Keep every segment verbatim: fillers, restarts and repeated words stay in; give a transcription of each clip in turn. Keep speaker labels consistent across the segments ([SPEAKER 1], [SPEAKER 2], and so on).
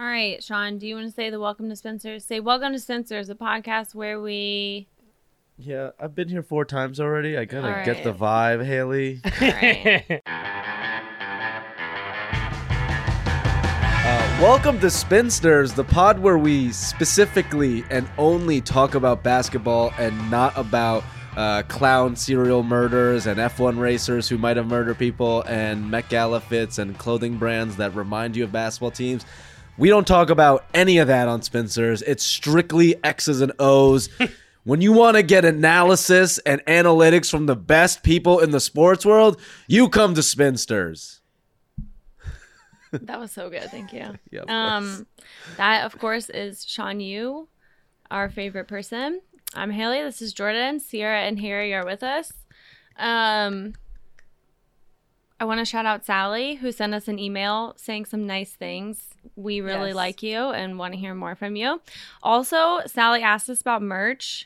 [SPEAKER 1] All right, Sean, do you want to say the welcome to Spencer's? Say welcome to Spencer's, a podcast where we...
[SPEAKER 2] Yeah, I've been here four times already. I gotta
[SPEAKER 1] All
[SPEAKER 2] get
[SPEAKER 1] right.
[SPEAKER 2] the vibe, Haley.
[SPEAKER 1] All right.
[SPEAKER 2] Uh, welcome to Spinsters, the pod where we specifically and only talk about basketball and not about uh, clown serial murders and F one racers who might have murdered people and Met Gala fits and clothing brands that remind you of basketball teams. We don't talk about any of that on Spinsters. It's strictly X's and O's. When you want to get analysis and analytics from the best people in the sports world, you come to Spinsters.
[SPEAKER 1] That was so good. Thank you.
[SPEAKER 2] Yeah, of
[SPEAKER 1] um,
[SPEAKER 2] course.
[SPEAKER 1] That, of course, is Sean Yu, our favorite person. I'm Haley. This is Jordan. Sierra and Harry are with us. Um, I want to shout out Sally, who sent us an email saying some nice things. We really
[SPEAKER 3] Yes.
[SPEAKER 1] like you and want to hear more from you. Also, Sally asked us about merch.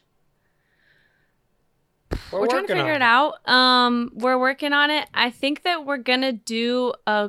[SPEAKER 3] We're,
[SPEAKER 1] We're, trying to
[SPEAKER 3] working
[SPEAKER 1] figure
[SPEAKER 3] on
[SPEAKER 1] it out. Um, we're working on it. I think that we're gonna do a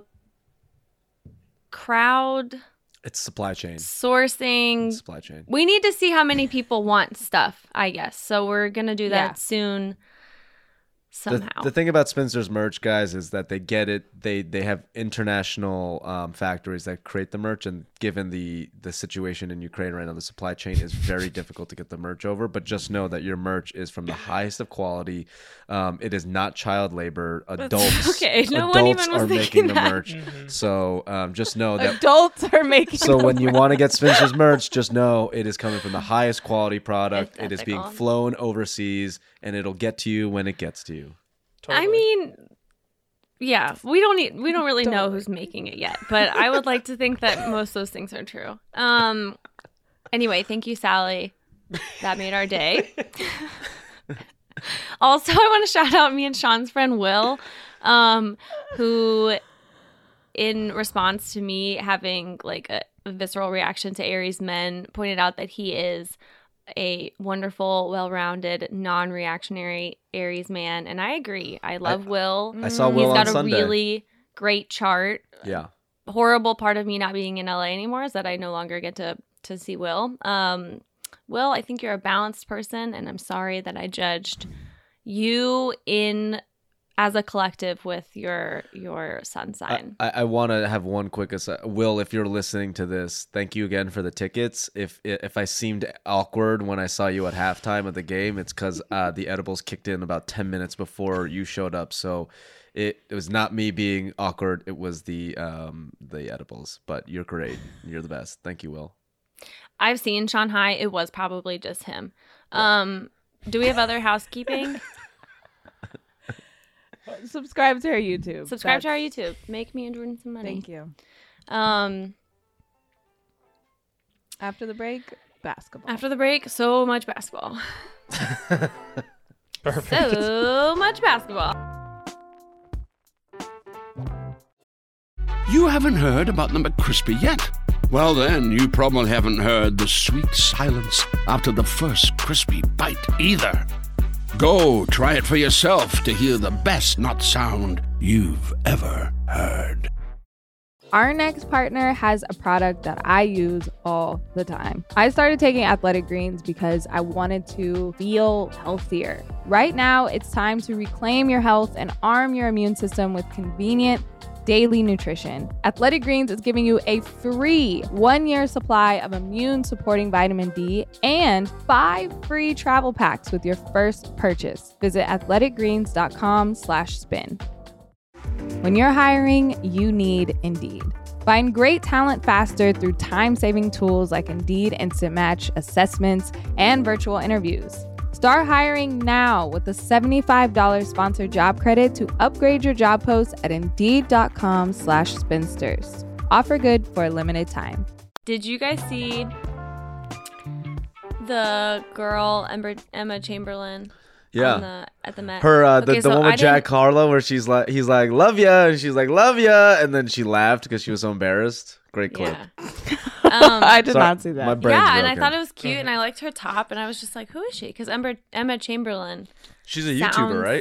[SPEAKER 1] crowd
[SPEAKER 2] It's supply chain.
[SPEAKER 1] sourcing.
[SPEAKER 2] Supply chain.
[SPEAKER 1] We need to see how many people want stuff, I guess. So we're gonna do that
[SPEAKER 3] Yeah.
[SPEAKER 1] soon.
[SPEAKER 2] The,
[SPEAKER 1] Somehow.
[SPEAKER 2] the thing about Spinsters merch, guys, is that they get it. They they have international um, factories that create the merch, and given the the situation in Ukraine right now, the supply chain is very difficult to get the merch over. But just know that your merch is from the highest of quality. Um, it is not child labor. Adults,
[SPEAKER 1] okay. No one
[SPEAKER 2] adults
[SPEAKER 1] even was
[SPEAKER 2] are
[SPEAKER 1] thinking
[SPEAKER 2] making the
[SPEAKER 1] that.
[SPEAKER 2] merch. So um, just know that.
[SPEAKER 3] Adults are making.
[SPEAKER 2] So
[SPEAKER 3] the
[SPEAKER 2] when you
[SPEAKER 3] merch.
[SPEAKER 2] want to get Spinsters merch, just know it is coming from the highest quality product.
[SPEAKER 1] It's
[SPEAKER 2] It is being
[SPEAKER 1] ethical.
[SPEAKER 2] flown overseas, and it'll get to you when it gets to you.
[SPEAKER 1] I
[SPEAKER 3] Totally.
[SPEAKER 1] mean, yeah, we don't need, we don't really know
[SPEAKER 3] Totally.
[SPEAKER 1] who's making it yet, but I would like to think that most of those things are true. Um, anyway, thank you, Sally. That made our day. Also, I want to shout out me and Sean's friend Will, um, who, in response to me having like a visceral reaction to Aries men, pointed out that he is a wonderful, well-rounded, non-reactionary Aries man, and I agree. I love Will.
[SPEAKER 2] I saw
[SPEAKER 1] He's
[SPEAKER 2] Will
[SPEAKER 1] got
[SPEAKER 2] on
[SPEAKER 1] a
[SPEAKER 2] Sunday.
[SPEAKER 1] really great chart.
[SPEAKER 2] Yeah.
[SPEAKER 1] Horrible part of me not being in L A anymore is that I no longer get to to see Will. Um, Will, I think you're a balanced person, and I'm sorry that I judged you in as a collective with your your sun sign.
[SPEAKER 2] I, I want to have one quick aside. Will, if you're listening to this, thank you again for the tickets. If if I seemed awkward when I saw you at halftime of the game, it's because uh, the edibles kicked in about ten minutes before you showed up. So it, it was not me being awkward. It was the um, the edibles. But you're great. You're the best. Thank you, Will.
[SPEAKER 1] I've seen Shanghai. It was probably just him. Um, do we have other housekeeping?
[SPEAKER 3] subscribe to our YouTube.
[SPEAKER 1] Subscribe to our
[SPEAKER 3] That's-
[SPEAKER 1] YouTube. Make me and Jordan some money.
[SPEAKER 3] Thank you.
[SPEAKER 1] Um,
[SPEAKER 3] After the break, basketball.
[SPEAKER 1] after the break, so much basketball.
[SPEAKER 4] Perfect.
[SPEAKER 1] So much basketball.
[SPEAKER 5] You haven't heard about the McCrispy yet? Well, then, you probably haven't heard the sweet silence after the first crispy bite either. Go try it for yourself to hear the best nut sound you've ever heard.
[SPEAKER 3] Our next partner has a product that I use all the time. I started taking Athletic Greens because I wanted to feel healthier. Right now, it's time to reclaim your health and arm your immune system with convenient daily nutrition. Athletic Greens is giving you a free one-year supply of immune-supporting vitamin D and five free travel packs with your first purchase. Visit athleticgreens.com slash spin. When you're hiring, you need Indeed. Find great talent faster through time-saving tools like Indeed Instant Match assessments and virtual interviews. Start hiring now with a seventy-five dollars sponsored job credit to upgrade your job post at Indeed.com slash spinsters. Offer good for a limited time.
[SPEAKER 1] Did you guys see the girl Ember, Emma Chamberlain?
[SPEAKER 2] Yeah.
[SPEAKER 1] On the, at the Met.
[SPEAKER 2] Her uh, the,
[SPEAKER 1] Okay,
[SPEAKER 2] the
[SPEAKER 1] so
[SPEAKER 2] one
[SPEAKER 1] I
[SPEAKER 2] with Jack
[SPEAKER 1] didn't-
[SPEAKER 2] Harlow where she's like he's like love ya and she's like love ya and then she laughed because she was so embarrassed. Great clip.
[SPEAKER 1] Yeah. Um,
[SPEAKER 3] I did
[SPEAKER 2] Sorry,
[SPEAKER 3] not see that.
[SPEAKER 2] my brain's
[SPEAKER 1] yeah, and I
[SPEAKER 2] broken.
[SPEAKER 1] thought it was cute, and I liked her top, and I was just like, "Who is she?" Because Ember Emma Chamberlain
[SPEAKER 2] She's a
[SPEAKER 1] sounds-
[SPEAKER 2] YouTuber, right?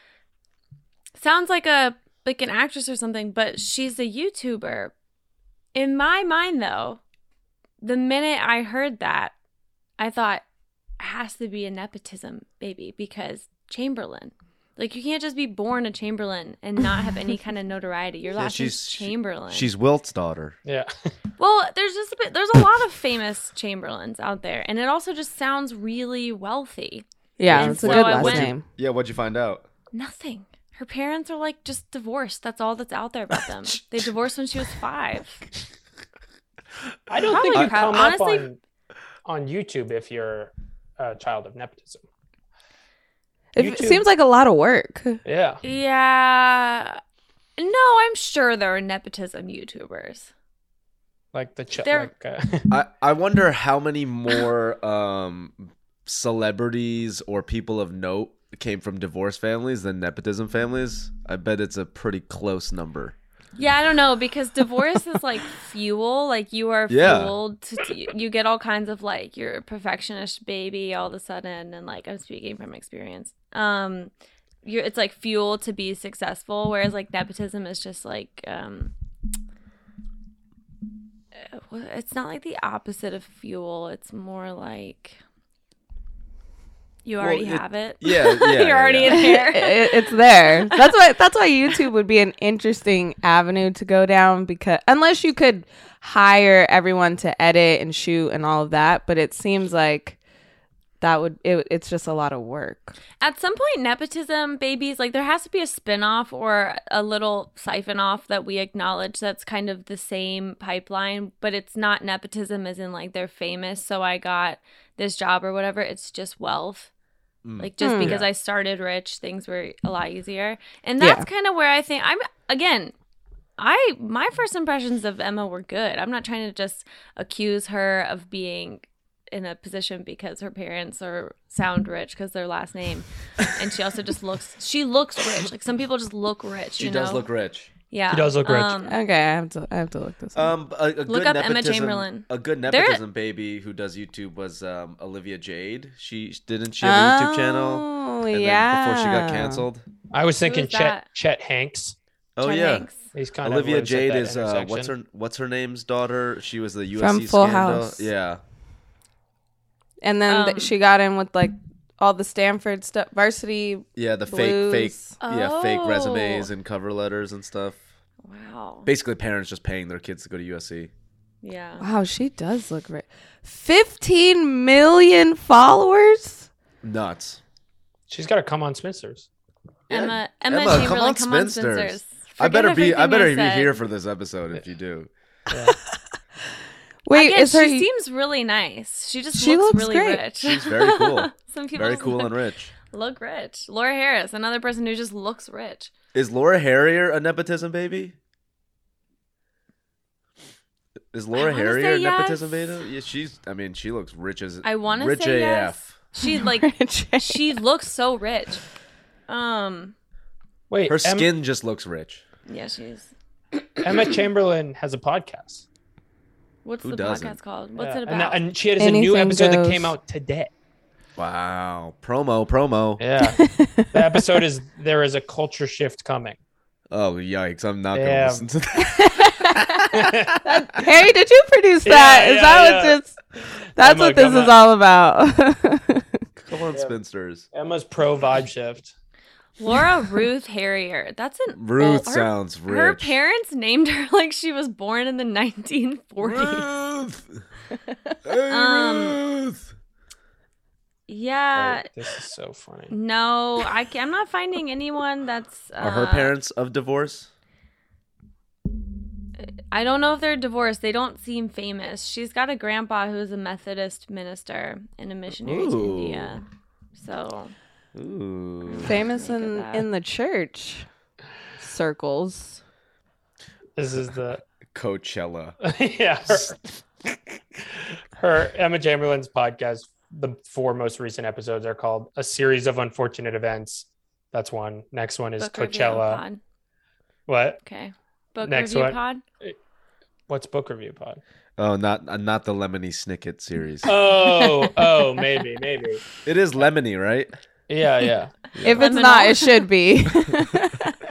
[SPEAKER 1] sounds like a like an actress or something, but she's a YouTuber, In my mind, though, the minute I heard that, I thought, it has to be a nepotism baby because Chamberlain. Like, you can't just be born a Chamberlain and not have any kind of notoriety. Your
[SPEAKER 2] Yeah,
[SPEAKER 1] last name's
[SPEAKER 2] she's-
[SPEAKER 1] Chamberlain.
[SPEAKER 2] She's Wilt's daughter.
[SPEAKER 4] Yeah.
[SPEAKER 1] Well, there's just a bit, there's a lot of famous Chamberlains out there, and it also just sounds really wealthy.
[SPEAKER 3] Yeah,
[SPEAKER 1] And
[SPEAKER 3] it's a
[SPEAKER 1] so
[SPEAKER 3] good
[SPEAKER 1] I
[SPEAKER 3] last
[SPEAKER 1] went-
[SPEAKER 3] name.
[SPEAKER 2] Yeah, what'd you find out?
[SPEAKER 1] Nothing. Her parents are like just divorced. That's all that's out there about them. They divorced when she was five.
[SPEAKER 4] I don't
[SPEAKER 1] Probably
[SPEAKER 4] think you
[SPEAKER 1] proud-
[SPEAKER 4] come
[SPEAKER 1] honestly-
[SPEAKER 4] up on, on YouTube if you're a child of nepotism.
[SPEAKER 3] It
[SPEAKER 4] YouTube-
[SPEAKER 3] seems like a lot of work.
[SPEAKER 4] Yeah.
[SPEAKER 1] Yeah. No, I'm sure there are nepotism YouTubers.
[SPEAKER 4] Like the ch-
[SPEAKER 1] They're-
[SPEAKER 4] like, uh,
[SPEAKER 2] I, I wonder how many more um, celebrities or people of note came from divorced families than nepotism families. I bet it's a pretty close number.
[SPEAKER 1] Yeah, I don't know because divorce is like fuel. Like you are
[SPEAKER 2] Yeah.
[SPEAKER 1] fueled. To, you get all kinds of like you're a perfectionist baby all of a sudden, and like I'm speaking from experience. Um, you're it's like fuel to be successful, whereas like nepotism is just like um, uh, it's not like the opposite of fuel. It's more like you already
[SPEAKER 2] Well, it-
[SPEAKER 1] have it.
[SPEAKER 2] Yeah, yeah.
[SPEAKER 1] you're
[SPEAKER 2] yeah,
[SPEAKER 1] already
[SPEAKER 2] yeah.
[SPEAKER 1] in here.
[SPEAKER 3] It- it's there. That's why. That's why YouTube would be an interesting avenue to go down because unless you could hire everyone to edit and shoot and all of that, but it seems like that would. It, it's just a lot of work.
[SPEAKER 1] At some point, nepotism babies, like there has to be a spin-off or a little siphon off that we acknowledge that's kind of the same pipeline, but it's not nepotism as in like they're famous, so I got this job or whatever. It's just wealth. Like just
[SPEAKER 3] Hmm.
[SPEAKER 1] because
[SPEAKER 4] Yeah.
[SPEAKER 1] I started rich, things were a lot easier. And that's
[SPEAKER 3] Yeah.
[SPEAKER 1] kind of where I think I'm again, I my first impressions of Emma were good. I'm not trying to just accuse her of being in a position because her parents are sound rich because their last name, and she also just looks. She looks rich. Like some people just look rich.
[SPEAKER 2] She
[SPEAKER 1] you
[SPEAKER 2] does
[SPEAKER 1] know?
[SPEAKER 2] look rich.
[SPEAKER 1] Yeah,
[SPEAKER 4] She does look rich.
[SPEAKER 1] Um,
[SPEAKER 3] Okay, I have to. I have to look this up.
[SPEAKER 2] Um, a, a good
[SPEAKER 1] Look up Emma
[SPEAKER 2] nepotism,
[SPEAKER 1] Chamberlain.
[SPEAKER 2] A good
[SPEAKER 1] There-
[SPEAKER 2] nepotism baby who does YouTube was um, Olivia Jade. She didn't she have a YouTube channel?
[SPEAKER 3] Oh,
[SPEAKER 2] And
[SPEAKER 3] yeah.
[SPEAKER 2] then before she got canceled.
[SPEAKER 4] I was thinking
[SPEAKER 1] is
[SPEAKER 4] Chet
[SPEAKER 1] that?
[SPEAKER 4] Chet Hanks.
[SPEAKER 2] Oh
[SPEAKER 1] Chet
[SPEAKER 2] yeah.
[SPEAKER 1] Hanks.
[SPEAKER 4] He's kind
[SPEAKER 2] Olivia
[SPEAKER 4] of lives at
[SPEAKER 2] Jade
[SPEAKER 4] that
[SPEAKER 2] is uh, what's her
[SPEAKER 4] intersection.
[SPEAKER 2] what's her name's daughter? She was the U S
[SPEAKER 3] From
[SPEAKER 2] C
[SPEAKER 3] Full
[SPEAKER 2] scandal.
[SPEAKER 3] House.
[SPEAKER 2] Yeah.
[SPEAKER 3] And then th-
[SPEAKER 1] Um,
[SPEAKER 3] she got in with like all the Stanford stuff, varsity.
[SPEAKER 2] Yeah, the fake fake
[SPEAKER 3] Blues.
[SPEAKER 2] yeah, fake
[SPEAKER 1] Oh.
[SPEAKER 2] resumes and cover letters and stuff.
[SPEAKER 1] Wow.
[SPEAKER 2] Basically parents just paying their kids to go to U S C.
[SPEAKER 1] Yeah.
[SPEAKER 3] Wow, she does look rich. Fifteen million followers.
[SPEAKER 2] Nuts.
[SPEAKER 4] She's got to come on Smithers.
[SPEAKER 1] Emma. Emma,
[SPEAKER 2] Emma,
[SPEAKER 1] Chamberlain.
[SPEAKER 2] come on,
[SPEAKER 1] come on,
[SPEAKER 2] Spinsters.
[SPEAKER 1] Spinsters.
[SPEAKER 2] I
[SPEAKER 1] Forget
[SPEAKER 2] better be I
[SPEAKER 1] everything
[SPEAKER 2] better be
[SPEAKER 1] said.
[SPEAKER 2] here for this episode if you do.
[SPEAKER 3] Wait,
[SPEAKER 1] Again,
[SPEAKER 3] is her?
[SPEAKER 1] she seems really nice. She just
[SPEAKER 3] She
[SPEAKER 1] looks,
[SPEAKER 3] looks
[SPEAKER 1] really
[SPEAKER 3] great.
[SPEAKER 1] rich.
[SPEAKER 2] She's very cool.
[SPEAKER 1] Some people
[SPEAKER 2] Very
[SPEAKER 1] just
[SPEAKER 2] cool
[SPEAKER 1] look,
[SPEAKER 2] and rich.
[SPEAKER 1] look rich. Laura Harris, another person who just looks rich.
[SPEAKER 2] Is Laura Harrier a nepotism baby? Is Laura
[SPEAKER 1] wanna
[SPEAKER 2] Harrier
[SPEAKER 1] say
[SPEAKER 2] a nepotism
[SPEAKER 1] yes.
[SPEAKER 2] baby? Yeah, she's. I mean, she looks rich as.
[SPEAKER 1] I want to
[SPEAKER 2] rich
[SPEAKER 1] say
[SPEAKER 2] A
[SPEAKER 1] yes.
[SPEAKER 2] F.
[SPEAKER 1] She like
[SPEAKER 3] rich?
[SPEAKER 1] she looks so rich. Um,
[SPEAKER 4] Wait,
[SPEAKER 2] Her
[SPEAKER 4] Em-
[SPEAKER 2] skin just looks rich.
[SPEAKER 1] yeah, she's.
[SPEAKER 4] Emma Chamberlain has a podcast.
[SPEAKER 1] What's
[SPEAKER 2] Who
[SPEAKER 1] the
[SPEAKER 2] doesn't?
[SPEAKER 1] podcast called? What's
[SPEAKER 4] Yeah,
[SPEAKER 1] it
[SPEAKER 4] and-
[SPEAKER 1] about?
[SPEAKER 4] And, she has a new
[SPEAKER 3] Anything
[SPEAKER 4] episode that
[SPEAKER 3] goes.
[SPEAKER 4] came out today.
[SPEAKER 2] Wow, promo, promo.
[SPEAKER 4] Yeah. The episode is There is a Culture Shift Coming.
[SPEAKER 2] Oh yikes! I'm not
[SPEAKER 4] Yeah.
[SPEAKER 2] gonna listen to that.
[SPEAKER 3] Harry, did you produce that?
[SPEAKER 4] Yeah,
[SPEAKER 3] Is
[SPEAKER 4] yeah,
[SPEAKER 3] that
[SPEAKER 4] yeah.
[SPEAKER 3] what this? That's
[SPEAKER 4] Emma,
[SPEAKER 3] what this
[SPEAKER 4] come
[SPEAKER 3] is
[SPEAKER 4] on.
[SPEAKER 3] all about.
[SPEAKER 2] Come on, spinsters.
[SPEAKER 4] Emma's pro vibe shift.
[SPEAKER 1] Laura Ruth Harrier. That's an
[SPEAKER 2] Ruth
[SPEAKER 1] old- her-
[SPEAKER 2] sounds rich.
[SPEAKER 1] Her parents named her like she was born in the nineteen forties.
[SPEAKER 2] Ruth. Hey,
[SPEAKER 1] Um,
[SPEAKER 2] Ruth.
[SPEAKER 1] Yeah.
[SPEAKER 4] Oh, this is so funny.
[SPEAKER 1] No, I can, I'm not finding anyone that's. Uh,
[SPEAKER 2] Are her parents of divorce?
[SPEAKER 1] I don't know if they're divorced. They don't seem famous. She's got a grandpa who's a Methodist minister and a missionary to
[SPEAKER 2] Ooh.
[SPEAKER 1] India. So
[SPEAKER 2] Ooh.
[SPEAKER 3] Famous
[SPEAKER 1] Look at
[SPEAKER 3] in
[SPEAKER 1] that.
[SPEAKER 3] in the church circles.
[SPEAKER 4] This is the
[SPEAKER 2] Coachella.
[SPEAKER 4] yeah. Her, her Emma Chamberlain's podcast. The four most recent episodes are called "A Series of Unfortunate Events." That's one. Next one is
[SPEAKER 1] book review
[SPEAKER 4] Coachella.
[SPEAKER 1] pod.
[SPEAKER 4] What?
[SPEAKER 1] Okay. Book
[SPEAKER 4] Next
[SPEAKER 1] review
[SPEAKER 4] one.
[SPEAKER 1] pod.
[SPEAKER 4] What's book review pod?
[SPEAKER 2] Oh, not uh, not the Lemony Snicket series.
[SPEAKER 4] Oh, oh, maybe, maybe.
[SPEAKER 2] It is Lemony, right?
[SPEAKER 4] Yeah, yeah.
[SPEAKER 3] If it's
[SPEAKER 1] Lemon
[SPEAKER 3] not,
[SPEAKER 1] all.
[SPEAKER 3] it should be.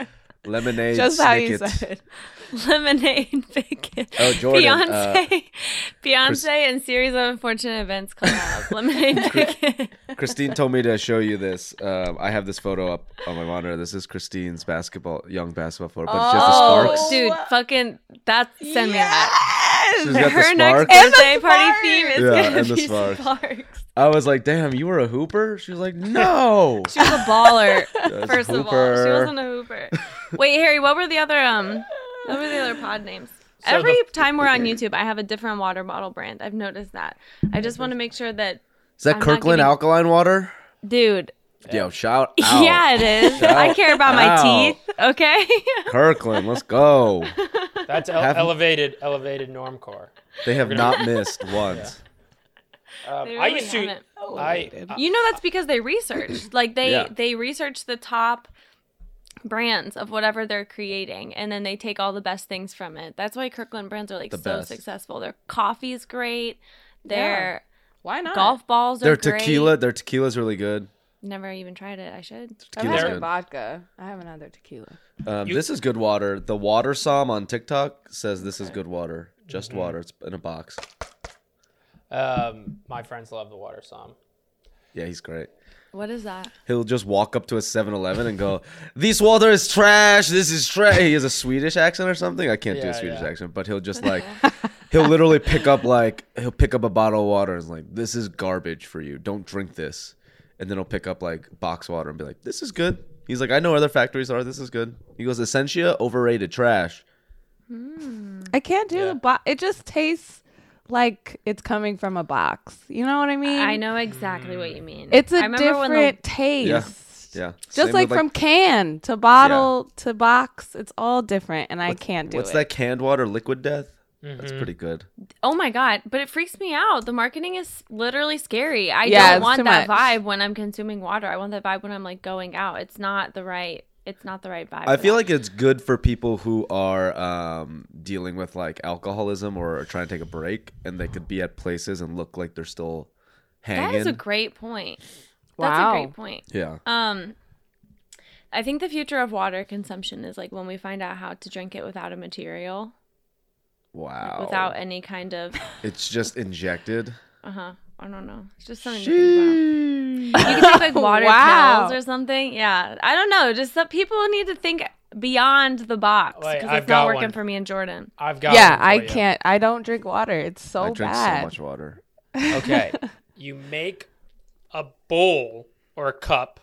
[SPEAKER 2] Lemonade.
[SPEAKER 3] Just how you
[SPEAKER 2] Snickets.
[SPEAKER 3] said it.
[SPEAKER 1] Lemonade bacon.
[SPEAKER 2] Oh, Jordan,
[SPEAKER 1] Beyonce,
[SPEAKER 2] uh,
[SPEAKER 1] Beyonce,
[SPEAKER 2] Chris-
[SPEAKER 1] and series of unfortunate events collab. Lemonade bacon.
[SPEAKER 2] Christine told me to show you this. Um, I have this photo up on my monitor. This is Christine's basketball, young basketball photo, but it's just the
[SPEAKER 3] Oh.
[SPEAKER 2] sparks.
[SPEAKER 1] Dude, fucking that. Send me that.
[SPEAKER 2] She's got the
[SPEAKER 1] Her next
[SPEAKER 2] sparks.
[SPEAKER 3] And the
[SPEAKER 1] birthday party
[SPEAKER 3] sparks.
[SPEAKER 1] theme is
[SPEAKER 2] Yeah,
[SPEAKER 1] gonna
[SPEAKER 2] and the
[SPEAKER 1] be
[SPEAKER 2] sparks.
[SPEAKER 1] sparks.
[SPEAKER 2] I was like, damn, you were a hooper? She was like, no.
[SPEAKER 1] She was a baller.
[SPEAKER 2] Yes,
[SPEAKER 1] First of all, she
[SPEAKER 2] hooper.
[SPEAKER 1] wasn't a hooper. Wait, Harry, what were the other um? What were the other pod names?
[SPEAKER 4] So
[SPEAKER 1] Every
[SPEAKER 4] the-
[SPEAKER 1] time we're on YouTube, I have a different water bottle brand. I've noticed that. I just want to make sure that,
[SPEAKER 2] Is that
[SPEAKER 1] I'm not
[SPEAKER 2] Kirkland
[SPEAKER 1] giving-
[SPEAKER 2] alkaline water?
[SPEAKER 1] dude.
[SPEAKER 2] Yo, shout out.
[SPEAKER 1] Yeah, it is. I care about my
[SPEAKER 2] out.
[SPEAKER 1] teeth. Okay.
[SPEAKER 2] Kirkland, let's go.
[SPEAKER 4] That's ele-
[SPEAKER 2] Have-
[SPEAKER 4] elevated, elevated normcore.
[SPEAKER 2] They have not missed once.
[SPEAKER 4] Um,
[SPEAKER 1] They
[SPEAKER 4] I
[SPEAKER 1] really
[SPEAKER 4] used to.
[SPEAKER 1] haven't.
[SPEAKER 4] I, I
[SPEAKER 1] You know that's because they researched. Like they
[SPEAKER 2] Yeah.
[SPEAKER 1] they research the top brands of whatever they're creating, and then they take all the best things from it. That's why Kirkland brands are like
[SPEAKER 2] The
[SPEAKER 1] so
[SPEAKER 2] best.
[SPEAKER 1] successful. Their coffee's great. Their
[SPEAKER 3] Why not?
[SPEAKER 1] golf balls are
[SPEAKER 2] Their
[SPEAKER 1] great.
[SPEAKER 2] tequila, their tequila's really good.
[SPEAKER 1] Never even tried it. I should.
[SPEAKER 3] I've
[SPEAKER 2] Tequila's
[SPEAKER 3] had
[SPEAKER 4] There-
[SPEAKER 3] their
[SPEAKER 2] good.
[SPEAKER 3] vodka. I haven't had their tequila.
[SPEAKER 2] Um,
[SPEAKER 4] You-
[SPEAKER 2] this is good water. The water som on TikTok says this is good water. Just water. It's in a box.
[SPEAKER 4] um, my friends love the water som.
[SPEAKER 2] Yeah, he's great.
[SPEAKER 1] What is that?
[SPEAKER 2] He'll just walk up to a seven eleven and go, "This water is trash. This is trash." He has a Swedish accent or something. I can't do a
[SPEAKER 4] Yeah,
[SPEAKER 2] Swedish
[SPEAKER 4] yeah.
[SPEAKER 2] accent, but he'll just like, he'll literally pick up like, he'll pick up a bottle of water and is like, "This is garbage for you. Don't drink this." And then he'll pick up like box water and be like, "This is good." He's like, "I know where other factories are. This is good." He goes, "Essentia, overrated, trash."
[SPEAKER 3] I can't do
[SPEAKER 4] Yeah.
[SPEAKER 3] the box. It just tastes like it's coming from a box. You know what I mean?
[SPEAKER 1] I know exactly what you mean.
[SPEAKER 3] It's
[SPEAKER 1] I
[SPEAKER 3] a
[SPEAKER 1] remember when the-
[SPEAKER 3] different taste.
[SPEAKER 2] Yeah.
[SPEAKER 3] Just
[SPEAKER 2] Same
[SPEAKER 3] like
[SPEAKER 2] with,
[SPEAKER 3] from can to bottle to box, it's all different, and I
[SPEAKER 2] what's-
[SPEAKER 3] can't do
[SPEAKER 2] What's
[SPEAKER 3] it.
[SPEAKER 2] that canned water? Liquid Death. That's
[SPEAKER 4] Mhm.
[SPEAKER 2] pretty good.
[SPEAKER 1] Oh my god! But it freaks me out. The marketing is literally scary. I
[SPEAKER 3] Yeah,
[SPEAKER 1] don't
[SPEAKER 3] it's
[SPEAKER 1] want
[SPEAKER 3] too
[SPEAKER 1] that
[SPEAKER 3] much.
[SPEAKER 1] vibe when I'm consuming water. I want that vibe when I'm like going out. It's not the right. It's not the right vibe.
[SPEAKER 2] I
[SPEAKER 1] for
[SPEAKER 2] feel
[SPEAKER 1] that.
[SPEAKER 2] like it's good for people who are um, dealing with like alcoholism or are trying to take a break, and they could be at places and look like they're still hanging.
[SPEAKER 1] that is a great point. That's
[SPEAKER 3] Wow.
[SPEAKER 1] a great point.
[SPEAKER 2] yeah,
[SPEAKER 1] Um, I think the future of water consumption is like when we find out how to drink it without a material,
[SPEAKER 2] wow.
[SPEAKER 1] without any kind of.
[SPEAKER 2] it's just injected.
[SPEAKER 1] Uh huh. I don't know. It's just something to think about.
[SPEAKER 2] Sheesh.
[SPEAKER 1] You can take like water
[SPEAKER 3] Wow.
[SPEAKER 1] pills or something. Yeah, I don't know. Just some people need to think beyond the box
[SPEAKER 4] Wait,
[SPEAKER 1] because
[SPEAKER 4] I've
[SPEAKER 1] it's not
[SPEAKER 4] got
[SPEAKER 1] working
[SPEAKER 4] one.
[SPEAKER 1] for me and Jordan.
[SPEAKER 4] I've got.
[SPEAKER 3] yeah,
[SPEAKER 4] one for
[SPEAKER 3] I
[SPEAKER 4] you.
[SPEAKER 3] can't. I don't drink water. It's so
[SPEAKER 2] I drink
[SPEAKER 3] bad.
[SPEAKER 2] so much water.
[SPEAKER 4] Okay, you make a bowl or a cup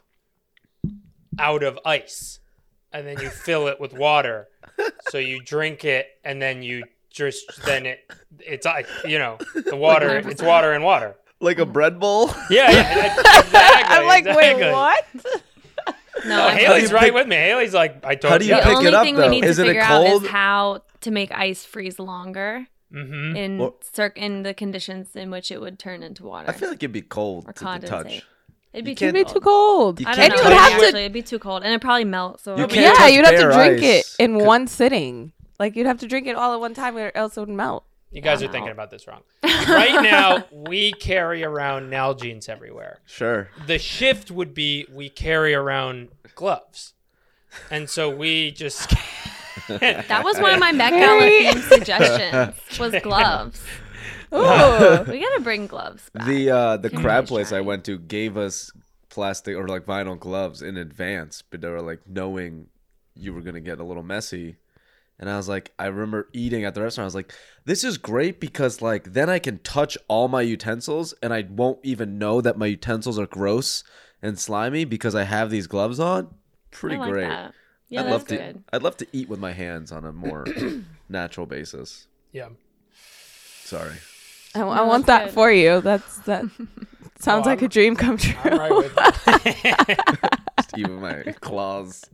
[SPEAKER 4] out of ice, and then you fill it with water. So you drink it, and then you just then it it's like you know the water. It's water and water.
[SPEAKER 2] Like a bread bowl.
[SPEAKER 4] Yeah, yeah, exactly.
[SPEAKER 3] I'm like,
[SPEAKER 4] exactly.
[SPEAKER 3] wait, what?
[SPEAKER 1] No,
[SPEAKER 4] No,
[SPEAKER 1] I
[SPEAKER 4] Haley's
[SPEAKER 2] you
[SPEAKER 4] right
[SPEAKER 2] pick-
[SPEAKER 4] with me. Haley's like, I told
[SPEAKER 2] How do you
[SPEAKER 1] the
[SPEAKER 2] pick
[SPEAKER 1] only
[SPEAKER 2] it up,
[SPEAKER 1] thing
[SPEAKER 2] though?
[SPEAKER 1] we need
[SPEAKER 2] Isn't
[SPEAKER 1] to
[SPEAKER 2] it
[SPEAKER 1] figure out
[SPEAKER 2] cold?
[SPEAKER 1] is how to make ice freeze longer
[SPEAKER 4] Mm-hmm.
[SPEAKER 1] in
[SPEAKER 2] Well-
[SPEAKER 1] cir- in the conditions in which it would turn into water.
[SPEAKER 2] I feel like it'd be cold
[SPEAKER 1] Or
[SPEAKER 2] to the
[SPEAKER 1] condensate.
[SPEAKER 2] touch.
[SPEAKER 1] It'd be
[SPEAKER 2] you
[SPEAKER 1] too
[SPEAKER 2] can't-
[SPEAKER 3] It'd be too
[SPEAKER 1] cold.
[SPEAKER 3] cold.
[SPEAKER 2] You
[SPEAKER 1] I
[SPEAKER 2] can't
[SPEAKER 1] don't know.
[SPEAKER 3] And you would
[SPEAKER 2] touch-
[SPEAKER 3] have to.
[SPEAKER 1] Actually, it'd be too cold, and it'd probably melt. So
[SPEAKER 2] You
[SPEAKER 1] it'll be-
[SPEAKER 2] can't
[SPEAKER 3] Yeah,
[SPEAKER 2] touch
[SPEAKER 3] you'd have to
[SPEAKER 2] bare
[SPEAKER 3] drink
[SPEAKER 2] ice.
[SPEAKER 3] it in
[SPEAKER 2] 'Cause-
[SPEAKER 3] one sitting. Like you'd have to drink it all at one time, or else it would melt.
[SPEAKER 4] You guys are thinking about this wrong. Right now, we carry around Nalgene's everywhere.
[SPEAKER 2] Sure.
[SPEAKER 4] The shift would be we carry around gloves. And so we just
[SPEAKER 1] That was one of my Met
[SPEAKER 3] Very-
[SPEAKER 1] Gala theme suggestions. Was gloves.
[SPEAKER 3] Ooh.
[SPEAKER 1] We gotta bring gloves back.
[SPEAKER 2] The uh, the
[SPEAKER 1] Can
[SPEAKER 2] crab
[SPEAKER 1] we
[SPEAKER 2] place I
[SPEAKER 1] try?
[SPEAKER 2] went to gave us plastic or like vinyl gloves in advance, but they were like knowing you were gonna get a little messy. And I was like, I remember eating at the restaurant. I was like, this is great because like then I can touch all my utensils and I won't even know that my utensils are gross and slimy because I have these gloves on. Pretty
[SPEAKER 1] I like
[SPEAKER 2] great.
[SPEAKER 1] that. Yeah,
[SPEAKER 2] I'd
[SPEAKER 1] that's
[SPEAKER 2] love
[SPEAKER 1] good.
[SPEAKER 2] to. I'd love to eat with my hands on a more natural basis.
[SPEAKER 4] Yeah.
[SPEAKER 2] Sorry.
[SPEAKER 3] I, I
[SPEAKER 1] No,
[SPEAKER 3] want
[SPEAKER 1] that's
[SPEAKER 3] that
[SPEAKER 1] good.
[SPEAKER 3] for you. That's that. Sounds
[SPEAKER 4] Oh,
[SPEAKER 3] like
[SPEAKER 4] I'm-
[SPEAKER 3] a dream come true.
[SPEAKER 4] I'm right with you.
[SPEAKER 2] Just eat with my claws.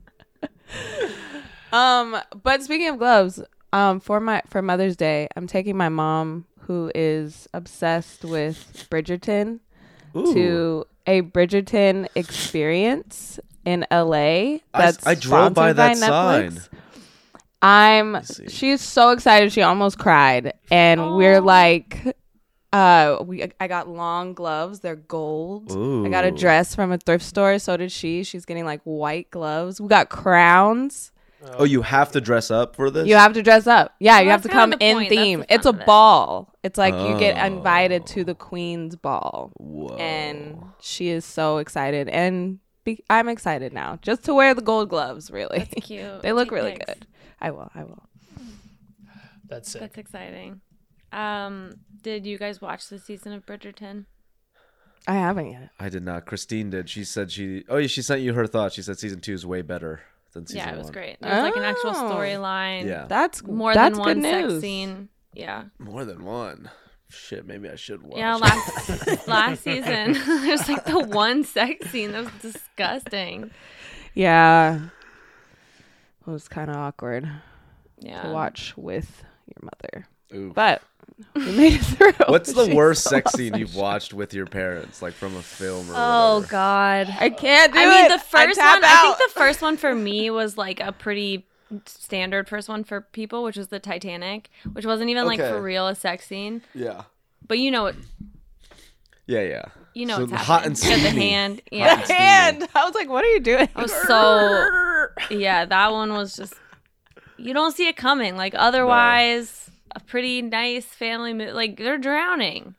[SPEAKER 3] Um, but speaking of gloves, um, for my for Mother's Day, I'm taking my mom, who is obsessed with Bridgerton,
[SPEAKER 2] Ooh.
[SPEAKER 3] to a Bridgerton experience in L A.
[SPEAKER 2] I s-
[SPEAKER 3] That's
[SPEAKER 2] I drove by
[SPEAKER 3] sponsored
[SPEAKER 2] that
[SPEAKER 3] Netflix.
[SPEAKER 2] sign.
[SPEAKER 3] I'm.
[SPEAKER 2] see.
[SPEAKER 3] She's so excited. She almost cried, and we're like, uh, we. I got long gloves. They're gold. I got a
[SPEAKER 2] Ooh.
[SPEAKER 3] dress from a thrift store. So did she. She's getting like white gloves. We got crowns.
[SPEAKER 2] Oh, you have to dress up for this?
[SPEAKER 3] You have to dress up. Yeah,
[SPEAKER 1] Well,
[SPEAKER 3] you have to
[SPEAKER 1] that's kind
[SPEAKER 3] come
[SPEAKER 1] of the
[SPEAKER 3] in
[SPEAKER 1] point. That's
[SPEAKER 3] theme.
[SPEAKER 1] the
[SPEAKER 3] It's a
[SPEAKER 1] fun of it.
[SPEAKER 3] ball. It's like you get
[SPEAKER 2] Oh.
[SPEAKER 3] invited to the queen's ball.
[SPEAKER 2] Whoa.
[SPEAKER 3] And she is so excited. And be- I'm excited now just to wear the gold gloves, really.
[SPEAKER 1] That's cute.
[SPEAKER 3] They look
[SPEAKER 1] Take
[SPEAKER 3] really
[SPEAKER 1] pics.
[SPEAKER 3] good. I will. I will.
[SPEAKER 4] That's it.
[SPEAKER 1] That's exciting. Um, did you guys watch the season of Bridgerton?
[SPEAKER 3] I haven't yet.
[SPEAKER 2] I did not. Christine did. She said she. Oh, yeah, she sent you her thoughts. She said season two is way better than season
[SPEAKER 1] Yeah, it was
[SPEAKER 2] one.
[SPEAKER 1] great. There was like an actual
[SPEAKER 3] Oh.
[SPEAKER 1] storyline.
[SPEAKER 2] Yeah,
[SPEAKER 3] That's
[SPEAKER 1] More
[SPEAKER 3] that's
[SPEAKER 1] than one
[SPEAKER 3] good
[SPEAKER 1] sex
[SPEAKER 3] news.
[SPEAKER 1] scene. Yeah.
[SPEAKER 2] more than one. Shit, maybe I should watch.
[SPEAKER 1] Yeah, last last season there's like the one sex scene that was disgusting.
[SPEAKER 3] Yeah. It was kind of awkward
[SPEAKER 1] Yeah.
[SPEAKER 3] to watch with your mother.
[SPEAKER 2] Ooh.
[SPEAKER 3] But we made it through.
[SPEAKER 2] What's the
[SPEAKER 3] She's
[SPEAKER 2] worst
[SPEAKER 3] so
[SPEAKER 2] sex scene
[SPEAKER 3] awesome.
[SPEAKER 2] you've watched with your parents, like from a film or
[SPEAKER 1] Oh
[SPEAKER 2] whatever?
[SPEAKER 1] God.
[SPEAKER 3] I can't do
[SPEAKER 1] I mean,
[SPEAKER 3] it.
[SPEAKER 1] the first
[SPEAKER 3] tap
[SPEAKER 1] one. I
[SPEAKER 3] out.
[SPEAKER 1] think the first one for me was like a pretty standard first one for people, which was the Titanic, which wasn't even like
[SPEAKER 2] Okay.
[SPEAKER 1] for real a sex scene.
[SPEAKER 2] Yeah.
[SPEAKER 1] But you know what?
[SPEAKER 2] Yeah, yeah.
[SPEAKER 1] You know
[SPEAKER 2] So
[SPEAKER 1] what's
[SPEAKER 2] hot
[SPEAKER 1] happening.
[SPEAKER 2] and
[SPEAKER 1] You got the
[SPEAKER 2] steamy.
[SPEAKER 1] hand.
[SPEAKER 2] Hot
[SPEAKER 1] Yeah.
[SPEAKER 2] and steamy.
[SPEAKER 3] And I was like, what are you doing?
[SPEAKER 1] I was so. Yeah, that one was just. You don't see it coming. Like otherwise, a pretty nice family. Mo- like they're drowning.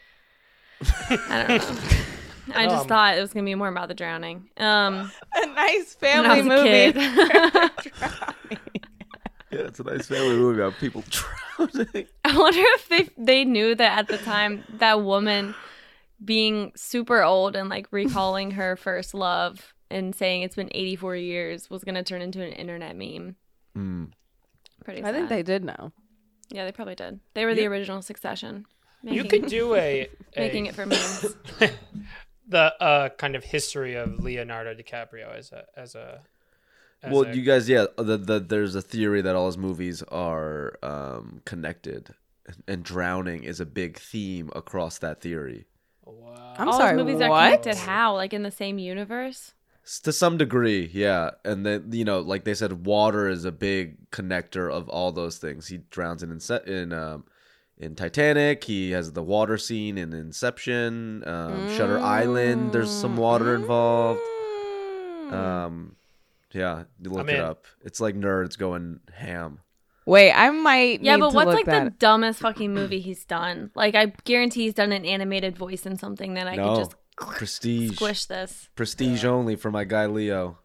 [SPEAKER 1] I don't know. I just
[SPEAKER 4] Um,
[SPEAKER 1] thought it was gonna be more about the drowning. Um,
[SPEAKER 3] a nice
[SPEAKER 1] when I
[SPEAKER 3] family
[SPEAKER 1] was a
[SPEAKER 3] movie.
[SPEAKER 1] kid.
[SPEAKER 2] Yeah, it's a nice family movie about people drowning.
[SPEAKER 1] I wonder if they they knew that at the time that woman being super old and like recalling her first love and saying it's been eighty-four years was gonna turn into an internet meme.
[SPEAKER 2] Mm.
[SPEAKER 1] Pretty.
[SPEAKER 3] I think
[SPEAKER 1] sad.
[SPEAKER 3] they did know.
[SPEAKER 1] Yeah, they probably did. They were the original Succession.
[SPEAKER 4] You
[SPEAKER 1] Making,
[SPEAKER 4] could do a, a
[SPEAKER 1] making it for memes.
[SPEAKER 4] the uh, kind of history of Leonardo DiCaprio as a as a. As
[SPEAKER 2] Well,
[SPEAKER 4] a,
[SPEAKER 2] you guys, yeah, the, the, there's a theory that all his movies are um, connected, and drowning is a big theme across that theory.
[SPEAKER 4] wow.
[SPEAKER 3] I'm
[SPEAKER 1] All
[SPEAKER 3] sorry,
[SPEAKER 1] his movies are
[SPEAKER 3] what?
[SPEAKER 1] connected. How? Like in the same universe?
[SPEAKER 2] S- To some degree, yeah. And then, you know, like they said, water is a big connector of all those things. He drowns in Ince- in um, in Titanic. He has the water scene in Inception. Um, Shutter Island, there's some water involved.
[SPEAKER 3] Mm.
[SPEAKER 2] Um, yeah, you look
[SPEAKER 4] I'm
[SPEAKER 2] it
[SPEAKER 4] in.
[SPEAKER 2] up. It's like nerds going ham.
[SPEAKER 3] Wait, I might.
[SPEAKER 1] Yeah,
[SPEAKER 3] need
[SPEAKER 1] but
[SPEAKER 3] to
[SPEAKER 1] what's
[SPEAKER 3] look
[SPEAKER 1] like
[SPEAKER 3] that.
[SPEAKER 1] the dumbest fucking movie he's done? Like I guarantee he's done an animated voice in something that I
[SPEAKER 2] No,
[SPEAKER 1] could just
[SPEAKER 2] prestige,
[SPEAKER 1] squish this.
[SPEAKER 2] prestige only for my guy Leo.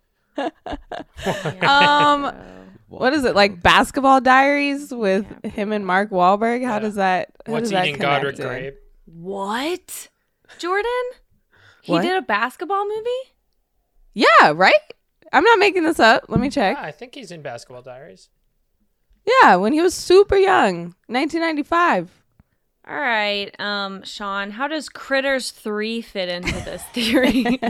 [SPEAKER 3] Um, what is it like? Basketball Diaries with him and Mark Wahlberg. How
[SPEAKER 4] Yeah.
[SPEAKER 3] does that? How
[SPEAKER 4] What's
[SPEAKER 3] does that
[SPEAKER 4] eating Godric
[SPEAKER 3] connect in?
[SPEAKER 4] Grape?
[SPEAKER 1] What? Jordan? He
[SPEAKER 3] What?
[SPEAKER 1] did a basketball movie?
[SPEAKER 3] Yeah, right. I'm not making this up. Let me check.
[SPEAKER 4] Yeah, I think he's in Basketball Diaries.
[SPEAKER 3] Yeah, when he was super young, nineteen ninety-five.
[SPEAKER 1] All right, um, Sean, how does Critters three fit into this theory?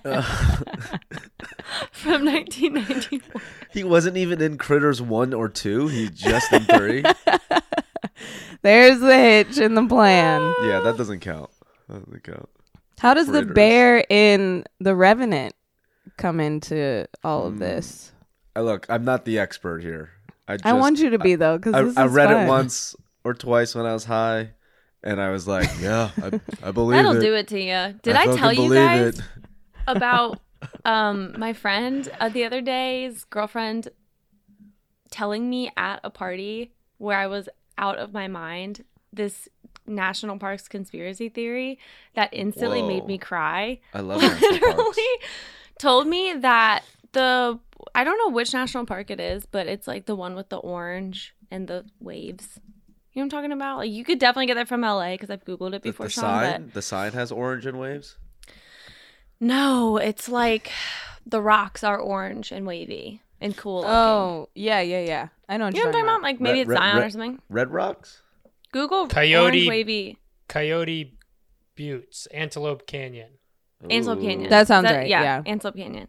[SPEAKER 1] From nineteen ninety-four.
[SPEAKER 2] He wasn't even in Critters one or two. He's just in three.
[SPEAKER 3] There's the hitch in the plan.
[SPEAKER 2] Yeah, that doesn't count. That doesn't count.
[SPEAKER 3] How does the
[SPEAKER 2] Critters.
[SPEAKER 3] bear in The Revenant come into all of this?
[SPEAKER 2] I look. I'm not the expert here. I just,
[SPEAKER 3] I want you to be though, because
[SPEAKER 2] I,
[SPEAKER 3] this
[SPEAKER 2] I
[SPEAKER 3] is
[SPEAKER 2] read
[SPEAKER 3] fun.
[SPEAKER 2] it once or twice when I was high, and I was like, "Yeah, I, I believe
[SPEAKER 1] That'll
[SPEAKER 2] it."
[SPEAKER 1] do it to you. Did I,
[SPEAKER 2] fucking
[SPEAKER 1] tell you
[SPEAKER 2] believe
[SPEAKER 1] guys
[SPEAKER 2] it.
[SPEAKER 1] about um my friend uh, the other day's girlfriend telling me at a party where I was out of my mind this national parks conspiracy theory that instantly
[SPEAKER 2] Whoa.
[SPEAKER 1] made me cry.
[SPEAKER 2] I love national parks.
[SPEAKER 1] Literally told me that the I don't know which national park it is, but it's like the one with the orange and the waves. You know what I'm talking about? Like you could definitely get that from L A because I've googled it
[SPEAKER 2] The,
[SPEAKER 1] before.
[SPEAKER 2] the
[SPEAKER 1] Sean,
[SPEAKER 2] sign,
[SPEAKER 1] but
[SPEAKER 2] the sign has orange and waves.
[SPEAKER 1] no, it's like the rocks are orange and wavy and cool. Looking.
[SPEAKER 3] Oh, yeah, yeah, yeah. I know what
[SPEAKER 1] You
[SPEAKER 3] you're
[SPEAKER 1] know what I'm talking
[SPEAKER 3] talking
[SPEAKER 1] about? Like maybe
[SPEAKER 2] Red-
[SPEAKER 1] it's
[SPEAKER 2] red-
[SPEAKER 1] Zion
[SPEAKER 2] red-
[SPEAKER 1] or something.
[SPEAKER 2] Red Rocks.
[SPEAKER 1] Google
[SPEAKER 4] Coyote-
[SPEAKER 1] orange wavy
[SPEAKER 4] Coyote Buttes, Antelope Canyon.
[SPEAKER 1] Antelope
[SPEAKER 2] Ooh.
[SPEAKER 1] Canyon.
[SPEAKER 3] That
[SPEAKER 1] Is
[SPEAKER 3] sounds right,
[SPEAKER 1] Yeah,
[SPEAKER 3] yeah.
[SPEAKER 1] Antelope Canyon.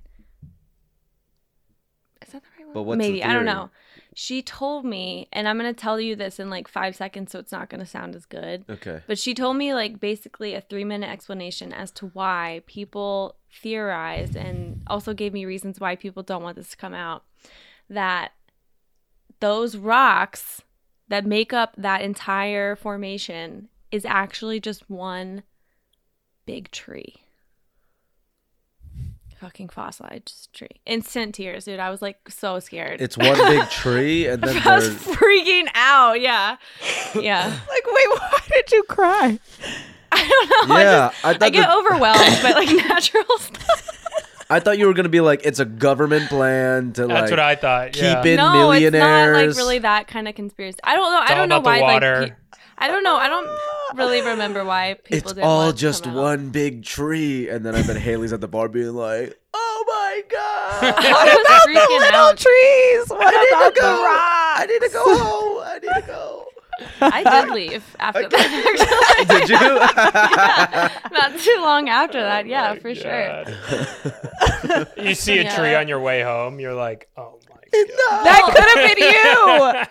[SPEAKER 1] Is that the right one?
[SPEAKER 2] But what's the
[SPEAKER 1] Maybe I don't
[SPEAKER 2] theory?
[SPEAKER 1] know. She told me, and I'm gonna tell you this in like five seconds, so it's not gonna sound as good.
[SPEAKER 2] Okay.
[SPEAKER 1] But she told me like basically a three minute explanation as to why people theorized and also gave me reasons why people don't want this to come out. That those rocks that make up that entire formation is actually just one big tree. fucking fossilized tree. Instant tears, dude. I was like so scared.
[SPEAKER 2] It's one big tree, and then
[SPEAKER 1] I was
[SPEAKER 2] there's
[SPEAKER 1] freaking out. Yeah, yeah.
[SPEAKER 3] Like, wait, why did you cry?
[SPEAKER 1] I don't know.
[SPEAKER 2] Yeah,
[SPEAKER 1] I, just,
[SPEAKER 2] I
[SPEAKER 1] I,
[SPEAKER 2] thought
[SPEAKER 1] get
[SPEAKER 2] that-
[SPEAKER 1] overwhelmed by like natural stuff.
[SPEAKER 2] I thought you were gonna be like, it's a government plan to
[SPEAKER 4] That's
[SPEAKER 2] like
[SPEAKER 4] what I thought.
[SPEAKER 2] keep
[SPEAKER 4] Yeah.
[SPEAKER 2] in
[SPEAKER 1] No,
[SPEAKER 2] millionaires.
[SPEAKER 1] it's not like really that kind of conspiracy. I don't know.
[SPEAKER 4] It's
[SPEAKER 1] I
[SPEAKER 4] all
[SPEAKER 1] don't know
[SPEAKER 4] about
[SPEAKER 1] why.
[SPEAKER 4] the water.
[SPEAKER 1] Like, pe- I don't know. I don't really remember why people.
[SPEAKER 2] It's
[SPEAKER 1] didn't
[SPEAKER 2] all
[SPEAKER 1] want it to
[SPEAKER 2] just
[SPEAKER 1] come out.
[SPEAKER 2] one big tree, and then I bet Haley's at the bar being like, "Oh my god,
[SPEAKER 1] I was freaking out.
[SPEAKER 3] trees? What
[SPEAKER 2] I
[SPEAKER 3] about
[SPEAKER 2] need to
[SPEAKER 3] the
[SPEAKER 2] go!
[SPEAKER 3] rocks?
[SPEAKER 2] I need to go home! I need to go!"
[SPEAKER 1] I did leave after that. Actually.
[SPEAKER 2] Did you?
[SPEAKER 1] Yeah. Not too long after that. Yeah,
[SPEAKER 4] Oh my
[SPEAKER 1] for sure.
[SPEAKER 4] God. You see a
[SPEAKER 1] Yeah.
[SPEAKER 4] tree on your way home, you're like, oh my god.
[SPEAKER 3] That could have been you.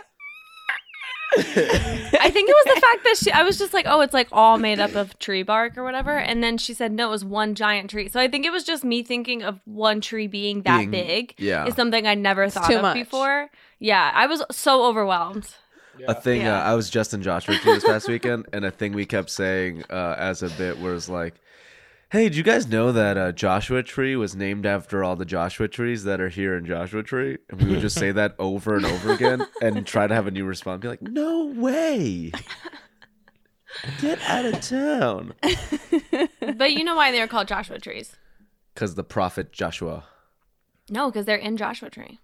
[SPEAKER 1] I think it was the fact that she, I was just like, oh, it's like all made up of tree bark or whatever. And then she said, no, it was one giant tree. So I think it was just me thinking of one tree being that
[SPEAKER 2] Being-
[SPEAKER 1] big.
[SPEAKER 2] yeah.
[SPEAKER 1] Is something I never thought
[SPEAKER 3] too
[SPEAKER 1] of
[SPEAKER 3] much.
[SPEAKER 1] before. Yeah, I was so overwhelmed.
[SPEAKER 2] A thing
[SPEAKER 1] Yeah.
[SPEAKER 2] uh, I was just in Joshua Tree this past weekend, and a thing we kept saying uh, as a bit was like, "Hey, did you guys know that uh, Joshua Tree was named after all the Joshua trees that are here in Joshua Tree?" And we would just say that over and over again, and try to have a new response. Be like, "No way! Get out of town!"
[SPEAKER 1] But you know why they're called Joshua trees?
[SPEAKER 2] Because the prophet Joshua.
[SPEAKER 1] No, because they're in Joshua tree.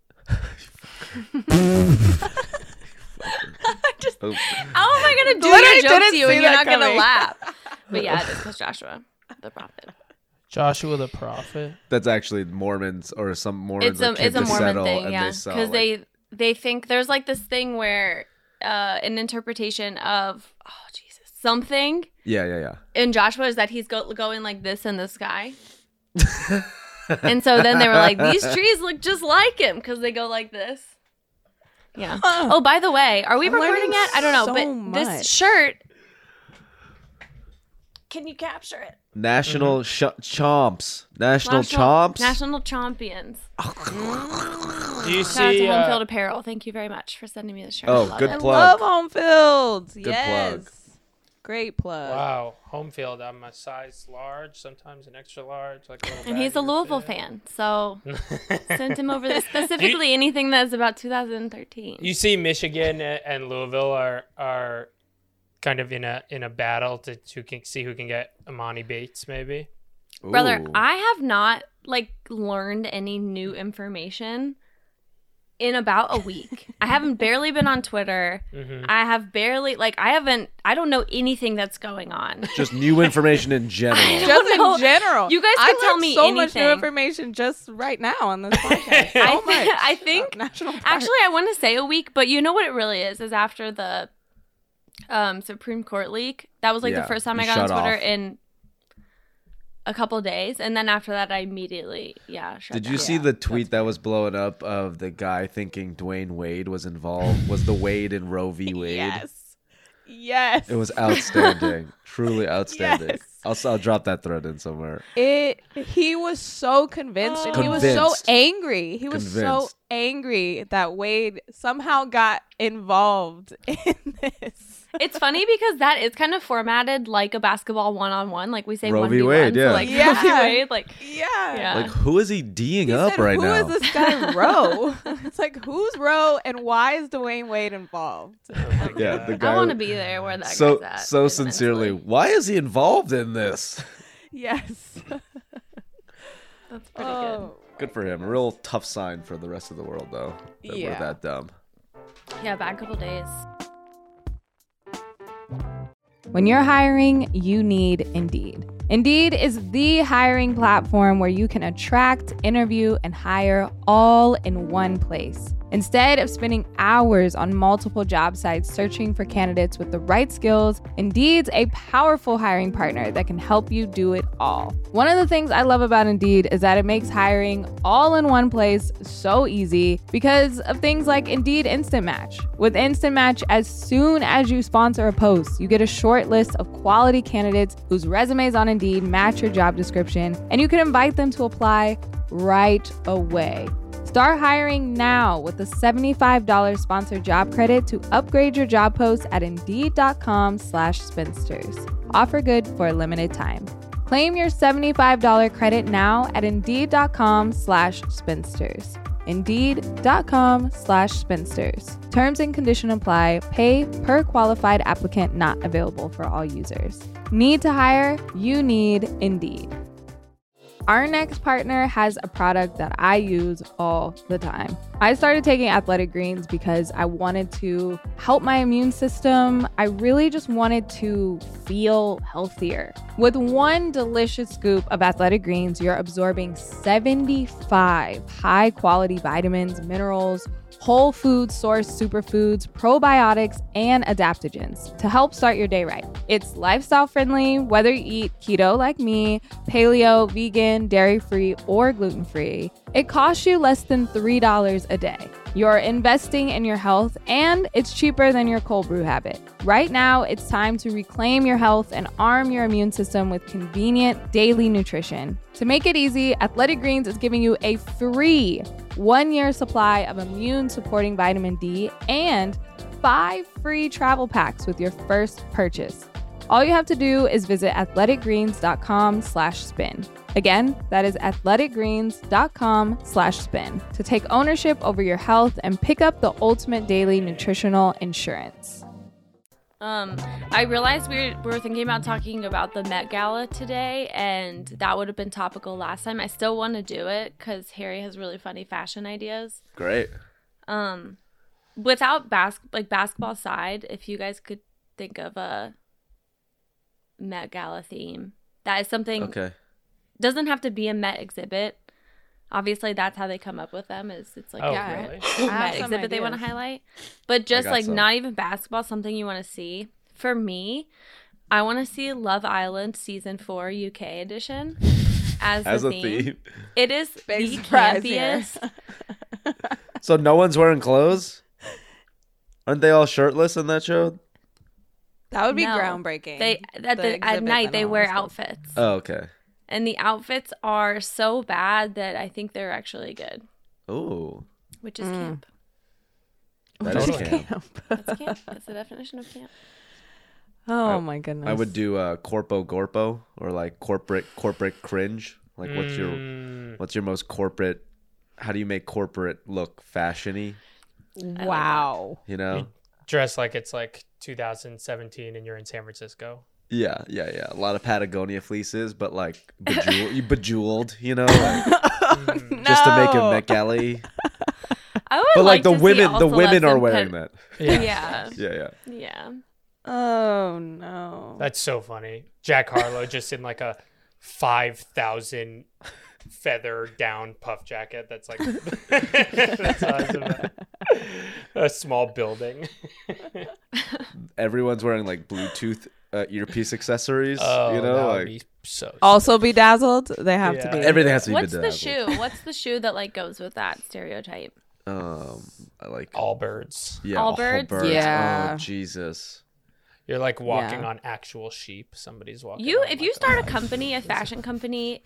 [SPEAKER 1] Just,
[SPEAKER 2] Oh,
[SPEAKER 1] how am I going to do
[SPEAKER 3] Literally
[SPEAKER 1] your joke
[SPEAKER 3] didn't
[SPEAKER 1] to you
[SPEAKER 3] see
[SPEAKER 1] and you're
[SPEAKER 3] that
[SPEAKER 1] not going to
[SPEAKER 3] coming.
[SPEAKER 1] laugh? But yeah, it is because Joshua, the prophet.
[SPEAKER 4] Joshua the prophet.
[SPEAKER 2] that's actually Mormons or some Mormons.
[SPEAKER 1] It's a
[SPEAKER 2] that came
[SPEAKER 1] it's a
[SPEAKER 2] to
[SPEAKER 1] Mormon
[SPEAKER 2] settle,
[SPEAKER 1] thing,
[SPEAKER 2] and
[SPEAKER 1] yeah.
[SPEAKER 2] they saw,
[SPEAKER 1] Because
[SPEAKER 2] like-
[SPEAKER 1] they they think there's like this thing where uh, an interpretation of oh Jesus something
[SPEAKER 2] yeah, yeah, yeah.
[SPEAKER 1] in Joshua is that he's go- going like this in the sky. And so then they were like, these trees look just like him because they go like this. Yeah.
[SPEAKER 3] Huh.
[SPEAKER 1] Oh, by the way, are we
[SPEAKER 3] I'm
[SPEAKER 1] recording
[SPEAKER 3] learning
[SPEAKER 1] yet? I don't know,
[SPEAKER 3] so
[SPEAKER 1] but
[SPEAKER 3] much.
[SPEAKER 1] this shirt. Can you capture it?
[SPEAKER 2] National sh- chomps. National,
[SPEAKER 1] National
[SPEAKER 2] chomps.
[SPEAKER 1] National champions.
[SPEAKER 4] Do
[SPEAKER 1] Shout out to
[SPEAKER 4] you see?
[SPEAKER 1] Home
[SPEAKER 4] Uh,
[SPEAKER 1] Field Apparel. Thank you very much for sending me this shirt.
[SPEAKER 2] Oh,
[SPEAKER 1] I love
[SPEAKER 2] good
[SPEAKER 1] it.
[SPEAKER 3] I
[SPEAKER 2] plug.
[SPEAKER 3] love home fields.
[SPEAKER 2] Good
[SPEAKER 3] yes.
[SPEAKER 2] plug.
[SPEAKER 3] Great plug.
[SPEAKER 4] wow, home field. I'm a size large, sometimes an extra large, like a little.
[SPEAKER 1] And he's a
[SPEAKER 4] baggy
[SPEAKER 1] Louisville
[SPEAKER 4] fit.
[SPEAKER 1] fan, so sent him over this specifically anything that's about two thousand thirteen.
[SPEAKER 4] You see, Michigan and Louisville are are kind of in a in a battle to to can see who can get Amani Bates, maybe.
[SPEAKER 1] Brother,
[SPEAKER 2] Ooh.
[SPEAKER 1] I have not like learned any new information in about a week. I haven't barely been on Twitter.
[SPEAKER 4] Mm-hmm.
[SPEAKER 1] I have barely like I haven't I don't know anything that's going on.
[SPEAKER 2] Just new information in general.
[SPEAKER 3] Just
[SPEAKER 1] know.
[SPEAKER 3] in general.
[SPEAKER 1] You guys
[SPEAKER 3] I
[SPEAKER 1] could tell
[SPEAKER 3] learned
[SPEAKER 1] me
[SPEAKER 3] so much new
[SPEAKER 1] anything.
[SPEAKER 3] information just right now on this podcast. So
[SPEAKER 1] I,
[SPEAKER 3] much.
[SPEAKER 1] th- I think
[SPEAKER 3] about national parks.
[SPEAKER 1] actually I want to say a week, but you know what it really is is after the um Supreme Court leak. That was like
[SPEAKER 2] Yeah,
[SPEAKER 1] the first time I
[SPEAKER 2] you
[SPEAKER 1] got on
[SPEAKER 2] shut
[SPEAKER 1] Twitter
[SPEAKER 2] off.
[SPEAKER 1] in a couple days, and then after that I immediately yeah. Shut
[SPEAKER 2] Did
[SPEAKER 1] down.
[SPEAKER 2] you see the tweet that was blowing up of the guy thinking Dwayne Wade was involved? Was the Wade in Roe v. Wade?
[SPEAKER 3] Yes. Yes.
[SPEAKER 2] It was outstanding. Truly outstanding.
[SPEAKER 3] Yes.
[SPEAKER 2] I'll, I'll drop that thread in somewhere.
[SPEAKER 3] It. He was so convinced, and he was so
[SPEAKER 2] Convinced.
[SPEAKER 3] angry. He was so
[SPEAKER 2] Convinced.
[SPEAKER 3] angry that Wade somehow got involved in this.
[SPEAKER 1] It's funny because that is kind of formatted like a basketball one-on-one. Like we say
[SPEAKER 2] Roe
[SPEAKER 1] one
[SPEAKER 2] v.
[SPEAKER 1] v.
[SPEAKER 2] Wade,
[SPEAKER 1] one,
[SPEAKER 2] yeah.
[SPEAKER 1] so like
[SPEAKER 3] Yeah.
[SPEAKER 1] Roe v. Wade, like
[SPEAKER 3] Yeah.
[SPEAKER 1] yeah.
[SPEAKER 2] Like, who is he D'ing
[SPEAKER 3] He
[SPEAKER 2] up
[SPEAKER 3] said,
[SPEAKER 2] right
[SPEAKER 3] Who
[SPEAKER 2] now?
[SPEAKER 3] is this guy Roe? It's like, who's Roe, and why is Dwayne Wade involved?
[SPEAKER 2] Yeah, the guy.
[SPEAKER 1] I want to be there where that
[SPEAKER 2] so
[SPEAKER 1] guy's at.
[SPEAKER 2] so
[SPEAKER 1] like,
[SPEAKER 2] sincerely.
[SPEAKER 1] mentally.
[SPEAKER 2] Why is he involved in this?
[SPEAKER 3] Yes.
[SPEAKER 1] That's pretty
[SPEAKER 3] Oh.
[SPEAKER 2] Good for him. A real tough sign for the rest of the world, though. That
[SPEAKER 3] Yeah.
[SPEAKER 2] we're that dumb.
[SPEAKER 1] good. Yeah, bad couple days.
[SPEAKER 3] When you're hiring, you need Indeed. Indeed is the hiring platform where you can attract, interview, and hire all in one place. Instead of spending hours on multiple job sites searching for candidates with the right skills, Indeed's a powerful hiring partner that can help you do it all. One of the things I love about Indeed is that it makes hiring all in one place so easy because of things like Indeed Instant Match. With Instant Match, as soon as you sponsor a post, you get a short list of quality candidates whose resumes on Indeed match your job description, and you can invite them to apply right away. Start hiring now with a seventy-five dollars sponsored job credit to upgrade your job post at Indeed.com slash spinsters. Offer good for a limited time. Claim your seventy-five dollars credit now at Indeed.com slash spinsters. Indeed.com slash spinsters. Terms and conditions apply. Pay per qualified applicant. Not available for all users. Need to hire? You need Indeed. Our next partner has a product that I use all the time. I started taking Athletic Greens because I wanted to help my immune system. I really just wanted to feel healthier. With one delicious scoop of Athletic Greens, you're absorbing seventy-five high-quality vitamins, minerals, whole food source superfoods, probiotics, and adaptogens to help start your day right. It's lifestyle friendly, whether you eat keto like me, paleo, vegan, dairy-free, or gluten-free. It costs you less than three dollars a day. You're investing in your health, and it's cheaper than your cold brew habit. Right now, it's time to reclaim your health and arm your immune system with convenient daily nutrition. To make it easy, Athletic Greens is giving you a free one-year supply of immune-supporting vitamin D and five free travel packs with your first purchase. All you have to do is visit athleticgreens.com slash spin. Again, that is athleticgreens.com slash spin to take ownership over your health and pick up the ultimate daily nutritional insurance.
[SPEAKER 1] Um, I realized we were, we were thinking about talking about the Met Gala today, and that would have been topical last time. I still want to do it because Harry has really funny fashion ideas.
[SPEAKER 2] Great.
[SPEAKER 1] Um, without bas- like basketball side, if you guys could think of a Met Gala theme, that is something.
[SPEAKER 2] Okay.
[SPEAKER 1] Doesn't have to be a Met exhibit. Obviously, that's how they come up with them. Is it's like
[SPEAKER 4] Oh,
[SPEAKER 1] a
[SPEAKER 3] Yeah.
[SPEAKER 4] really?
[SPEAKER 3] I have
[SPEAKER 1] Met
[SPEAKER 3] some
[SPEAKER 1] exhibit they want to
[SPEAKER 3] ideas.
[SPEAKER 1] highlight, but just
[SPEAKER 2] got
[SPEAKER 1] like
[SPEAKER 2] some.
[SPEAKER 1] not even basketball, something you want to see. For me, I want to see Love Island season four U K edition as the
[SPEAKER 2] As a
[SPEAKER 1] theme.
[SPEAKER 2] theme.
[SPEAKER 1] It is
[SPEAKER 3] Big
[SPEAKER 1] the
[SPEAKER 3] surprise here.
[SPEAKER 1] campiest.
[SPEAKER 2] So no one's wearing clothes? Aren't they all shirtless in that show?
[SPEAKER 3] That would be
[SPEAKER 1] No.
[SPEAKER 3] groundbreaking.
[SPEAKER 1] They at,
[SPEAKER 3] The
[SPEAKER 1] the, at
[SPEAKER 3] exhibit
[SPEAKER 1] night
[SPEAKER 3] that
[SPEAKER 1] they
[SPEAKER 3] no
[SPEAKER 1] wear
[SPEAKER 3] one was supposed-
[SPEAKER 1] outfits,
[SPEAKER 2] Oh, okay.
[SPEAKER 1] and the outfits are so bad that I think they're actually good,
[SPEAKER 2] Ooh.
[SPEAKER 1] which is
[SPEAKER 3] Mm.
[SPEAKER 1] camp.
[SPEAKER 2] That is
[SPEAKER 4] Totally.
[SPEAKER 2] camp.
[SPEAKER 1] That's camp. That's the definition of camp.
[SPEAKER 3] Oh
[SPEAKER 2] I-
[SPEAKER 3] my goodness.
[SPEAKER 2] I would do uh, corpo gorpo or like corporate corporate cringe. Like what's your
[SPEAKER 4] Mm,
[SPEAKER 2] what's your most corporate? How do you make corporate look fashiony?
[SPEAKER 3] Wow.
[SPEAKER 2] You know?
[SPEAKER 4] dress like it's like two thousand seventeen and you're in San Francisco.
[SPEAKER 2] Yeah, yeah, yeah. A lot of Patagonia fleeces, but like bejeweled, bejeweled you know, like, just to make a Met Gala.
[SPEAKER 1] I would
[SPEAKER 2] But like,
[SPEAKER 1] like
[SPEAKER 2] the
[SPEAKER 1] to see
[SPEAKER 2] women, the
[SPEAKER 1] also
[SPEAKER 2] women
[SPEAKER 1] less
[SPEAKER 2] are
[SPEAKER 1] than
[SPEAKER 2] wearing
[SPEAKER 1] pet-
[SPEAKER 2] that.
[SPEAKER 1] Yeah,
[SPEAKER 2] Yeah, yeah.
[SPEAKER 1] yeah.
[SPEAKER 3] Oh no.
[SPEAKER 4] That's so funny. Jack Harlow just in like a five thousand feather down puff jacket that's like the size of a, a small building.
[SPEAKER 2] Everyone's wearing like Bluetooth uh, earpiece accessories.
[SPEAKER 4] Oh,
[SPEAKER 2] you
[SPEAKER 4] that
[SPEAKER 2] know,
[SPEAKER 4] would
[SPEAKER 2] like
[SPEAKER 4] be so
[SPEAKER 3] Also bedazzled? They have
[SPEAKER 4] Yeah.
[SPEAKER 3] to be.
[SPEAKER 2] everything has to be
[SPEAKER 1] What's the
[SPEAKER 2] bedazzled.
[SPEAKER 1] shoe? What's the shoe that like goes with that stereotype?
[SPEAKER 2] Um, I like
[SPEAKER 4] Allbirds.
[SPEAKER 2] yeah,
[SPEAKER 1] Allbirds?
[SPEAKER 2] Allbirds.
[SPEAKER 3] Yeah.
[SPEAKER 2] Oh Jesus.
[SPEAKER 4] You're like walking
[SPEAKER 3] Yeah.
[SPEAKER 4] on actual sheep. Somebody's walking.
[SPEAKER 1] You,
[SPEAKER 4] on
[SPEAKER 1] if
[SPEAKER 4] like
[SPEAKER 1] you
[SPEAKER 4] a-
[SPEAKER 1] start a company, a fashion company,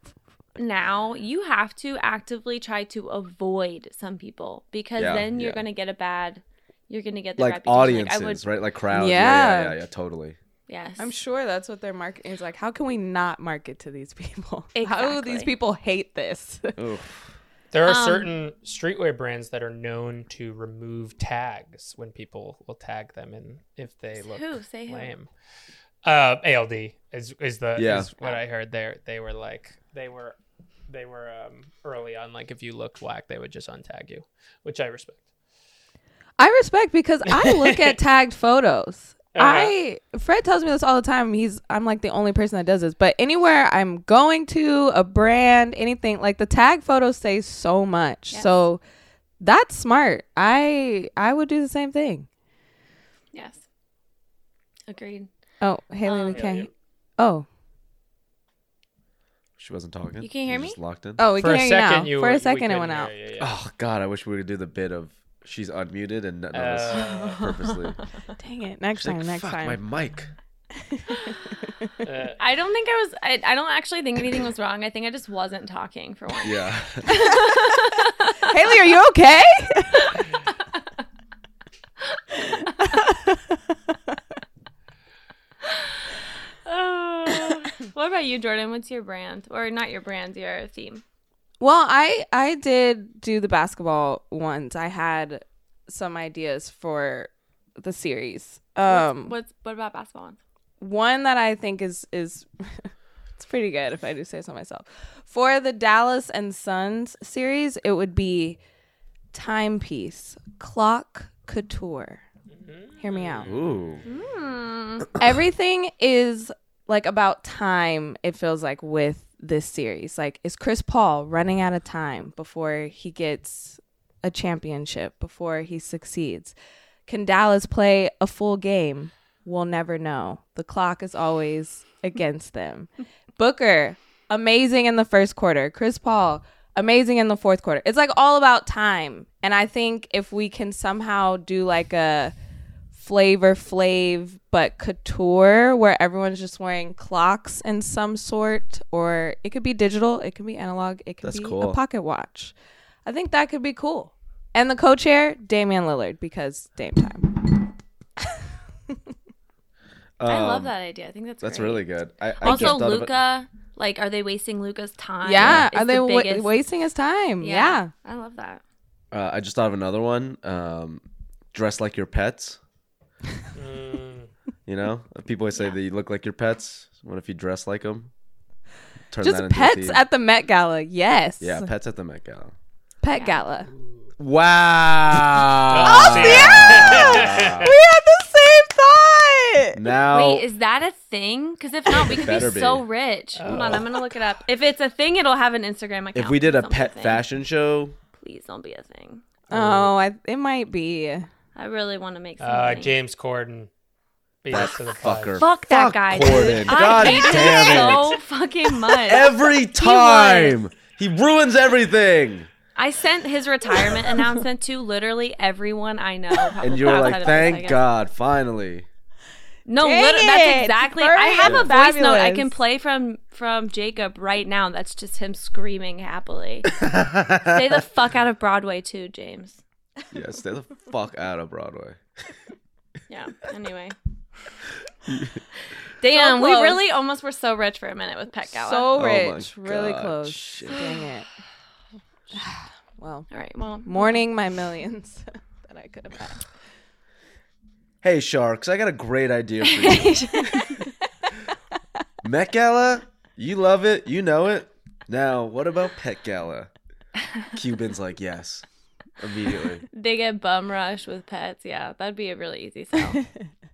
[SPEAKER 1] now you have to actively try to avoid some people because
[SPEAKER 2] Yeah,
[SPEAKER 1] then you're
[SPEAKER 2] yeah.
[SPEAKER 1] gonna get a bad. You're gonna get the
[SPEAKER 2] Like
[SPEAKER 1] reputation.
[SPEAKER 2] audiences,
[SPEAKER 1] Like, I would,
[SPEAKER 2] right? Like crowds. Yeah. yeah,
[SPEAKER 3] Yeah.
[SPEAKER 2] yeah, yeah, totally.
[SPEAKER 1] yes.
[SPEAKER 3] I'm sure that's what their marketing is like. How can we not market to these people? How do these
[SPEAKER 1] Exactly.
[SPEAKER 3] people hate this?
[SPEAKER 2] Oof.
[SPEAKER 4] There are
[SPEAKER 1] Um,
[SPEAKER 4] certain streetwear brands that are known to remove tags when people will tag them, and if they look
[SPEAKER 1] Who? Say who?
[SPEAKER 4] lame. Uh, A L D is is the
[SPEAKER 2] Yeah.
[SPEAKER 4] is what I heard. There they were like they were they were um, early on. Like if you looked whack, they would just untag you, which I respect.
[SPEAKER 3] I respect because I look at tagged photos.
[SPEAKER 4] Uh-huh.
[SPEAKER 3] I Fred tells me this all the time. He's I'm like the only person that does this. But anywhere I'm going to, a brand, anything, like the tag photos say so much.
[SPEAKER 1] Yes.
[SPEAKER 3] So that's smart. I I would do the same thing.
[SPEAKER 1] Yes. Agreed.
[SPEAKER 3] Oh, Haley,
[SPEAKER 1] Um,
[SPEAKER 3] we
[SPEAKER 4] Yeah,
[SPEAKER 3] can't.
[SPEAKER 4] yeah.
[SPEAKER 3] Oh,
[SPEAKER 2] She wasn't talking.
[SPEAKER 1] You can't hear
[SPEAKER 2] She's
[SPEAKER 1] me?
[SPEAKER 2] just locked in.
[SPEAKER 3] oh, we
[SPEAKER 4] For
[SPEAKER 3] can
[SPEAKER 4] a
[SPEAKER 3] hear you
[SPEAKER 4] second,
[SPEAKER 3] now.
[SPEAKER 4] you
[SPEAKER 3] For
[SPEAKER 4] were-
[SPEAKER 3] a
[SPEAKER 4] we
[SPEAKER 3] second, it
[SPEAKER 4] couldn't
[SPEAKER 3] went
[SPEAKER 4] hear
[SPEAKER 3] out.
[SPEAKER 4] you, yeah.
[SPEAKER 2] Oh God, I wish we could do the bit of she's unmuted and none of us
[SPEAKER 4] Uh,
[SPEAKER 2] purposely.
[SPEAKER 3] Dang it! Next
[SPEAKER 2] She's like,
[SPEAKER 3] time. Next
[SPEAKER 2] Fuck,
[SPEAKER 3] time.
[SPEAKER 2] my mic.
[SPEAKER 4] uh,
[SPEAKER 1] I don't think I was. I, I don't actually think anything was wrong. I think I just wasn't talking for once.
[SPEAKER 2] Yeah.
[SPEAKER 3] Haley, are you okay?
[SPEAKER 1] Oh. What about you, Jordan? What's your brand? Or not your brand, your theme?
[SPEAKER 3] Well, I I did do the basketball ones. I had some ideas for the series. Um,
[SPEAKER 1] What's, what's what about basketball ones?
[SPEAKER 3] one that I think is is it's pretty good if I do say so myself. For the Dallas and Suns series, it would be timepiece, clock couture. Hear me out.
[SPEAKER 2] Ooh.
[SPEAKER 1] Mm.
[SPEAKER 3] Everything is like about time, it feels like, with this series. Like, is Chris Paul running out of time before he gets a championship, before he succeeds? Can Dallas play a full game? We'll never know. The clock is always against them. Booker, amazing in the first quarter. Chris Paul, amazing in the fourth quarter. It's like all about time. And I think if we can somehow do like a Flavor Flav but couture where everyone's just wearing clocks in some sort, or it could be digital, it could be analog, it could
[SPEAKER 2] That's
[SPEAKER 3] be
[SPEAKER 2] cool.
[SPEAKER 3] a pocket watch. I think that could be cool. And the co-chair, Damian Lillard, because Dame time.
[SPEAKER 1] I love
[SPEAKER 2] Um,
[SPEAKER 1] that idea. I think that's
[SPEAKER 2] That's
[SPEAKER 1] great.
[SPEAKER 2] really good. I, I
[SPEAKER 1] Also,
[SPEAKER 2] just thought of it-
[SPEAKER 1] Luca, like, are they wasting Luca's time?
[SPEAKER 3] Yeah,
[SPEAKER 1] Is
[SPEAKER 3] are they
[SPEAKER 1] the
[SPEAKER 3] wa-
[SPEAKER 1] biggest-
[SPEAKER 3] wasting his time? Yeah.
[SPEAKER 1] I love that.
[SPEAKER 2] Uh, I just thought of another one. Um, dress like your pets.
[SPEAKER 4] Mm.
[SPEAKER 2] You know, people always say that you look like your pets. What if you dress like them? Turn
[SPEAKER 3] Just
[SPEAKER 2] that into a
[SPEAKER 3] pets
[SPEAKER 2] theme.
[SPEAKER 3] at the Met Gala. Yes.
[SPEAKER 2] Yeah, pets at the Met Gala.
[SPEAKER 3] Pet
[SPEAKER 1] Yeah.
[SPEAKER 3] Gala.
[SPEAKER 2] Wow.
[SPEAKER 4] Oh,
[SPEAKER 3] yeah! We had the same thought.
[SPEAKER 2] Now,
[SPEAKER 1] Wait, is that a thing? Because if not, we could be,
[SPEAKER 2] Better be.
[SPEAKER 1] so rich. Hold on, I'm gonna look it up. If it's a thing, it'll have an Instagram account.
[SPEAKER 2] if we did a
[SPEAKER 1] Please don't be
[SPEAKER 2] pet
[SPEAKER 1] thing.
[SPEAKER 2] fashion show,
[SPEAKER 1] please don't be a thing.
[SPEAKER 3] Oh, I, it might be.
[SPEAKER 1] I really want to make something.
[SPEAKER 4] Uh, James Corden. Beat us to the punch.
[SPEAKER 2] fucker.
[SPEAKER 1] Fuck that
[SPEAKER 2] Fuck
[SPEAKER 1] guy,
[SPEAKER 2] Corden.
[SPEAKER 1] dude.
[SPEAKER 2] God
[SPEAKER 1] I hate
[SPEAKER 2] damn
[SPEAKER 1] him
[SPEAKER 2] it.
[SPEAKER 1] so fucking much.
[SPEAKER 2] every time he ruins everything,
[SPEAKER 1] I sent his retirement announcement to literally everyone I know.
[SPEAKER 2] and you were
[SPEAKER 1] outside
[SPEAKER 2] like,
[SPEAKER 1] of
[SPEAKER 2] "Thank
[SPEAKER 1] Vegas.
[SPEAKER 2] God, finally."
[SPEAKER 1] No,
[SPEAKER 3] Dang
[SPEAKER 1] lit-
[SPEAKER 3] it,
[SPEAKER 1] that's exactly. I have a
[SPEAKER 3] Furry.
[SPEAKER 1] voice note I
[SPEAKER 3] Fabulous.
[SPEAKER 1] can play from from Jacob right now. That's just him screaming happily. Stay the fuck out of Broadway too, James.
[SPEAKER 2] Yeah, stay the fuck out of Broadway.
[SPEAKER 1] Yeah. Anyway. Damn, we
[SPEAKER 3] close.
[SPEAKER 1] really almost were so rich for a minute with Pet Gala.
[SPEAKER 3] So
[SPEAKER 2] Oh my
[SPEAKER 3] rich. really
[SPEAKER 2] God,
[SPEAKER 3] close.
[SPEAKER 2] shit.
[SPEAKER 3] Dang it. Well,
[SPEAKER 1] All right. Well,
[SPEAKER 3] mourning my millions that I could have had.
[SPEAKER 2] Hey, Sharks, I got a great idea for you. Met Gala, you love it, you know it. Now, what about Pet Gala? Cuban's like, yes, immediately.
[SPEAKER 1] they get bum rushed with pets. Yeah, that'd be a really easy sell.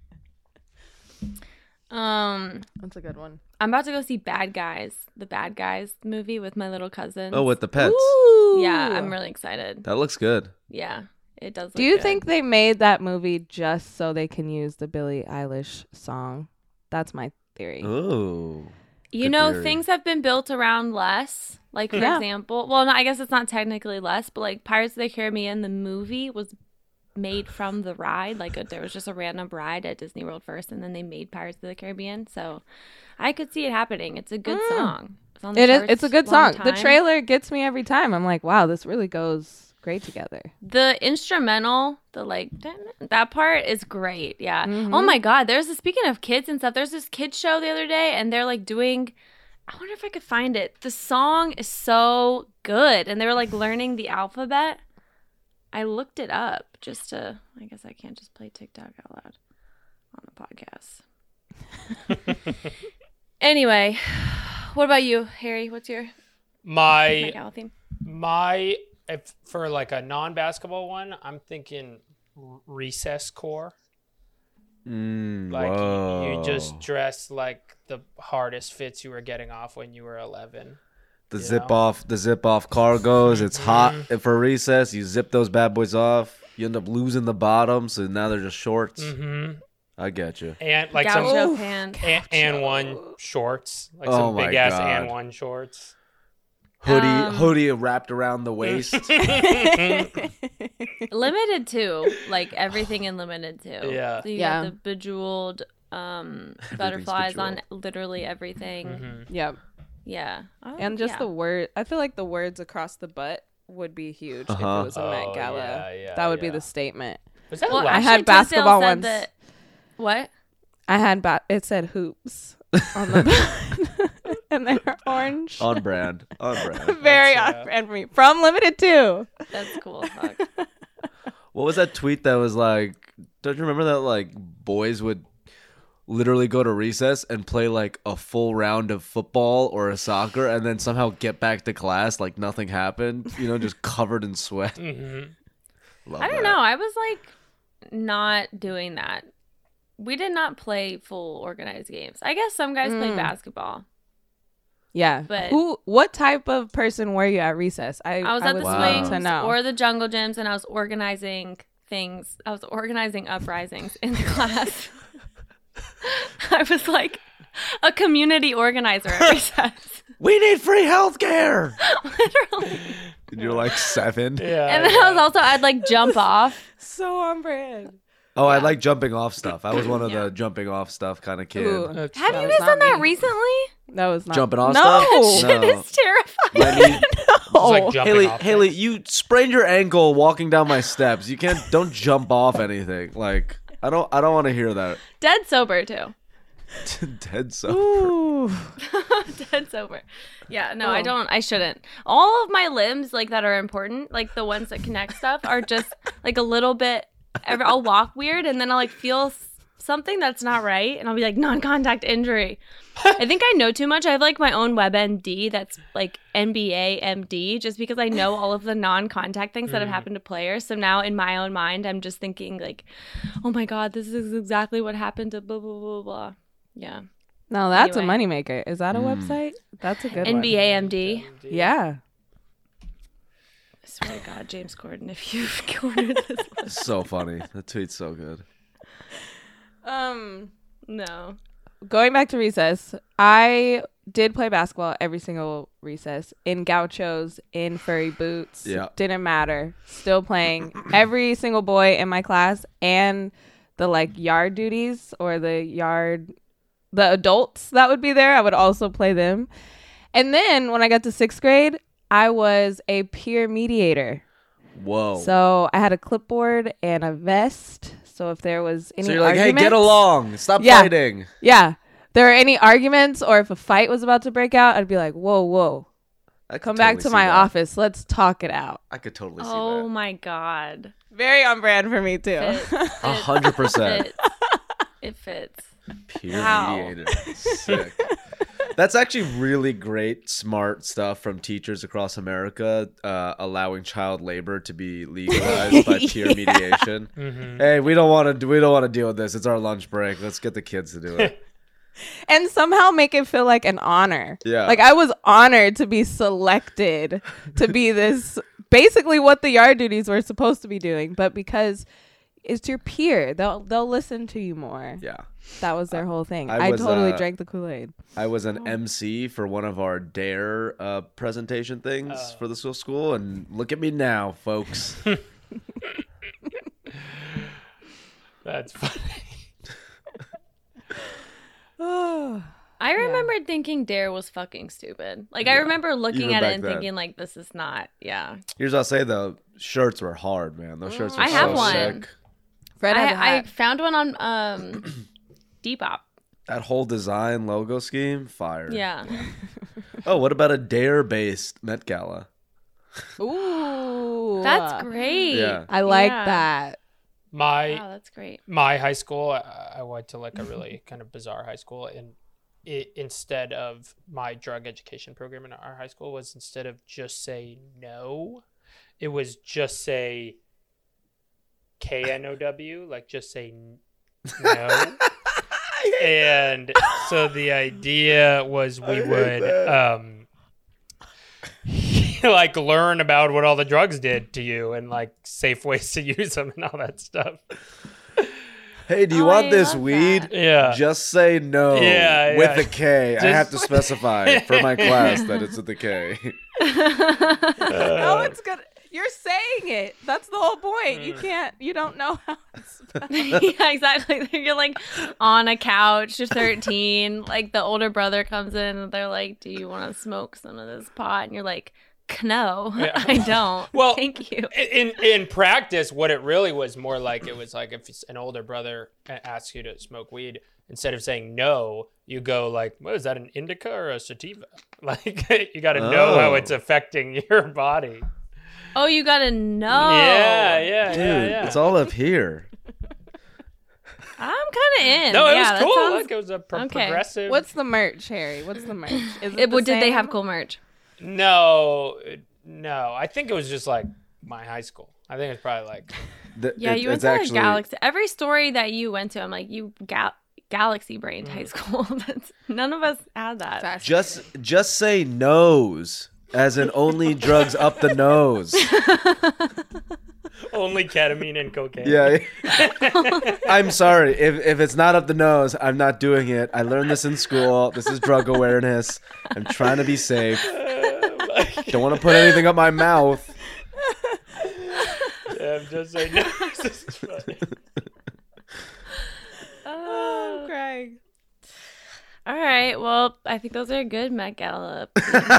[SPEAKER 1] um,
[SPEAKER 3] That's a good one.
[SPEAKER 1] I'm about to go see Bad Guys, the Bad Guys movie with my little cousin.
[SPEAKER 2] Oh, with the pets.
[SPEAKER 3] Ooh.
[SPEAKER 1] Yeah, I'm really excited.
[SPEAKER 2] That looks good.
[SPEAKER 1] Yeah, it does.
[SPEAKER 3] Do
[SPEAKER 1] look
[SPEAKER 3] you
[SPEAKER 1] good.
[SPEAKER 3] think they made that movie just so they can use the Billie Eilish song? That's my theory.
[SPEAKER 2] Ooh.
[SPEAKER 1] You
[SPEAKER 2] Good
[SPEAKER 1] know,
[SPEAKER 2] theory.
[SPEAKER 1] things have been built around less. Like, for
[SPEAKER 3] Yeah.
[SPEAKER 1] example, well, no, I guess it's not technically less, but like Pirates of the Caribbean, the movie was made from the ride. Like, a, there was just a random ride at Disney World first, and then they made Pirates of the Caribbean. So I could see it happening. It's a good
[SPEAKER 3] Mm.
[SPEAKER 1] song. It's on the
[SPEAKER 3] It is.
[SPEAKER 1] charts
[SPEAKER 3] It's a good
[SPEAKER 1] long
[SPEAKER 3] song. The
[SPEAKER 1] time.
[SPEAKER 3] trailer gets me every time. I'm like, wow, this really goes great together.
[SPEAKER 1] The instrumental, the like that part is great. Yeah.
[SPEAKER 3] Mhm.
[SPEAKER 1] Oh my god, there's a, speaking of kids and stuff. There's this kids show the other day, and they're like doing. I wonder if I could find it. The song is so good, and they were like learning the alphabet. I looked it up just to. I guess I can't just play TikTok out loud on a podcast. Anyway, what about you, Harry? What's your
[SPEAKER 4] My
[SPEAKER 1] Met Gala theme?
[SPEAKER 4] my if for like a non-basketball one, I'm thinking r- recess core.
[SPEAKER 2] Mm,
[SPEAKER 4] Like you, you
[SPEAKER 2] whoa.
[SPEAKER 4] just dress like the hardest fits you were getting off when you were eleven.
[SPEAKER 2] the
[SPEAKER 4] you
[SPEAKER 2] zip
[SPEAKER 4] know?
[SPEAKER 2] off, the zip off cargos. It's hot
[SPEAKER 4] Mm-hmm.
[SPEAKER 2] for recess. You zip those bad boys off. You end up losing the bottom, so now they're just shorts.
[SPEAKER 4] Mm-hmm.
[SPEAKER 2] I get you.
[SPEAKER 4] And like
[SPEAKER 1] Gaucho
[SPEAKER 4] some
[SPEAKER 3] Oof.
[SPEAKER 1] pants.
[SPEAKER 4] and, and one shorts, like
[SPEAKER 2] Oh
[SPEAKER 4] some
[SPEAKER 2] my
[SPEAKER 4] big ass
[SPEAKER 2] God.
[SPEAKER 4] and one shorts.
[SPEAKER 2] Hoodie,
[SPEAKER 1] Um,
[SPEAKER 2] hoodie wrapped around the waist.
[SPEAKER 1] Limited too, like everything in limited too.
[SPEAKER 4] Yeah.
[SPEAKER 1] So you
[SPEAKER 3] Yeah.
[SPEAKER 1] get the bejeweled um, butterflies on literally everything.
[SPEAKER 4] Mm-hmm.
[SPEAKER 3] Yep.
[SPEAKER 1] Yeah, Oh,
[SPEAKER 3] And just
[SPEAKER 1] yeah.
[SPEAKER 3] the word. I feel like the words across the butt would be huge if
[SPEAKER 2] Uh-huh.
[SPEAKER 3] it was a Met
[SPEAKER 4] Oh,
[SPEAKER 3] Gala.
[SPEAKER 4] yeah, yeah,
[SPEAKER 3] that would be
[SPEAKER 4] yeah.
[SPEAKER 3] the statement.
[SPEAKER 4] Was that
[SPEAKER 1] Well,
[SPEAKER 4] last
[SPEAKER 3] I had
[SPEAKER 1] actually, Tisdale
[SPEAKER 3] basketball
[SPEAKER 1] said
[SPEAKER 3] ones.
[SPEAKER 1] that- what?
[SPEAKER 3] I had ba- it said hoops on the and they're orange.
[SPEAKER 2] On brand. On brand.
[SPEAKER 3] Very
[SPEAKER 4] That's, uh,
[SPEAKER 3] on brand for me. From Limited too.
[SPEAKER 1] That's cool as fuck.
[SPEAKER 2] What was that tweet that was like, don't you remember that like boys would literally go to recess and play like a full round of football or a soccer and then somehow get back to class like nothing happened, you know, just covered in sweat?
[SPEAKER 4] Mhm.
[SPEAKER 2] Love
[SPEAKER 1] I don't
[SPEAKER 2] that.
[SPEAKER 1] know. I was like not doing that. We did not play full organized games. I guess some guys play
[SPEAKER 3] Mm.
[SPEAKER 1] basketball.
[SPEAKER 3] Yeah.
[SPEAKER 1] But-
[SPEAKER 3] who? What type of person were you at recess? I
[SPEAKER 1] I was at the
[SPEAKER 3] would
[SPEAKER 2] Wow.
[SPEAKER 3] love
[SPEAKER 1] swings
[SPEAKER 3] to know.
[SPEAKER 1] or the jungle gyms, and I was organizing things. I was organizing uprisings in the class. I was like a community organizer at recess.
[SPEAKER 2] We need free health care.
[SPEAKER 1] Literally.
[SPEAKER 2] You're like seven.
[SPEAKER 4] Yeah.
[SPEAKER 1] And then I was also, I'd like jump off.
[SPEAKER 3] so on brand.
[SPEAKER 2] Oh, I like jumping off stuff. I was one of
[SPEAKER 1] Yeah.
[SPEAKER 2] the jumping off stuff kind of kid.
[SPEAKER 3] Ooh.
[SPEAKER 4] That's
[SPEAKER 1] Have
[SPEAKER 3] That
[SPEAKER 1] you
[SPEAKER 3] was
[SPEAKER 1] guys done
[SPEAKER 3] not
[SPEAKER 1] that
[SPEAKER 3] me.
[SPEAKER 1] recently?
[SPEAKER 3] That was not
[SPEAKER 2] Jumping off
[SPEAKER 3] no.
[SPEAKER 2] stuff?
[SPEAKER 1] Shit
[SPEAKER 2] No.
[SPEAKER 1] is terrifying.
[SPEAKER 2] Lenny,
[SPEAKER 4] It's like
[SPEAKER 3] Oh.
[SPEAKER 4] jumping
[SPEAKER 2] Haley,
[SPEAKER 4] off
[SPEAKER 2] Haley,
[SPEAKER 4] things.
[SPEAKER 2] you sprained your ankle walking down my steps. You can't. Don't jump off anything. Like I don't. I don't want to hear that.
[SPEAKER 1] Dead sober too.
[SPEAKER 2] Dead so.
[SPEAKER 3] Ooh.
[SPEAKER 1] Dead sober. Yeah, no, I
[SPEAKER 3] Oh.
[SPEAKER 1] don't. I shouldn't. All of my limbs, like that are important, like the ones that connect stuff, are just like a little bit. Every, I'll walk weird, and then I'll like feel s- something that's not right, and I'll be like non-contact injury. I think I know too much. I have like my own WebMD that's like N B A M D, just because I know all of the non-contact things that have happened to players. So now in my own mind, I'm just thinking like, oh my god, this is exactly what happened to blah blah blah blah. Yeah,
[SPEAKER 3] No, that's
[SPEAKER 1] Anyway.
[SPEAKER 3] a moneymaker. Is that a
[SPEAKER 2] Mm.
[SPEAKER 3] website? That's a good
[SPEAKER 1] N B
[SPEAKER 3] one.
[SPEAKER 1] A M D.
[SPEAKER 3] Yeah.
[SPEAKER 1] I swear to God, James Corden, if you've ordered this one.
[SPEAKER 2] So funny. The tweet's so good.
[SPEAKER 3] Um.
[SPEAKER 1] No.
[SPEAKER 3] Going back to recess, I did play basketball every single recess in gauchos, in furry boots.
[SPEAKER 2] Yeah.
[SPEAKER 3] Didn't matter. Still playing. Every single boy in my class and the like yard duties or the yard, the adults that would be there, I would also play them. And then when I got to sixth grade, I was a peer mediator.
[SPEAKER 2] Whoa.
[SPEAKER 3] So I had a clipboard and a vest. So if there was any
[SPEAKER 2] So you're like, hey,
[SPEAKER 3] arguments,
[SPEAKER 2] get along. Stop
[SPEAKER 3] Yeah.
[SPEAKER 2] fighting.
[SPEAKER 3] yeah, there are any arguments or if a fight was about to break out, I'd be like, whoa, whoa,
[SPEAKER 2] I could
[SPEAKER 3] come back
[SPEAKER 2] totally
[SPEAKER 3] to
[SPEAKER 2] see
[SPEAKER 3] my
[SPEAKER 2] that.
[SPEAKER 3] office. Let's talk it out.
[SPEAKER 2] I could totally see
[SPEAKER 1] Oh
[SPEAKER 2] that.
[SPEAKER 1] my God.
[SPEAKER 3] Very on brand for me too.
[SPEAKER 1] Fits.
[SPEAKER 2] A hundred percent.
[SPEAKER 1] Fits. It fits.
[SPEAKER 2] Peer
[SPEAKER 1] Wow.
[SPEAKER 2] mediator. Sick. That's actually really great, smart stuff from teachers across America, uh, allowing child labor to be legalized by peer
[SPEAKER 3] Yeah.
[SPEAKER 2] mediation.
[SPEAKER 4] Mhm.
[SPEAKER 2] Hey, we don't want to. We don't want to deal with this. It's our lunch break. Let's get the kids to do it.
[SPEAKER 3] And somehow make it feel like an honor.
[SPEAKER 2] Yeah.
[SPEAKER 3] Like I was honored to be selected to be this, basically what the yard duties were supposed to be doing. But because it's your peer, they'll they'll listen to you more.
[SPEAKER 2] Yeah.
[SPEAKER 3] That was their whole thing.
[SPEAKER 2] I
[SPEAKER 3] I,
[SPEAKER 2] was,
[SPEAKER 3] totally
[SPEAKER 2] uh,
[SPEAKER 3] drank the Kool-Aid.
[SPEAKER 2] I was an M C for one of our DARE uh, presentation things
[SPEAKER 4] Oh.
[SPEAKER 2] for the school school, and look at me now, folks.
[SPEAKER 4] That's funny.
[SPEAKER 3] Oh.
[SPEAKER 1] I remember thinking Dare was fucking stupid. Like, I
[SPEAKER 2] Yeah.
[SPEAKER 1] remember looking
[SPEAKER 2] Even
[SPEAKER 1] at it
[SPEAKER 2] back
[SPEAKER 1] and
[SPEAKER 2] then.
[SPEAKER 1] thinking, like, this is not, yeah.
[SPEAKER 2] Here's what I'll say though: shirts were hard, man. Those shirts were
[SPEAKER 1] I have
[SPEAKER 2] so
[SPEAKER 1] one.
[SPEAKER 2] sick.
[SPEAKER 3] Fred had a
[SPEAKER 1] I, I
[SPEAKER 3] hat.
[SPEAKER 1] found one on um, Depop.
[SPEAKER 2] That whole design logo scheme, fire.
[SPEAKER 1] Yeah.
[SPEAKER 2] Oh, what about a DARE-based Met Gala?
[SPEAKER 3] Ooh.
[SPEAKER 1] That's great.
[SPEAKER 2] Yeah.
[SPEAKER 3] I like
[SPEAKER 1] Yeah.
[SPEAKER 3] that.
[SPEAKER 4] My
[SPEAKER 1] Wow, that's great.
[SPEAKER 4] my high school, I, I went to like a really kind of bizarre high school, and it, instead of my drug education program in our high school was instead of just say no, it was just say K N O W, like just say n- no. And so the idea was we would um like learn about what all the drugs did to you and like safe ways to use them and all that stuff.
[SPEAKER 2] Hey, do you
[SPEAKER 1] Oh,
[SPEAKER 2] want
[SPEAKER 1] I
[SPEAKER 2] this
[SPEAKER 1] love
[SPEAKER 2] weed?
[SPEAKER 1] that.
[SPEAKER 4] Yeah.
[SPEAKER 2] Just say no
[SPEAKER 4] Yeah,
[SPEAKER 2] with
[SPEAKER 4] yeah.
[SPEAKER 2] a K. I
[SPEAKER 4] Just-
[SPEAKER 2] have to specify for my class that it's with a K.
[SPEAKER 3] No, it's good. You're saying it. That's the whole point. You can't. You don't know how. It's
[SPEAKER 1] Yeah, exactly. You're like on a couch, you're thirteen. Like the older brother comes in and they're like, do you want to smoke some of this pot? And you're like, no,
[SPEAKER 4] Yeah.
[SPEAKER 1] I don't.
[SPEAKER 4] Well,
[SPEAKER 1] thank you.
[SPEAKER 4] in in practice, what it really was more like, it was like if an older brother asks you to smoke weed, instead of saying no, you go like, what is that, an indica or a sativa? Like, you got to know
[SPEAKER 2] Oh.
[SPEAKER 4] how it's affecting your body.
[SPEAKER 1] Oh, you gotta know.
[SPEAKER 4] Yeah, yeah,
[SPEAKER 2] Dude,
[SPEAKER 4] yeah, yeah.
[SPEAKER 2] it's all up here.
[SPEAKER 1] I'm kind of in.
[SPEAKER 4] no, it
[SPEAKER 1] yeah,
[SPEAKER 4] was
[SPEAKER 1] that
[SPEAKER 4] cool.
[SPEAKER 1] sounds-
[SPEAKER 4] Look, it was a pro-
[SPEAKER 1] Okay.
[SPEAKER 4] progressive.
[SPEAKER 3] What's the merch, Harry? What's the merch? Is it
[SPEAKER 1] It,
[SPEAKER 3] the
[SPEAKER 1] did they have
[SPEAKER 3] same?
[SPEAKER 1] cool merch?
[SPEAKER 4] No, it- no. I think it was just like my high school. I think it's probably like
[SPEAKER 2] Th-
[SPEAKER 1] Yeah,
[SPEAKER 2] it-
[SPEAKER 1] you went
[SPEAKER 2] it's
[SPEAKER 1] to
[SPEAKER 2] actually,
[SPEAKER 1] Galaxy. Every story that you went to, I'm like, you gal- Galaxy brained high school. That's, none of us had that.
[SPEAKER 3] Fascinating.
[SPEAKER 2] Just just say nose, as in only drugs up the nose.
[SPEAKER 4] only ketamine and cocaine.
[SPEAKER 2] Yeah. I'm sorry. If if it's not up the nose, I'm not doing it. I learned this in school. This is drug awareness. I'm trying to be safe. Don't want to put anything up my mouth.
[SPEAKER 4] Yeah, I'm just saying. No, this is funny.
[SPEAKER 3] Oh, Craig.
[SPEAKER 1] All right. Well, I think those are good, Met Gallup.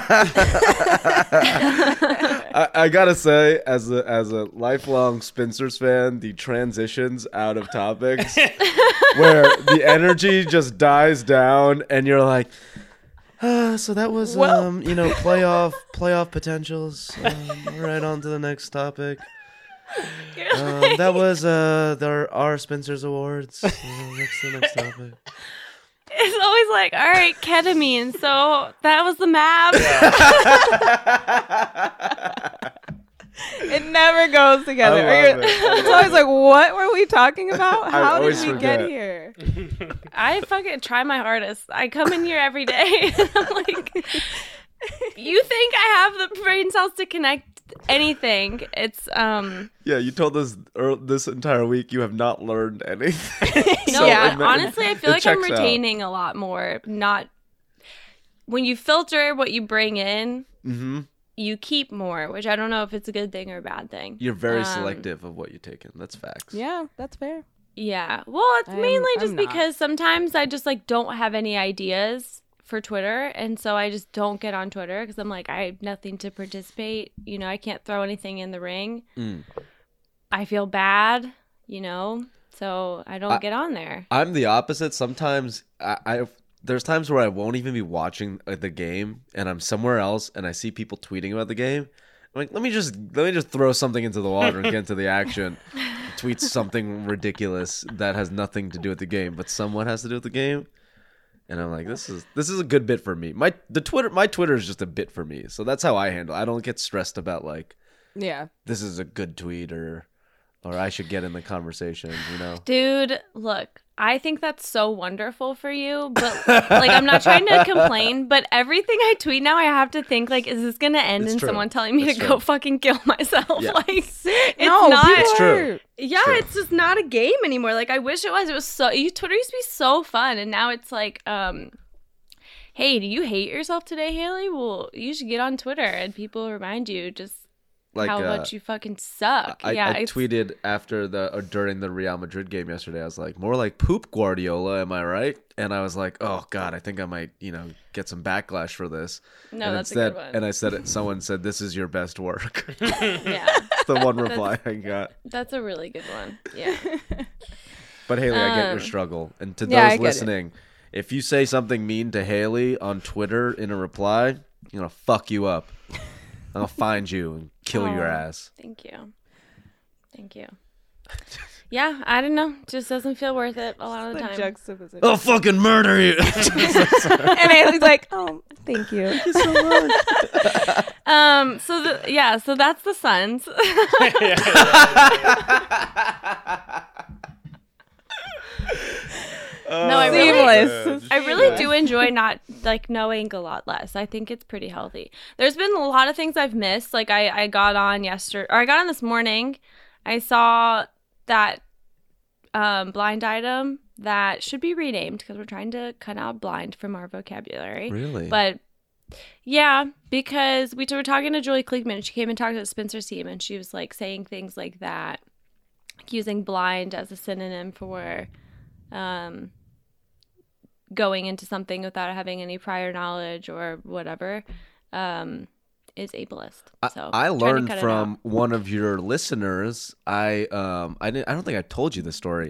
[SPEAKER 2] I, I gotta say, as a as a lifelong Spincers fan, the transitions out of topics where the energy just dies down, and you're like, ah, so that was
[SPEAKER 3] Well-
[SPEAKER 2] um, you know, playoff playoff potentials. Um, right on to the next topic. Um, that was uh, there are Spincers Awards. Uh, next to the next topic.
[SPEAKER 1] It's always like, all right, ketamine. So that was the map.
[SPEAKER 3] It never goes together.
[SPEAKER 2] I
[SPEAKER 3] Or
[SPEAKER 2] love
[SPEAKER 3] you're-
[SPEAKER 2] it. I
[SPEAKER 3] It's
[SPEAKER 2] love
[SPEAKER 3] always like, what were we talking about?
[SPEAKER 2] I
[SPEAKER 3] How did
[SPEAKER 2] always
[SPEAKER 3] we
[SPEAKER 2] forget.
[SPEAKER 3] get here?
[SPEAKER 1] I fucking try my hardest. I come in here every day. And I'm like, you think I have the brain cells to connect anything? It's um.
[SPEAKER 2] Yeah, you told us ear- this entire week you have not learned anything.
[SPEAKER 1] No,
[SPEAKER 2] So
[SPEAKER 1] yeah,
[SPEAKER 2] it ma-
[SPEAKER 1] honestly, I feel
[SPEAKER 2] it
[SPEAKER 1] like I'm
[SPEAKER 2] checks out.
[SPEAKER 1] retaining a lot more. Not when you filter what you bring in,
[SPEAKER 2] Mhm.
[SPEAKER 1] you keep more, which I don't know if it's a good thing or a bad thing.
[SPEAKER 2] You're very
[SPEAKER 1] Um,
[SPEAKER 2] selective of what you take in. That's facts.
[SPEAKER 3] Yeah, that's fair.
[SPEAKER 1] Yeah. Well, it's
[SPEAKER 3] I'm-
[SPEAKER 1] mainly
[SPEAKER 3] I'm
[SPEAKER 1] just
[SPEAKER 3] not.
[SPEAKER 1] because sometimes I just like don't have any ideas for Twitter, and so I just don't get on Twitter because I'm like, I have nothing to participate. You know, I can't throw anything in the ring.
[SPEAKER 2] Mm.
[SPEAKER 1] I feel bad, you know, so I don't
[SPEAKER 2] I-
[SPEAKER 1] get on there.
[SPEAKER 2] I'm the opposite. Sometimes I, I there's times where I won't even be watching uh, the game, and I'm somewhere else, and I see people tweeting about the game. I'm like, let me just let me just throw something into the water and get into the action. Tweet something ridiculous that has nothing to do with the game, but somewhat has to do with the game. And I'm like, this is this is a good bit for me. My the Twitter my Twitter is just a bit for me, so that's how I handle it. I don't get stressed about like
[SPEAKER 3] Yeah.
[SPEAKER 2] this is a good tweet or or I should get in the conversation. You know.
[SPEAKER 1] Dude, look, I think that's so wonderful for you, but like I'm not trying to complain, but everything I tweet now I have to think like, is this gonna end
[SPEAKER 2] It's
[SPEAKER 1] in
[SPEAKER 2] true.
[SPEAKER 1] someone telling me
[SPEAKER 2] It's
[SPEAKER 1] to
[SPEAKER 2] true.
[SPEAKER 1] go fucking kill myself?
[SPEAKER 2] Yeah.
[SPEAKER 1] Like it's
[SPEAKER 3] no,
[SPEAKER 1] not
[SPEAKER 3] people
[SPEAKER 2] It's true.
[SPEAKER 3] are-
[SPEAKER 1] Yeah,
[SPEAKER 2] True.
[SPEAKER 1] it's just not a game anymore. Like I wish it was. It was so you Twitter used to be so fun, and now it's like, um, hey, do you hate yourself today, Haley? Well, you should get on Twitter, and people remind you just
[SPEAKER 2] Like
[SPEAKER 1] how
[SPEAKER 2] uh,
[SPEAKER 1] much you fucking suck.
[SPEAKER 2] I,
[SPEAKER 1] yeah,
[SPEAKER 2] I
[SPEAKER 1] it's-
[SPEAKER 2] tweeted after the or during the Real Madrid game yesterday. I was like, more like poop Guardiola, am I right? And I was like, oh god, I think I might, you know, get some backlash for this.
[SPEAKER 1] No,
[SPEAKER 2] and
[SPEAKER 1] that's a
[SPEAKER 2] instead,
[SPEAKER 1] good one.
[SPEAKER 2] And I said it. Someone said, "This is your best work."
[SPEAKER 1] yeah,
[SPEAKER 2] That's the one reply I got.
[SPEAKER 1] that's a really good one. Yeah.
[SPEAKER 2] But Haley, I get your
[SPEAKER 1] Um,
[SPEAKER 2] struggle. And to
[SPEAKER 3] Yeah, I
[SPEAKER 2] those
[SPEAKER 3] get it.
[SPEAKER 2] listening, if you say something mean to Haley on Twitter in a reply, I'm gonna fuck you up. I'm gonna find you and kill your
[SPEAKER 1] Aw.
[SPEAKER 2] ass.
[SPEAKER 1] Thank you. Thank you. Yeah, I don't know. Just doesn't feel worth it a lot of the
[SPEAKER 3] The
[SPEAKER 1] time.
[SPEAKER 3] juxtaposition.
[SPEAKER 2] I'll fucking murder you.
[SPEAKER 3] And Haley's like, oh, thank you.
[SPEAKER 1] Um. So the yeah. So that's the Suns. No, I really,
[SPEAKER 3] Seamless.
[SPEAKER 1] I really do enjoy not like knowing a lot less. I think it's pretty healthy. There's been a lot of things I've missed. Like I, I got on yesterday, or I got on this morning. I saw that um, blind item that should be renamed because we're trying to cut out blind from our vocabulary.
[SPEAKER 2] Really?
[SPEAKER 1] But yeah, because we t- were talking to Julie Kliegman. She came and talked to the Spencer's team, and she was like saying things like that, like using blind as a synonym for um, going into something without having any prior knowledge or whatever um, is ableist. So
[SPEAKER 2] I, I
[SPEAKER 1] trying to
[SPEAKER 2] learned
[SPEAKER 1] cut it
[SPEAKER 2] from
[SPEAKER 1] out.
[SPEAKER 2] one of your listeners. I um I didn't I don't think I told you the story.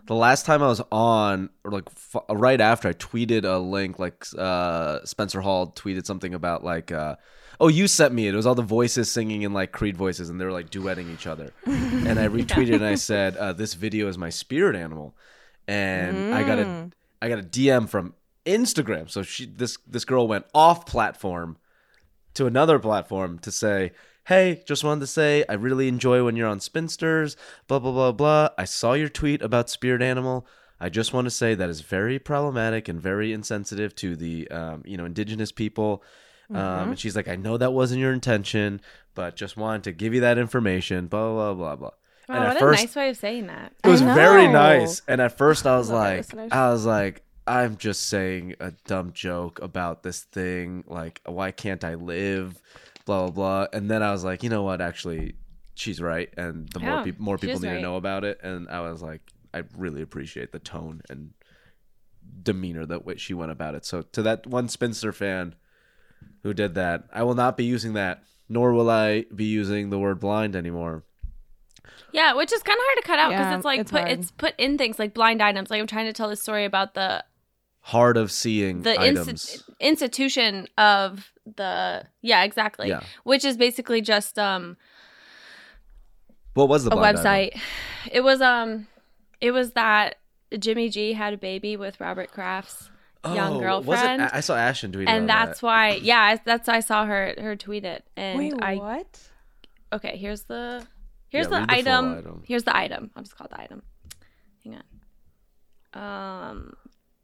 [SPEAKER 2] The last time I was on, or like f- right after, I tweeted a link. Like uh, Spencer Hall tweeted something about like, uh, oh, you sent me it. It was all the voices singing in like Creed voices, and they were like duetting each other. And I retweeted and I said, uh, "This video is my spirit animal," and mm. I got a I got a D M from Instagram. So she this this girl went off platform to another platform to say, hey, just wanted to say I really enjoy when you're on Spinsters, blah, blah, blah, blah. I saw your tweet about spirit animal. I just want to say that is very problematic and very insensitive to the, um, you know, indigenous people. Mm-hmm. Um, and she's like, I know that wasn't your intention, but just wanted to give you that information, blah, blah, blah, blah.
[SPEAKER 1] Oh,
[SPEAKER 2] and
[SPEAKER 1] what
[SPEAKER 2] at
[SPEAKER 1] a
[SPEAKER 2] first,
[SPEAKER 1] nice way of saying that.
[SPEAKER 2] It was
[SPEAKER 3] I
[SPEAKER 2] very
[SPEAKER 3] know.
[SPEAKER 2] nice. And at first I was
[SPEAKER 3] Love our
[SPEAKER 2] like,
[SPEAKER 3] listeners.
[SPEAKER 2] I was like, I'm just saying a dumb joke about this thing. Like, why can't I live? Blah, blah, blah. And then I was like, you know what? Actually, she's right. And the more,
[SPEAKER 1] Yeah,
[SPEAKER 2] peop more people
[SPEAKER 1] she's
[SPEAKER 2] need
[SPEAKER 1] right.
[SPEAKER 2] to know about it. And I was like, I really appreciate the tone and demeanor that way she went about it. So to that one Spinster fan who did that, I will not be using that, nor will I be using the word blind anymore.
[SPEAKER 1] Yeah, which is kind of hard to cut out because
[SPEAKER 3] Yeah,
[SPEAKER 1] it's like
[SPEAKER 3] it's
[SPEAKER 1] put
[SPEAKER 3] hard.
[SPEAKER 1] it's put in things like blind items. Like I'm trying to tell this story about the
[SPEAKER 2] Hard of seeing
[SPEAKER 1] the
[SPEAKER 2] items.
[SPEAKER 1] insti- institution of the yeah exactly,
[SPEAKER 2] Yeah.
[SPEAKER 1] which is basically just um
[SPEAKER 2] What was the
[SPEAKER 1] a
[SPEAKER 2] blind
[SPEAKER 1] website.
[SPEAKER 2] item?
[SPEAKER 1] It was um it was that Jimmy G had a baby with Robert Kraft's young
[SPEAKER 2] Oh,
[SPEAKER 1] girlfriend.
[SPEAKER 2] Was it, I saw Ashton tweet
[SPEAKER 1] and
[SPEAKER 2] about
[SPEAKER 1] that's
[SPEAKER 2] that.
[SPEAKER 1] why yeah I, that's why I saw her her tweet it and
[SPEAKER 3] Wait,
[SPEAKER 1] I
[SPEAKER 3] what?
[SPEAKER 1] okay here's the here's
[SPEAKER 2] Yeah,
[SPEAKER 1] the
[SPEAKER 2] read the full
[SPEAKER 1] item.
[SPEAKER 2] item.
[SPEAKER 1] Here's the item. I'll just call it the item. Hang on. Um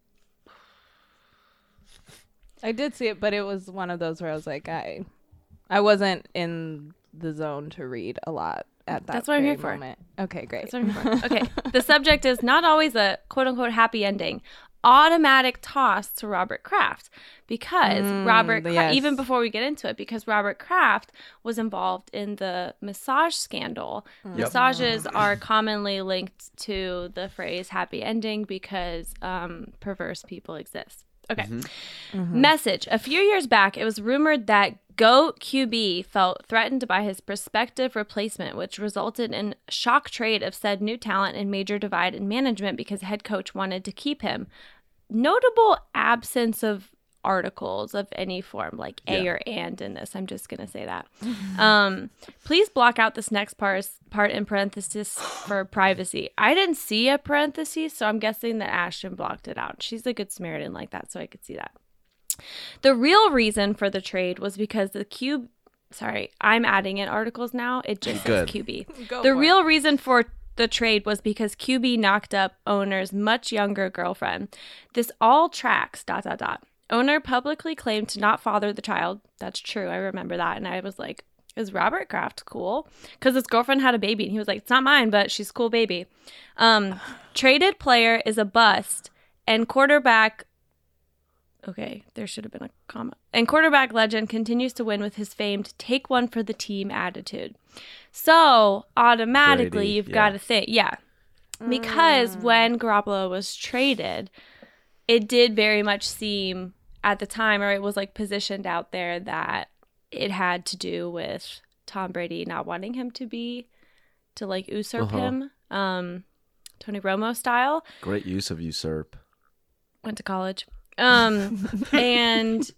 [SPEAKER 3] I did see it, but it was one of those where I was like, I, I wasn't in the zone to read a lot at that.
[SPEAKER 1] That's what I'm
[SPEAKER 3] very
[SPEAKER 1] here for.
[SPEAKER 3] moment. Okay, great.
[SPEAKER 1] That's what I'm here for. Okay. The subject is not always a quote unquote happy ending. Automatic toss to Robert Kraft because
[SPEAKER 3] Mm,
[SPEAKER 1] Robert, Kra-
[SPEAKER 3] yes.
[SPEAKER 1] even before we get into it, because Robert Kraft was involved in the massage scandal.
[SPEAKER 3] Mm.
[SPEAKER 2] Yep.
[SPEAKER 1] Massages are commonly linked to the phrase happy ending because um, perverse people exist. Okay.
[SPEAKER 3] Mm-hmm.
[SPEAKER 1] Message. A few years back, it was rumored that GOAT Q B felt threatened by his prospective replacement, which resulted in shock trade of said new talent and major divide in management because head coach wanted to keep him. Notable absence of articles of any form, like a
[SPEAKER 2] Yeah.
[SPEAKER 1] or and in this. I'm just going to say that. Um, please block out this next part, part in parentheses for privacy. I didn't see a parenthesis, so I'm guessing that Ashton blocked it out. She's a good Samaritan like that, so I could see that. The real reason for the trade was because the Q... Sorry, I'm adding in articles now. It just
[SPEAKER 2] Good.
[SPEAKER 1] says Q B.
[SPEAKER 3] Go
[SPEAKER 1] The
[SPEAKER 3] for it.
[SPEAKER 1] real reason for the trade was because Q B knocked up owner's much younger girlfriend. This all tracks, dot, dot, dot. Owner publicly claimed to not father the child. That's true. I remember that. And I was like, is Robert Kraft cool? Because his girlfriend had a baby. And he was like, it's not mine, but she's a cool baby. Um, traded player is a bust. And quarterback... Okay, there should have been a comma. And quarterback legend continues to win with his famed take one for the team attitude. So automatically
[SPEAKER 2] Brady,
[SPEAKER 1] you've
[SPEAKER 2] yeah.
[SPEAKER 1] got to think, yeah. Because when Garoppolo was traded, it did very much seem at the time, or it was like positioned out there that it had to do with Tom Brady not wanting him to be, to like usurp
[SPEAKER 2] Uh-huh.
[SPEAKER 1] him, um, Tony Romo style.
[SPEAKER 2] Great use of usurp.
[SPEAKER 1] Went to college. Um, and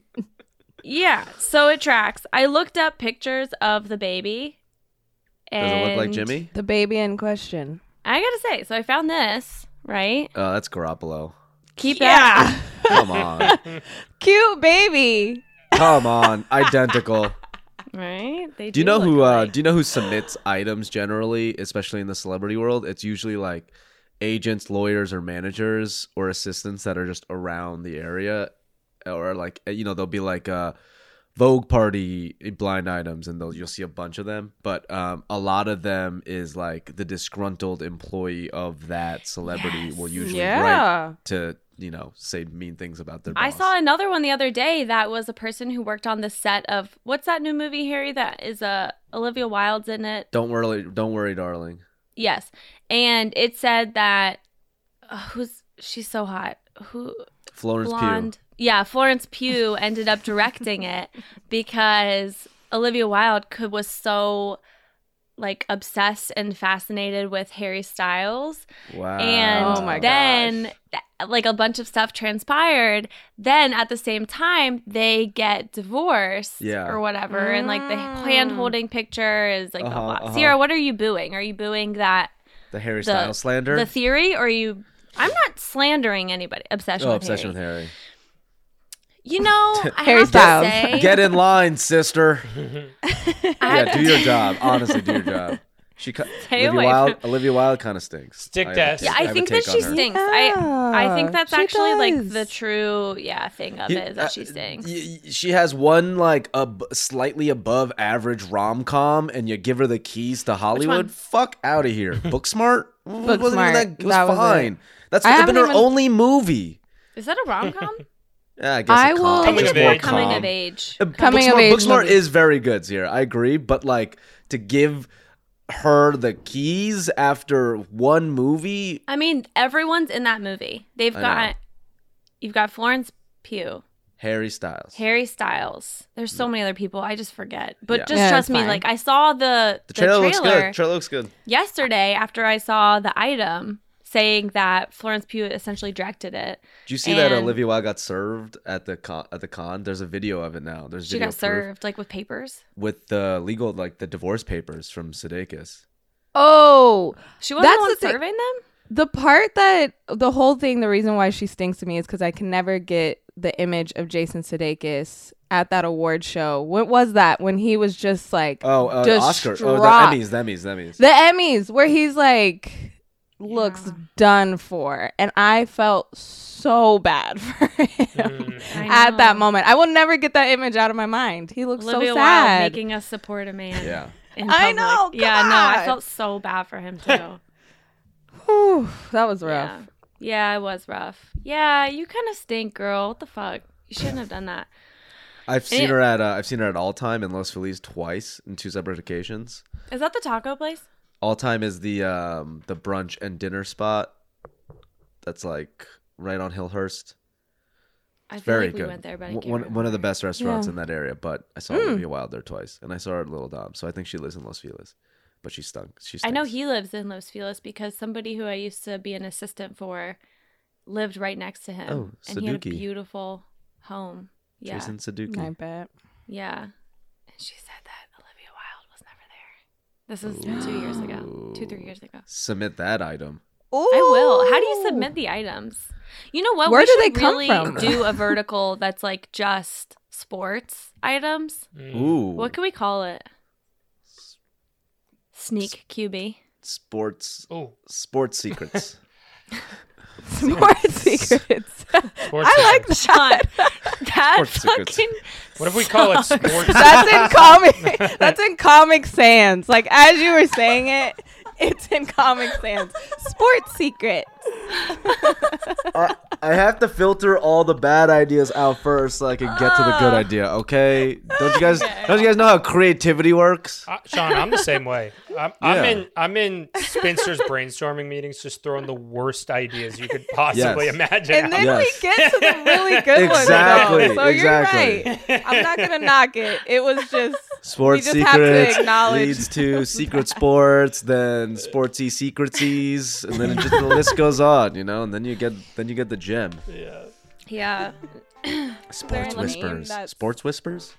[SPEAKER 1] yeah, so it tracks. I looked up pictures of the baby.
[SPEAKER 2] Does
[SPEAKER 1] And
[SPEAKER 2] it look like Jimmy?
[SPEAKER 3] The baby in question.
[SPEAKER 1] I gotta say, so I found this, right?
[SPEAKER 2] Oh, that's Garoppolo.
[SPEAKER 1] Keep that.
[SPEAKER 2] Come on.
[SPEAKER 3] Cute baby.
[SPEAKER 2] Come on. Identical.
[SPEAKER 1] Right? They
[SPEAKER 2] Do you know
[SPEAKER 1] look
[SPEAKER 2] who uh
[SPEAKER 1] alike.
[SPEAKER 2] do you know who submits items generally, especially in the celebrity world? It's usually like agents, lawyers, or managers or assistants that are just around the area, or like, you know, they'll be like uh Vogue party blind items, and they'll you'll see a bunch of them, but um a lot of them is like the disgruntled employee of that celebrity
[SPEAKER 1] Yes.
[SPEAKER 2] will usually
[SPEAKER 3] Yeah.
[SPEAKER 2] write to, you know, say mean things about their
[SPEAKER 1] I
[SPEAKER 2] boss.
[SPEAKER 1] saw another one the other day that was a person who worked on the set of what's that new movie, Harry? That is uh, Olivia Wilde's in it.
[SPEAKER 2] Don't worry, don't worry, darling.
[SPEAKER 1] Yes, and it said that uh, who's she's so hot. Who
[SPEAKER 2] Florence
[SPEAKER 1] blonde?
[SPEAKER 2] Pugh.
[SPEAKER 1] Yeah, Florence Pugh ended up directing it because Olivia Wilde could was so like obsessed and fascinated with Harry Styles.
[SPEAKER 2] Wow.
[SPEAKER 1] And
[SPEAKER 3] Oh my
[SPEAKER 1] then
[SPEAKER 3] gosh.
[SPEAKER 1] th- like a bunch of stuff transpired. Then at the same time, they get divorced
[SPEAKER 2] Yeah.
[SPEAKER 1] or whatever. And like the
[SPEAKER 3] Mm.
[SPEAKER 1] hand holding picture is like,
[SPEAKER 2] Uh-huh,
[SPEAKER 1] blah, blah.
[SPEAKER 2] uh-huh.
[SPEAKER 1] Sierra, what are you booing? Are you booing that
[SPEAKER 2] The Harry
[SPEAKER 1] the,
[SPEAKER 2] Styles slander.
[SPEAKER 1] the theory? Or are you, I'm not slandering anybody. Obsession
[SPEAKER 2] oh,
[SPEAKER 1] with
[SPEAKER 2] obsession
[SPEAKER 1] Harry.
[SPEAKER 2] with Harry.
[SPEAKER 1] You know, I
[SPEAKER 3] Harry
[SPEAKER 1] have
[SPEAKER 3] Styles.
[SPEAKER 1] to say,
[SPEAKER 2] Get in line, sister.
[SPEAKER 1] I
[SPEAKER 2] Yeah,
[SPEAKER 1] have
[SPEAKER 2] do
[SPEAKER 1] to-
[SPEAKER 2] your job. Honestly, do your job. She cu-
[SPEAKER 1] Stay
[SPEAKER 2] Olivia
[SPEAKER 1] away
[SPEAKER 2] Wilde.
[SPEAKER 1] from-
[SPEAKER 2] Olivia Wilde kind of stinks.
[SPEAKER 4] Stick
[SPEAKER 2] I have a
[SPEAKER 4] test.
[SPEAKER 2] take-
[SPEAKER 1] Yeah, I
[SPEAKER 2] have a
[SPEAKER 1] think that
[SPEAKER 2] take
[SPEAKER 1] she
[SPEAKER 2] on her.
[SPEAKER 1] stinks. I I think that's
[SPEAKER 3] she
[SPEAKER 1] actually like
[SPEAKER 3] does.
[SPEAKER 1] the true yeah thing of
[SPEAKER 2] You-
[SPEAKER 1] it is that she
[SPEAKER 2] uh,
[SPEAKER 1] stinks.
[SPEAKER 2] y- y- she has one like ab- slightly above average rom com, and you give her the keys to
[SPEAKER 1] one?
[SPEAKER 2] Hollywood. Fuck out of here. Booksmart. Wasn't even
[SPEAKER 3] Booksmart.
[SPEAKER 2] That, it was
[SPEAKER 3] That was
[SPEAKER 2] fine.
[SPEAKER 3] it.
[SPEAKER 2] That's
[SPEAKER 3] I
[SPEAKER 2] been
[SPEAKER 3] haven't
[SPEAKER 2] her
[SPEAKER 3] even-
[SPEAKER 2] only movie.
[SPEAKER 1] Is that a rom com?
[SPEAKER 2] Yeah, I guess
[SPEAKER 3] I
[SPEAKER 2] a
[SPEAKER 3] will-
[SPEAKER 2] com-
[SPEAKER 4] Coming
[SPEAKER 2] just
[SPEAKER 4] of
[SPEAKER 2] more
[SPEAKER 4] age.
[SPEAKER 1] Coming
[SPEAKER 2] com.
[SPEAKER 1] of age.
[SPEAKER 2] Uh,
[SPEAKER 3] Coming
[SPEAKER 2] Booksmart,
[SPEAKER 3] of age
[SPEAKER 2] Booksmart
[SPEAKER 3] movie.
[SPEAKER 2] is very good here. I agree, but like to give her the keys after one movie.
[SPEAKER 1] I mean, everyone's in that movie. They've
[SPEAKER 2] I know.
[SPEAKER 1] got you've got Florence Pugh,
[SPEAKER 2] Harry Styles.
[SPEAKER 1] Harry Styles. There's so many other people. I just forget. But
[SPEAKER 2] Yeah.
[SPEAKER 1] just
[SPEAKER 3] Yeah,
[SPEAKER 1] trust
[SPEAKER 3] it's
[SPEAKER 1] me.
[SPEAKER 3] fine.
[SPEAKER 1] Like I saw the
[SPEAKER 2] the trailer, looks
[SPEAKER 1] trailer
[SPEAKER 2] good. Trailer looks good.
[SPEAKER 1] yesterday after I saw the item saying that Florence Pugh essentially directed it.
[SPEAKER 2] Did you see that
[SPEAKER 1] And-
[SPEAKER 2] Olivia Wilde got served at the con? At the con, there's a video of it now. There's
[SPEAKER 1] She
[SPEAKER 2] video
[SPEAKER 1] got
[SPEAKER 2] proof
[SPEAKER 1] served like with papers.
[SPEAKER 2] with the legal, like the divorce papers from Sudeikis.
[SPEAKER 3] Oh,
[SPEAKER 1] She wasn't
[SPEAKER 3] That's
[SPEAKER 1] the one
[SPEAKER 3] the thing.
[SPEAKER 1] serving them.
[SPEAKER 3] the part that the whole thing, the reason why she stinks to me is because I can never get the image of Jason Sudeikis at that award show. What was that when he was just like
[SPEAKER 2] Oh, uh, Oscar. Oh, the
[SPEAKER 3] distraught.
[SPEAKER 2] Emmys, the Emmys, the Emmys.
[SPEAKER 3] the Emmys, where he's like looks
[SPEAKER 1] Yeah.
[SPEAKER 3] done for, and I felt so bad for him
[SPEAKER 4] Mm.
[SPEAKER 1] I
[SPEAKER 3] at that
[SPEAKER 1] know.
[SPEAKER 3] moment. I will never get that image out of my mind. He looks
[SPEAKER 1] Olivia
[SPEAKER 3] so
[SPEAKER 1] Wilde
[SPEAKER 3] sad.
[SPEAKER 1] making us support a man.
[SPEAKER 2] Yeah.
[SPEAKER 1] in
[SPEAKER 3] I
[SPEAKER 1] public.
[SPEAKER 3] know, come
[SPEAKER 1] Yeah, no, I
[SPEAKER 3] on.
[SPEAKER 1] felt so bad for him too.
[SPEAKER 3] Whew, that was rough.
[SPEAKER 1] Yeah. Yeah, it was rough. Yeah, you kind of stink, girl. What the fuck? You shouldn't have done that.
[SPEAKER 2] I've seen
[SPEAKER 1] it-
[SPEAKER 2] her at uh, I've seen her at All Time in Los Feliz twice in two separate occasions.
[SPEAKER 1] Is that the taco place?
[SPEAKER 2] All Time is the um the brunch and dinner spot. That's like right on Hillhurst.
[SPEAKER 1] I feel
[SPEAKER 2] Very
[SPEAKER 1] like we
[SPEAKER 2] good.
[SPEAKER 1] went there, but I
[SPEAKER 2] One-
[SPEAKER 1] can't
[SPEAKER 2] one, one of the
[SPEAKER 1] remember.
[SPEAKER 2] best restaurants
[SPEAKER 3] Yeah.
[SPEAKER 2] in that area. But I saw
[SPEAKER 3] Mm.
[SPEAKER 2] Olivia Wilde there twice, and I saw her at Little Dom. So I think she lives in Los Feliz, but she stunk. She
[SPEAKER 1] I know
[SPEAKER 2] stinks.
[SPEAKER 1] he lives in Los Feliz because somebody who I used to be an assistant for lived right next to him.
[SPEAKER 2] Oh,
[SPEAKER 1] and he had a
[SPEAKER 2] Sudoku.
[SPEAKER 1] beautiful home. Yeah.
[SPEAKER 2] Jason Sudeikis.
[SPEAKER 3] I bet.
[SPEAKER 1] Yeah. And she said that Olivia Wilde was never there. This is two years ago. Two, three years ago.
[SPEAKER 2] Submit that item.
[SPEAKER 1] I will. How do you submit the items? You know what?
[SPEAKER 3] Where
[SPEAKER 1] we
[SPEAKER 3] do
[SPEAKER 1] should
[SPEAKER 3] they come
[SPEAKER 1] really
[SPEAKER 3] from?
[SPEAKER 1] do a vertical that's like just sports items.
[SPEAKER 4] Mm.
[SPEAKER 2] Ooh.
[SPEAKER 1] What can we call it? Sneak Q B.
[SPEAKER 2] Sports
[SPEAKER 4] Ooh,
[SPEAKER 2] sports secrets.
[SPEAKER 3] Sports secrets.
[SPEAKER 4] sports
[SPEAKER 3] I like
[SPEAKER 4] secrets.
[SPEAKER 1] Sean, that
[SPEAKER 2] Sports secrets.
[SPEAKER 1] fucking.
[SPEAKER 4] What if we call it sports?
[SPEAKER 3] That's in comic. That's in Comic Sans. Like as you were saying it, it's in Comic Sans. Sports secret.
[SPEAKER 2] I, I have to filter all the bad ideas out first so I can get to the good idea. Okay? Don't you guys? Don't you guys know how creativity works?
[SPEAKER 4] Uh, Sean, I'm the same way. I'm, I'm
[SPEAKER 2] Yeah.
[SPEAKER 4] in. I'm in Spinster's brainstorming meetings, just throwing the worst ideas you could possibly
[SPEAKER 2] Yes.
[SPEAKER 4] imagine.
[SPEAKER 3] And then
[SPEAKER 2] Yes.
[SPEAKER 3] we get to the really good
[SPEAKER 2] Exactly,
[SPEAKER 3] ones. though. So
[SPEAKER 2] exactly.
[SPEAKER 3] you're right. I'm not gonna knock it. It was just
[SPEAKER 2] Sports
[SPEAKER 3] we just have to
[SPEAKER 2] secrets
[SPEAKER 3] acknowledge
[SPEAKER 2] leads to secret sports, then sportsy secretsies, and then it just the list goes on, you know. And then you get then you get the gem.
[SPEAKER 4] yeah.
[SPEAKER 1] Yeah.
[SPEAKER 2] Sports
[SPEAKER 3] a name
[SPEAKER 2] whispers.
[SPEAKER 3] that's-
[SPEAKER 2] Sports whispers.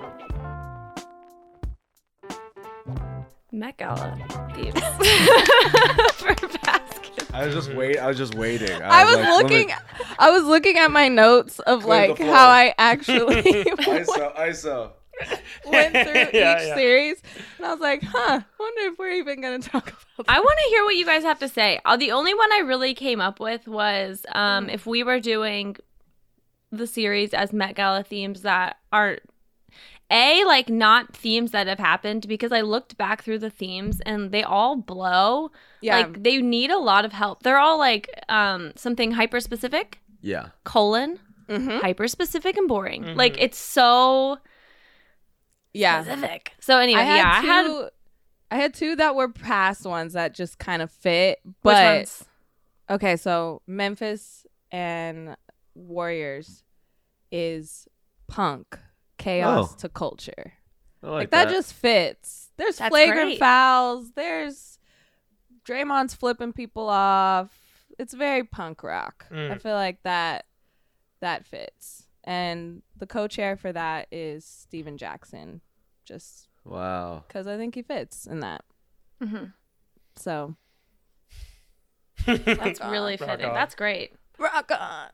[SPEAKER 1] Met Gala themes for basketball.
[SPEAKER 2] I was just wait. I was just waiting.
[SPEAKER 3] I was
[SPEAKER 2] like, let me-
[SPEAKER 3] looking I was looking at my notes of
[SPEAKER 2] Clear the
[SPEAKER 3] like
[SPEAKER 2] floor.
[SPEAKER 3] how I actually
[SPEAKER 2] I saw. I saw.
[SPEAKER 3] went through
[SPEAKER 4] Yeah,
[SPEAKER 3] each
[SPEAKER 4] yeah.
[SPEAKER 3] series, and I was like, "Huh, wonder if we're even gonna talk about."
[SPEAKER 1] I want to hear what you guys have to say. Uh, the only one I really came up with was um, if we were doing the series as Met Gala themes that are a like not themes that have happened, because I looked back through the themes and they all blow.
[SPEAKER 3] Yeah,
[SPEAKER 1] Like they need a lot of help. They're all like um, something hyper specific,
[SPEAKER 2] Yeah.
[SPEAKER 1] colon,
[SPEAKER 3] Mhm.
[SPEAKER 1] hyper specific and boring.
[SPEAKER 4] Mhm.
[SPEAKER 1] Like it's so
[SPEAKER 3] yeah.
[SPEAKER 1] specific. So anyway,
[SPEAKER 3] I had
[SPEAKER 1] yeah,
[SPEAKER 3] two.
[SPEAKER 1] I had
[SPEAKER 3] I had two that were past ones that just kind of fit.
[SPEAKER 1] which
[SPEAKER 3] But
[SPEAKER 1] ones?
[SPEAKER 3] okay, so Memphis and Warriors is punk chaos
[SPEAKER 2] Oh.
[SPEAKER 3] to culture.
[SPEAKER 2] I
[SPEAKER 3] Like,
[SPEAKER 2] like
[SPEAKER 3] that.
[SPEAKER 2] that.
[SPEAKER 3] just fits. There's
[SPEAKER 1] That's
[SPEAKER 3] flagrant
[SPEAKER 1] great.
[SPEAKER 3] fouls. There's Draymond's flipping people off. It's very punk rock.
[SPEAKER 4] Mm.
[SPEAKER 3] I feel like that that fits. And the co-chair for that is Steven Jackson, just
[SPEAKER 2] Wow.
[SPEAKER 3] because I think he fits in that.
[SPEAKER 1] Mm-hmm.
[SPEAKER 3] So
[SPEAKER 1] That's really
[SPEAKER 4] Rock
[SPEAKER 1] fitting.
[SPEAKER 4] on.
[SPEAKER 1] That's great.
[SPEAKER 3] rock on.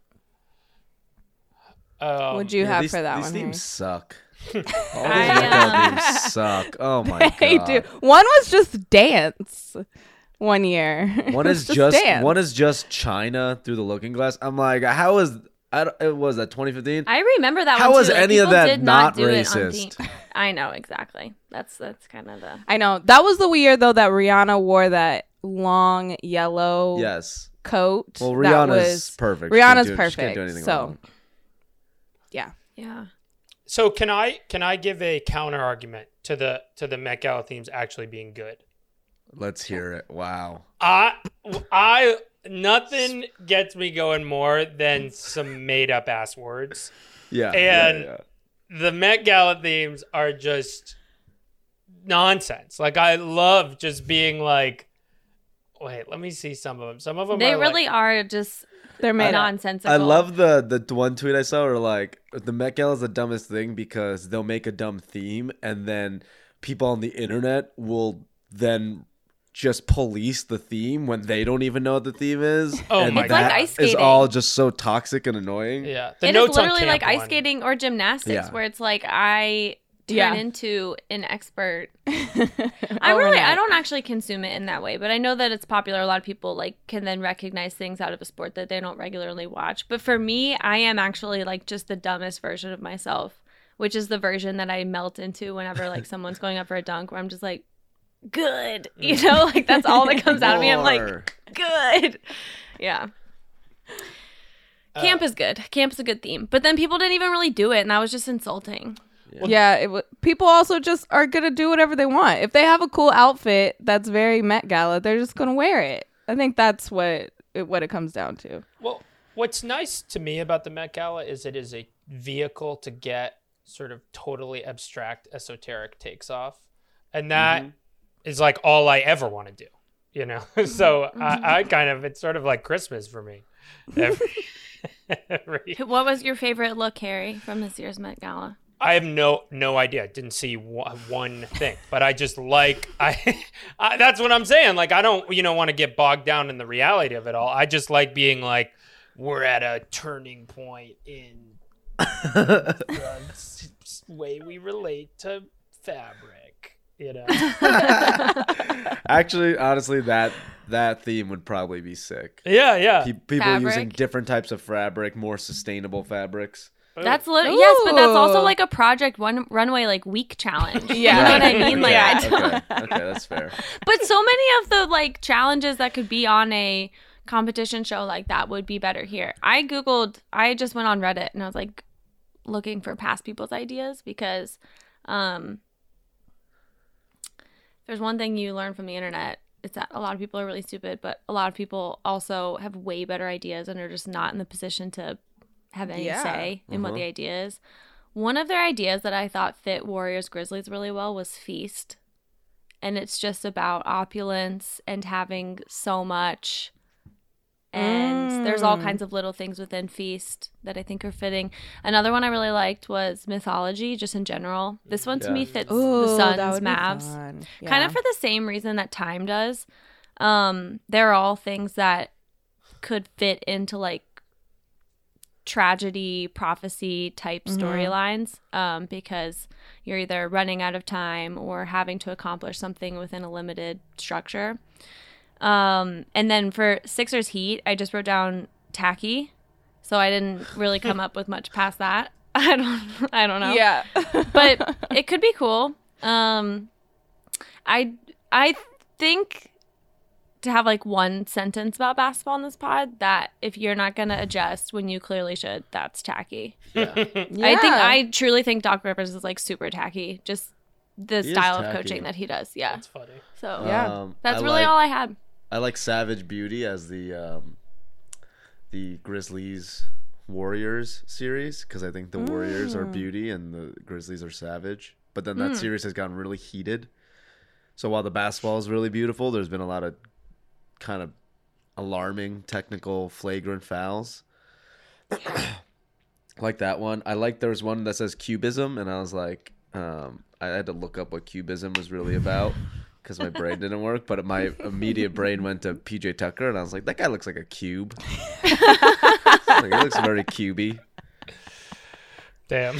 [SPEAKER 4] Um,
[SPEAKER 3] What'd you
[SPEAKER 2] Yeah,
[SPEAKER 3] have
[SPEAKER 2] these,
[SPEAKER 3] for that
[SPEAKER 2] these
[SPEAKER 3] one?
[SPEAKER 2] themes suck. All these
[SPEAKER 1] I,
[SPEAKER 2] Mecca
[SPEAKER 1] um,
[SPEAKER 2] themes suck. Oh my god.
[SPEAKER 3] They do. One was just dance. One year.
[SPEAKER 2] One
[SPEAKER 3] It
[SPEAKER 2] is
[SPEAKER 3] was
[SPEAKER 2] just
[SPEAKER 3] dance.
[SPEAKER 2] one is just China through the looking glass. I'm like, how is I don't, it was that twenty fifteen?
[SPEAKER 1] I remember that
[SPEAKER 2] How
[SPEAKER 1] one
[SPEAKER 2] was
[SPEAKER 1] too. Like,
[SPEAKER 2] any of
[SPEAKER 1] people
[SPEAKER 2] that
[SPEAKER 1] did
[SPEAKER 2] not
[SPEAKER 1] do it on
[SPEAKER 2] racist?
[SPEAKER 1] theme. I know, exactly. That's that's kind of the
[SPEAKER 3] I know. That was the year though that Rihanna wore that long yellow
[SPEAKER 2] Yes.
[SPEAKER 3] coat.
[SPEAKER 2] Well,
[SPEAKER 3] that
[SPEAKER 2] Rihanna's
[SPEAKER 3] was,
[SPEAKER 2] perfect. She can't
[SPEAKER 3] Rihanna's
[SPEAKER 2] do- she
[SPEAKER 3] perfect.
[SPEAKER 2] can't do anything
[SPEAKER 3] so
[SPEAKER 2] wrong.
[SPEAKER 3] yeah.
[SPEAKER 1] yeah.
[SPEAKER 4] So can I can I give a counter argument to the to the Met Gala themes actually being good?
[SPEAKER 2] Let's hear it. Wow.
[SPEAKER 4] I I nothing gets me going more than some made up ass words.
[SPEAKER 2] Yeah.
[SPEAKER 4] And-
[SPEAKER 2] yeah,
[SPEAKER 4] The Met Gala themes are just nonsense. Like I love just being like, wait, let me see some of them. Some of them
[SPEAKER 1] They
[SPEAKER 4] are
[SPEAKER 1] really
[SPEAKER 4] like,
[SPEAKER 1] are just
[SPEAKER 3] They're made up.
[SPEAKER 1] nonsensical.
[SPEAKER 2] I love the the one tweet I saw where like the Met Gala is the dumbest thing because they'll make a dumb theme and then people on the internet will then just police the theme when they don't even know what the theme is.
[SPEAKER 4] Oh
[SPEAKER 2] and
[SPEAKER 4] my
[SPEAKER 1] It's like
[SPEAKER 2] that
[SPEAKER 1] ice
[SPEAKER 2] is
[SPEAKER 1] skating.
[SPEAKER 2] all just so toxic and annoying.
[SPEAKER 4] yeah. The
[SPEAKER 1] It is
[SPEAKER 4] notes on
[SPEAKER 1] literally like
[SPEAKER 4] camp
[SPEAKER 1] ice
[SPEAKER 4] one.
[SPEAKER 1] skating or gymnastics,
[SPEAKER 2] Yeah.
[SPEAKER 1] where it's like I turn
[SPEAKER 3] Yeah.
[SPEAKER 1] into an expert.
[SPEAKER 3] I
[SPEAKER 1] I really, I don't actually consume it in that way, but I know that it's popular. A lot of people like can then recognize things out of a sport that they don't regularly watch. But for me, I am actually like just the dumbest version of myself, which is the version that I melt into whenever like someone's going up for a dunk, where I'm just like, good, you know, like that's all that comes out of me. I'm like,
[SPEAKER 2] More.
[SPEAKER 1] good, yeah. Camp is good. Camp is a good theme, but then people didn't even really do it, and that was just insulting.
[SPEAKER 3] Yeah, it w- people also just are gonna do whatever they want. If they have a cool outfit that's very Met Gala, they're just gonna wear it. I think that's what it, what it comes down to.
[SPEAKER 4] Well, what's nice to me about the Met Gala is it is a vehicle to get sort of totally abstract, esoteric takes off, and that is like all I ever want to do. You know, so I, I kind of it's sort of like Christmas for me. Every, every,
[SPEAKER 1] What was your favorite look, Harry, from this year's Met Gala?
[SPEAKER 4] I have no no idea. Didn't see one, one thing, but I just like I, I. That's what I'm saying. Like I don't you know want to get bogged down in the reality of it all. I just like being like we're at a turning point in the s- s- way we relate to fabric. You know.
[SPEAKER 2] Actually, honestly, that that theme would probably be sick.
[SPEAKER 4] Yeah, yeah.
[SPEAKER 2] Pe- people
[SPEAKER 1] Fabric.
[SPEAKER 2] using different types of fabric, more sustainable fabrics.
[SPEAKER 1] That's li- yes, but that's also
[SPEAKER 3] Ooh.
[SPEAKER 1] like a Project One Runway like week challenge.
[SPEAKER 3] Yeah.
[SPEAKER 1] You know what I
[SPEAKER 2] Right.
[SPEAKER 1] mean? Like,
[SPEAKER 2] Yeah,
[SPEAKER 1] I don't-
[SPEAKER 2] okay, okay, that's fair.
[SPEAKER 1] but so many of the like challenges that could be on a competition show like that would be better here. I googled. I just went on Reddit and I was like looking for past people's ideas because um, there's one thing you learn from the internet. It's that a lot of people are really stupid, but a lot of people also have way better ideas and are just not in the position to have any
[SPEAKER 3] Yeah.
[SPEAKER 1] say in what
[SPEAKER 2] Uh-huh.
[SPEAKER 1] the idea is. One of their ideas that I thought fit Warriors Grizzlies really well was Feast. And it's just about opulence and having so much. And there's all
[SPEAKER 3] Mm.
[SPEAKER 1] kinds of little things within Feast that I think are fitting. Another one I really liked was Mythology, just in general. This one to
[SPEAKER 2] Yeah.
[SPEAKER 1] me fits
[SPEAKER 3] Ooh,
[SPEAKER 1] the
[SPEAKER 3] that
[SPEAKER 1] Suns,
[SPEAKER 3] would be
[SPEAKER 1] Mavs.
[SPEAKER 3] fun.
[SPEAKER 1] Kind
[SPEAKER 3] Yeah.
[SPEAKER 1] of for the same reason that Time does. Um, they're all things that could fit into like tragedy, prophecy type
[SPEAKER 3] Mhm.
[SPEAKER 1] storylines, um, because you're either running out of time or having to accomplish something within a limited structure. Um, and then for Sixers Heat, I just wrote down tacky, so I didn't really come up with much past that. I don't, I don't know.
[SPEAKER 3] Yeah.
[SPEAKER 1] But it could be cool. Um, I I think to have like one sentence about basketball in this pod that if you're not gonna adjust when you clearly should, that's tacky.
[SPEAKER 2] Yeah.
[SPEAKER 1] I think I truly think Doc Rivers is like super tacky. Just the
[SPEAKER 2] He is
[SPEAKER 1] style of
[SPEAKER 2] tacky.
[SPEAKER 1] coaching that he does. Yeah.
[SPEAKER 4] That's funny.
[SPEAKER 1] So
[SPEAKER 3] Yeah.
[SPEAKER 2] Um,
[SPEAKER 1] that's
[SPEAKER 2] I
[SPEAKER 1] really
[SPEAKER 2] like,
[SPEAKER 1] all I had.
[SPEAKER 2] I like Savage Beauty as the um, the Grizzlies Warriors series because I think the Warriors are
[SPEAKER 3] Mm.
[SPEAKER 2] beauty and the Grizzlies are savage. but then that
[SPEAKER 1] Hmm.
[SPEAKER 2] series has gotten really heated. So while the basketball is really beautiful, there's been a lot of kind of alarming technical flagrant fouls. Like that one. I like there was one that says cubism, and I was like, um, I had to look up what cubism was really about because my brain didn't work. But my immediate brain went to P J Tucker, and I was like, that guy looks like a cube. Like, he looks very cubey.
[SPEAKER 4] Damn.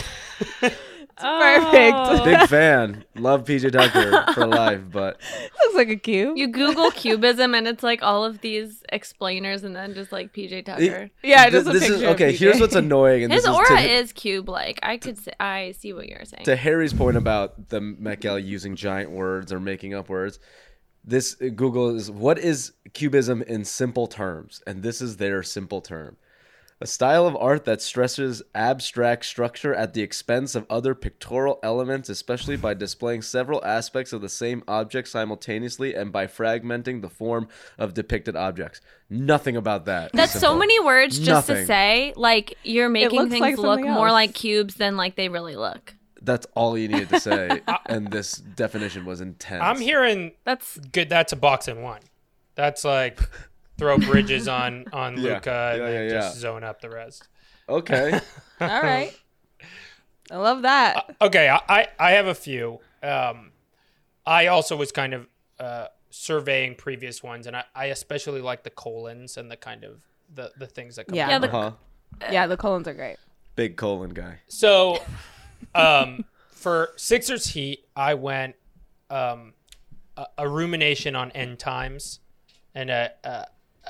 [SPEAKER 3] Perfect.
[SPEAKER 2] Big fan. Love P J Tucker for life, but
[SPEAKER 3] Looks like a cube.
[SPEAKER 1] You Google cubism and it's like all of these explainers and then just like P J Tucker.
[SPEAKER 3] Yeah,
[SPEAKER 2] th-
[SPEAKER 3] just a
[SPEAKER 2] this is
[SPEAKER 3] picture of
[SPEAKER 2] okay.
[SPEAKER 3] P J.
[SPEAKER 2] Here's what's annoying, and
[SPEAKER 1] His
[SPEAKER 2] this is
[SPEAKER 1] aura
[SPEAKER 2] to,
[SPEAKER 1] is cube-like. I could say, I see what you're saying.
[SPEAKER 2] to Harry's point about the Met Gala using giant words or making up words. This Google is what is cubism in simple terms, and this is their simple term. A style of art that stresses abstract structure at the expense of other pictorial elements, especially by displaying several aspects of the same object simultaneously and by fragmenting the form of depicted objects. Nothing about that. is
[SPEAKER 1] That's so
[SPEAKER 2] simple.
[SPEAKER 1] many words just to
[SPEAKER 2] Nothing.
[SPEAKER 1] say, like, you're making
[SPEAKER 3] looks
[SPEAKER 1] things
[SPEAKER 3] like
[SPEAKER 1] look
[SPEAKER 3] something
[SPEAKER 1] more
[SPEAKER 3] else.
[SPEAKER 1] like cubes than like they really look.
[SPEAKER 2] That's all you needed to say, and this definition was intense.
[SPEAKER 4] I'm hearing
[SPEAKER 1] That's
[SPEAKER 4] good. That's a box and one. That's like throw bridges on on
[SPEAKER 2] Yeah.
[SPEAKER 4] Luca and
[SPEAKER 2] Yeah,
[SPEAKER 4] then
[SPEAKER 2] yeah,
[SPEAKER 4] just
[SPEAKER 2] yeah.
[SPEAKER 4] zone up the rest.
[SPEAKER 2] Okay.
[SPEAKER 3] All right. I love that.
[SPEAKER 4] Okay, I I, I have a few. Um, I also was kind of uh, surveying previous ones, and I, I especially like the colons and the kind of the the things that come.
[SPEAKER 3] Yeah.
[SPEAKER 4] out.
[SPEAKER 1] Yeah, the-
[SPEAKER 2] Uh-huh.
[SPEAKER 3] Yeah, the colons are great.
[SPEAKER 2] Big colon guy.
[SPEAKER 4] So, um, for Sixers Heat, I went um, a, a rumination on end times and a a,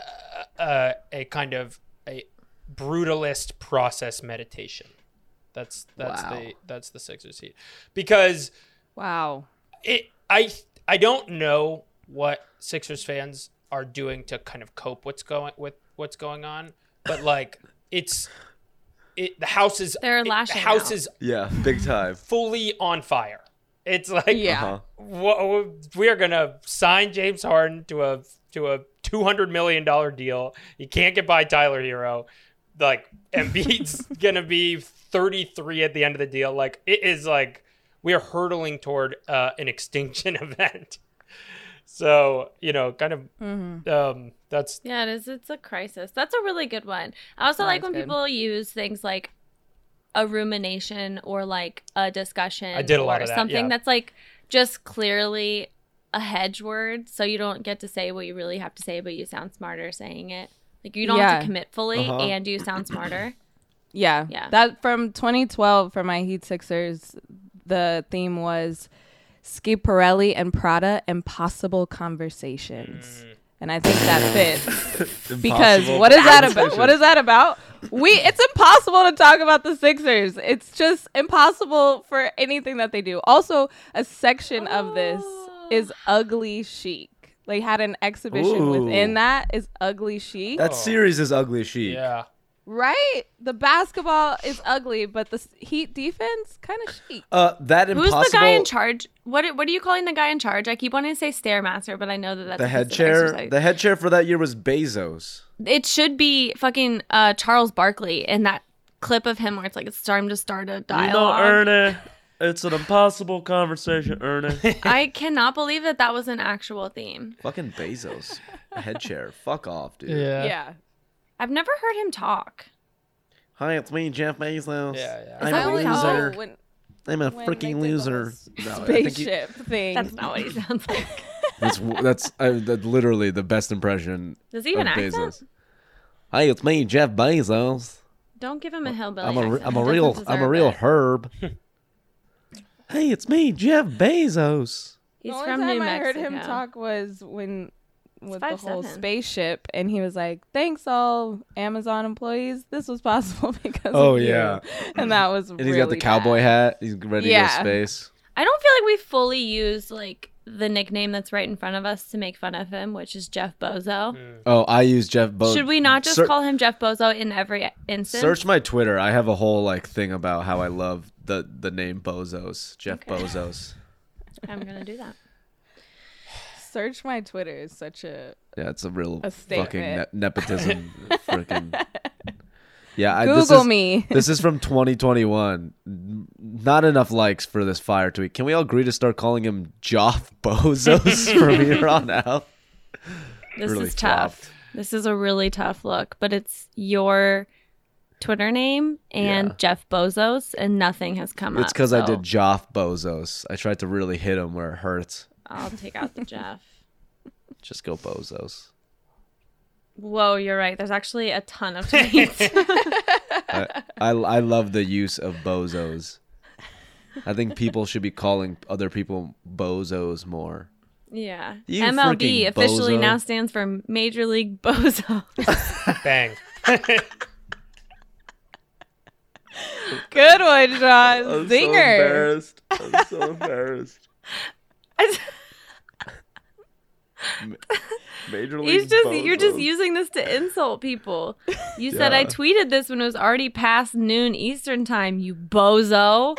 [SPEAKER 4] a a kind of a brutalist process meditation. That's that's
[SPEAKER 2] Wow.
[SPEAKER 4] the that's the Sixers Heat because
[SPEAKER 3] Wow.
[SPEAKER 4] it I I don't know what Sixers fans are doing to kind of cope what's going with what's going on, but like it's it the house is
[SPEAKER 1] They're
[SPEAKER 4] it- the
[SPEAKER 1] lashing
[SPEAKER 4] house
[SPEAKER 1] out.
[SPEAKER 4] is
[SPEAKER 2] Yeah, big time.
[SPEAKER 4] fully on fire. It's like
[SPEAKER 3] Yeah.
[SPEAKER 2] Uh-huh.
[SPEAKER 4] wha- we are gonna sign James Harden to a to a two hundred million dollar deal. You can't get by Tyler Hero. Like Embiid's gonna be thirty-three at the end of the deal. Like it is like we are hurtling toward uh, an extinction event. So you know, kind of
[SPEAKER 3] Mm-hmm.
[SPEAKER 4] um, that's
[SPEAKER 1] Yeah, it is. It's a crisis. That's a really good one. I also
[SPEAKER 3] That
[SPEAKER 1] like
[SPEAKER 3] is
[SPEAKER 1] when
[SPEAKER 3] good.
[SPEAKER 1] people use things like a rumination or like a discussion.
[SPEAKER 4] I did a lot
[SPEAKER 1] or
[SPEAKER 4] of that,
[SPEAKER 1] something
[SPEAKER 4] yeah.
[SPEAKER 1] that's like just clearly a hedge word, so you don't get to say what you really have to say, but you sound smarter saying it. Like you don't
[SPEAKER 3] Yeah.
[SPEAKER 1] have to commit fully,
[SPEAKER 2] Uh-huh.
[SPEAKER 1] and you sound smarter.
[SPEAKER 3] Yeah.
[SPEAKER 1] Yeah.
[SPEAKER 3] That from twenty twelve for my Heat Sixers, the theme was Schiaparelli and Prada, Impossible Conversations. And I think that fits. Because
[SPEAKER 2] Impossible
[SPEAKER 3] what is that about?
[SPEAKER 2] conversation.
[SPEAKER 3] What is that about? We it's impossible to talk about the Sixers. It's just impossible for anything that they do. Also, a section of this is Ugly Chic. They had an exhibition
[SPEAKER 2] Ooh.
[SPEAKER 3] within that is Ugly Chic.
[SPEAKER 2] That series is ugly chic.
[SPEAKER 4] yeah.
[SPEAKER 3] Right? The basketball is ugly, but the s- Heat defense kind of chic.
[SPEAKER 2] Uh, that
[SPEAKER 1] Who's
[SPEAKER 2] impossible.
[SPEAKER 1] the guy in charge? What What are you calling the guy in charge? I keep wanting to say Stairmaster, but I know that that's
[SPEAKER 2] The
[SPEAKER 1] a
[SPEAKER 2] head
[SPEAKER 1] piece of
[SPEAKER 2] chair.
[SPEAKER 1] exercise.
[SPEAKER 2] The head chair for that year was Bezos.
[SPEAKER 1] It should be fucking uh, Charles Barkley in that clip of him where it's like it's time to start a dialogue.
[SPEAKER 2] Ernie, it's an impossible conversation, Ernie.
[SPEAKER 1] I cannot believe that that was an actual theme.
[SPEAKER 2] Fucking Bezos. Head chair. Fuck off, dude.
[SPEAKER 4] Yeah.
[SPEAKER 3] Yeah.
[SPEAKER 1] I've never heard him talk.
[SPEAKER 2] Hi, it's me, Jeff Bezos.
[SPEAKER 4] Yeah, yeah.
[SPEAKER 2] I'm
[SPEAKER 1] that
[SPEAKER 2] a
[SPEAKER 1] what he
[SPEAKER 2] loser.
[SPEAKER 1] sounds
[SPEAKER 3] when,
[SPEAKER 2] I'm a
[SPEAKER 3] when
[SPEAKER 2] freaking
[SPEAKER 3] they did the
[SPEAKER 2] loser.
[SPEAKER 3] whole
[SPEAKER 2] No, I think he-
[SPEAKER 3] spaceship thing.
[SPEAKER 1] That's not what he sounds like.
[SPEAKER 2] That's that's uh, that literally the best impression
[SPEAKER 1] Does he even
[SPEAKER 2] of
[SPEAKER 1] accent?
[SPEAKER 2] Bezos. Hi, it's me, Jeff Bezos.
[SPEAKER 1] Don't give him a hillbilly
[SPEAKER 2] I'm a re-
[SPEAKER 1] accent.
[SPEAKER 2] I'm
[SPEAKER 1] He
[SPEAKER 2] a
[SPEAKER 1] doesn't
[SPEAKER 2] real I'm a
[SPEAKER 1] deserve
[SPEAKER 2] real
[SPEAKER 1] it.
[SPEAKER 2] herb. Hey, it's me, Jeff Bezos.
[SPEAKER 1] He's
[SPEAKER 3] the only
[SPEAKER 1] from
[SPEAKER 3] time
[SPEAKER 1] New
[SPEAKER 3] I
[SPEAKER 1] Mexico.
[SPEAKER 3] heard him talk was when with the
[SPEAKER 1] five
[SPEAKER 3] whole
[SPEAKER 1] seven.
[SPEAKER 3] spaceship, and he was like, "Thanks, all Amazon employees. This was possible because
[SPEAKER 2] Oh,
[SPEAKER 3] of you."
[SPEAKER 2] yeah.
[SPEAKER 3] And that was
[SPEAKER 2] And he's got the cowboy hat. He's ready
[SPEAKER 3] Yeah.
[SPEAKER 2] to go space.
[SPEAKER 1] I don't feel like we fully use like the nickname that's right in front of us to make fun of him, which is Jeff Bozo.
[SPEAKER 2] Oh, I use Jeff Bezos.
[SPEAKER 1] Should we not just
[SPEAKER 2] Ser-
[SPEAKER 1] call him Jeff Bozo in every instance?
[SPEAKER 2] Search my Twitter. I have a whole like thing about how I love the the name Bozos. Jeff
[SPEAKER 1] Okay.
[SPEAKER 2] Bezos.
[SPEAKER 1] I'm gonna do that.
[SPEAKER 3] Search my Twitter is such a
[SPEAKER 2] Yeah, it's a real
[SPEAKER 3] A
[SPEAKER 2] fucking
[SPEAKER 3] statement.
[SPEAKER 2] ne- nepotism. Freaking. Yeah, I,
[SPEAKER 3] Google
[SPEAKER 2] this is,
[SPEAKER 3] me.
[SPEAKER 2] This is from twenty twenty-one. N- not enough likes for this fire tweet. Can we all agree to start calling him Joff Bozos from here on out?
[SPEAKER 1] This
[SPEAKER 2] Really
[SPEAKER 1] is tough.
[SPEAKER 2] flopped.
[SPEAKER 1] This is a really tough look, but it's your Twitter name and
[SPEAKER 2] Yeah.
[SPEAKER 1] Jeff Bezos, and nothing has come up.
[SPEAKER 2] It's because I
[SPEAKER 1] so
[SPEAKER 2] did Joff Bozos. I tried to really hit him where it hurts.
[SPEAKER 1] I'll take out the Jeff.
[SPEAKER 2] Just go Bozos.
[SPEAKER 1] Whoa, you're right. There's actually a ton of tweets.
[SPEAKER 2] I, I I love the use of bozos. I think people should be calling other people bozos more.
[SPEAKER 1] Yeah.
[SPEAKER 2] You
[SPEAKER 1] M L B
[SPEAKER 2] freaking
[SPEAKER 1] officially
[SPEAKER 2] bozo.
[SPEAKER 1] now stands for Major League Bozo.
[SPEAKER 4] Bang.
[SPEAKER 3] Good one, Sean.
[SPEAKER 2] I'm
[SPEAKER 3] Zinger.
[SPEAKER 2] so embarrassed. I'm so embarrassed. Ma- Major League
[SPEAKER 1] He's just you're just
[SPEAKER 2] bozos.
[SPEAKER 1] using this to insult people. You said I
[SPEAKER 2] Yeah.
[SPEAKER 1] tweeted this when it was already past noon Eastern time, you bozo.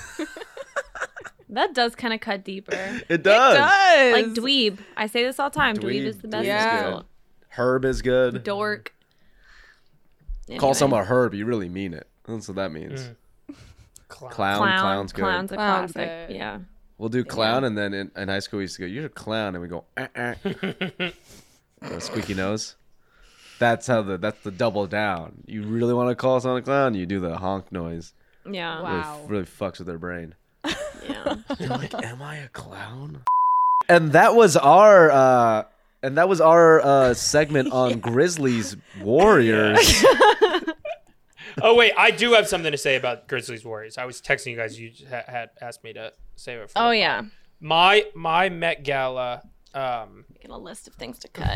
[SPEAKER 1] That does kind of cut deeper.
[SPEAKER 2] It does.
[SPEAKER 3] Does.
[SPEAKER 1] Like dweeb. I say this all the time. Dweeb,
[SPEAKER 2] Dweeb-
[SPEAKER 1] is the best
[SPEAKER 3] Yeah.
[SPEAKER 1] insult.
[SPEAKER 2] Herb is good.
[SPEAKER 1] Dork.
[SPEAKER 2] Call
[SPEAKER 1] Anyway.
[SPEAKER 2] someone a herb, you really mean it. That's what that means.
[SPEAKER 4] Mm. Clown.
[SPEAKER 2] Clown,
[SPEAKER 1] Clown.
[SPEAKER 2] clown's good.
[SPEAKER 1] Clown's a
[SPEAKER 3] Clown's
[SPEAKER 1] classic.
[SPEAKER 3] good.
[SPEAKER 1] Yeah.
[SPEAKER 2] We'll do clown, and then in, in high school we used to go, "You're a clown," and we go, eh, eh. The squeaky nose. That's how the that's the double down. You really want to call someone a clown? You do the honk noise.
[SPEAKER 1] Yeah.
[SPEAKER 3] Wow.
[SPEAKER 2] Really, really fucks with their brain.
[SPEAKER 1] Yeah.
[SPEAKER 2] You're like, am I a clown? And that was our uh, and that was our uh, segment on Grizzlies Warriors.
[SPEAKER 4] Oh wait, I do have something to say about Grizzlies Warriors. I was texting you guys. You ha- had asked me to save it. For
[SPEAKER 1] Oh
[SPEAKER 4] the
[SPEAKER 1] yeah.
[SPEAKER 4] pod. My my Met Gala. Um,
[SPEAKER 1] Making a list of things to cut.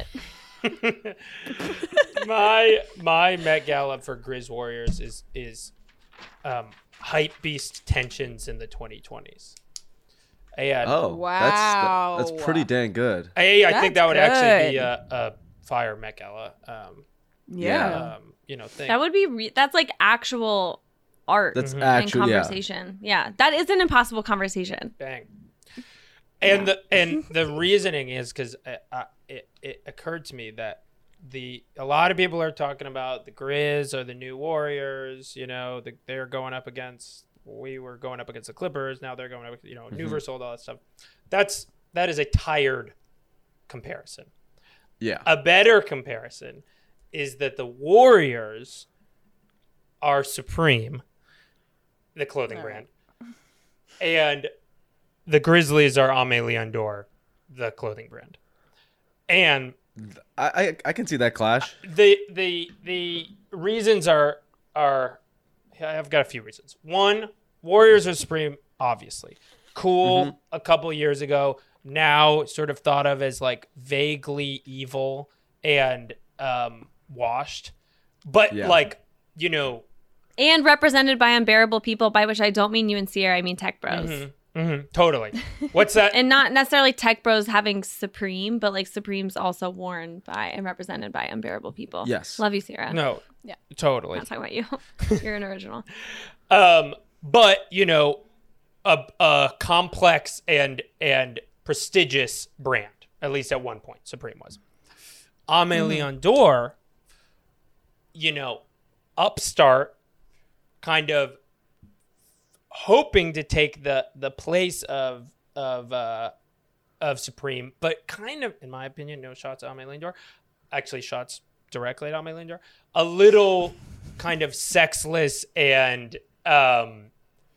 [SPEAKER 4] my my Met Gala for Grizz Warriors is is um, hype beast tensions in the twenty twenties. And
[SPEAKER 2] Oh,
[SPEAKER 3] Wow.
[SPEAKER 2] That's that's pretty dang good.
[SPEAKER 4] I, I think
[SPEAKER 3] That's
[SPEAKER 4] that would actually be
[SPEAKER 3] good.
[SPEAKER 4] a, a fire Met Gala. Um,
[SPEAKER 3] Yeah.
[SPEAKER 4] um, you know, thing.
[SPEAKER 1] That would be re- that's like actual art
[SPEAKER 2] That's
[SPEAKER 1] and
[SPEAKER 2] actually yeah.
[SPEAKER 1] conversation. Yeah. That is an impossible conversation.
[SPEAKER 4] Bang. And the and the reasoning is because it, it occurred to me that the a lot of people are talking about the Grizz or the new Warriors. You know, the, they're going up against. We were going up against the Clippers. Now they're going up. You know, new versus old, all that stuff. That's that is a tired comparison.
[SPEAKER 2] Yeah.
[SPEAKER 4] A better comparison is that the Warriors are Supreme, the clothing brand, and the Grizzlies are Aimé Leon Dore, the clothing brand. And
[SPEAKER 2] I, I I can see that clash.
[SPEAKER 4] the the the reasons are are I've got a few reasons. One, Warriors are Supreme, obviously. Cool
[SPEAKER 2] Mm-hmm.
[SPEAKER 4] a couple years ago, now sort of thought of as like vaguely evil and um washed. But
[SPEAKER 2] Yeah.
[SPEAKER 4] like, you know,
[SPEAKER 1] And represented by unbearable people, by which I don't mean you and Sierra, I mean tech bros.
[SPEAKER 4] mhm, mhm, totally. What's that?
[SPEAKER 1] And not necessarily tech bros having Supreme, but like Supreme's also worn by and represented by unbearable people.
[SPEAKER 2] Yes.
[SPEAKER 1] Love you, Sierra.
[SPEAKER 4] no.
[SPEAKER 3] Yeah.
[SPEAKER 4] Totally.
[SPEAKER 1] I'm not talking about you. You're an original.
[SPEAKER 4] Um, but you know, a, a complex and and prestigious brand, at least at one point, Supreme was. Aimé Leon Dore, you know, upstart, kind of hoping to take the the place of of uh, of Supreme, but kind of, in my opinion, no shots at Aimé Leon Dore. Actually, shots directly at Aimé Leon Dore. A little kind of sexless and um,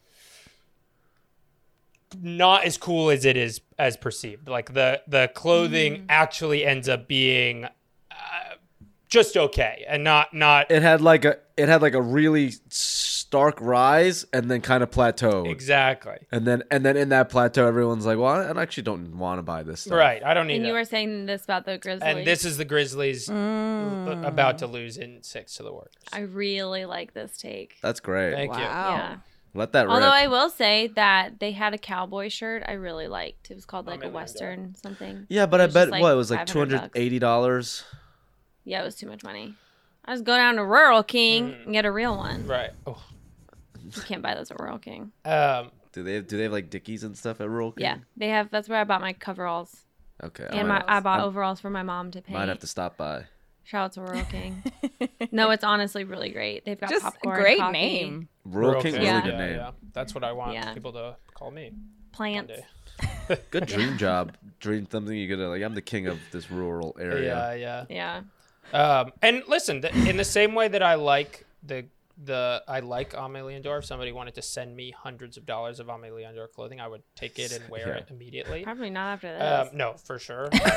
[SPEAKER 4] not as cool as it is as perceived. Like the the clothing actually ends up being uh, just okay and not not
[SPEAKER 2] It had like a it had like a really stark rise and then kind of plateaued.
[SPEAKER 4] exactly
[SPEAKER 2] And then and then in that plateau, everyone's like, "Well, I actually don't want to buy this stuff."
[SPEAKER 4] right. I don't need
[SPEAKER 1] And you
[SPEAKER 4] it.
[SPEAKER 1] were saying this about the Grizzlies.
[SPEAKER 4] And this is the Grizzlies
[SPEAKER 3] Mm.
[SPEAKER 4] about to lose in six to the Warriors.
[SPEAKER 1] I really like this take.
[SPEAKER 2] That's great.
[SPEAKER 4] Thank you.
[SPEAKER 3] Wow.
[SPEAKER 1] Yeah.
[SPEAKER 2] Let that rip.
[SPEAKER 1] Although I will say that they had a cowboy shirt I really liked. It was called like
[SPEAKER 4] Aimé
[SPEAKER 1] a
[SPEAKER 4] Leon
[SPEAKER 1] Western something.
[SPEAKER 2] yeah, but
[SPEAKER 1] It
[SPEAKER 2] I
[SPEAKER 1] was
[SPEAKER 2] bet
[SPEAKER 1] just, like,
[SPEAKER 2] what it was like two
[SPEAKER 1] five hundred
[SPEAKER 2] hundred eighty dollars.
[SPEAKER 1] Yeah, it was too much money. I just go down to Rural King
[SPEAKER 4] Mm.
[SPEAKER 1] and get a real one.
[SPEAKER 4] Right. Oh.
[SPEAKER 1] You can't buy those at Rural King.
[SPEAKER 4] Um,
[SPEAKER 2] Do they do they have like Dickies and stuff at Rural King?
[SPEAKER 1] Yeah, they have. That's where I bought my coveralls
[SPEAKER 2] Okay. I
[SPEAKER 1] and
[SPEAKER 2] might,
[SPEAKER 1] my I bought
[SPEAKER 2] I
[SPEAKER 1] overalls for my mom to paint.
[SPEAKER 2] might have to stop by.
[SPEAKER 1] Shout out to Rural King. No, it's honestly really great. They've got
[SPEAKER 3] Just
[SPEAKER 1] popcorn,
[SPEAKER 3] great
[SPEAKER 1] coffee,
[SPEAKER 3] name.
[SPEAKER 2] Rural
[SPEAKER 4] Rural
[SPEAKER 2] King,
[SPEAKER 4] King.
[SPEAKER 2] really
[SPEAKER 1] Yeah.
[SPEAKER 2] good
[SPEAKER 4] yeah,
[SPEAKER 2] name.
[SPEAKER 4] yeah. That's what I want
[SPEAKER 1] Yeah.
[SPEAKER 4] people to call me. one
[SPEAKER 1] plants.
[SPEAKER 4] day.
[SPEAKER 2] Good dream job. Dream something you're gonna like. I'm the king of this rural area.
[SPEAKER 4] Yeah, yeah.
[SPEAKER 1] Yeah.
[SPEAKER 4] Um, and listen, th- in the same way that I like the the I like Aimé Leondor, if somebody wanted to send me hundreds of dollars of Aimé Leondor clothing, I would take it and wear
[SPEAKER 2] Yeah.
[SPEAKER 4] it immediately.
[SPEAKER 1] Probably not after this.
[SPEAKER 4] Um, no, for sure. but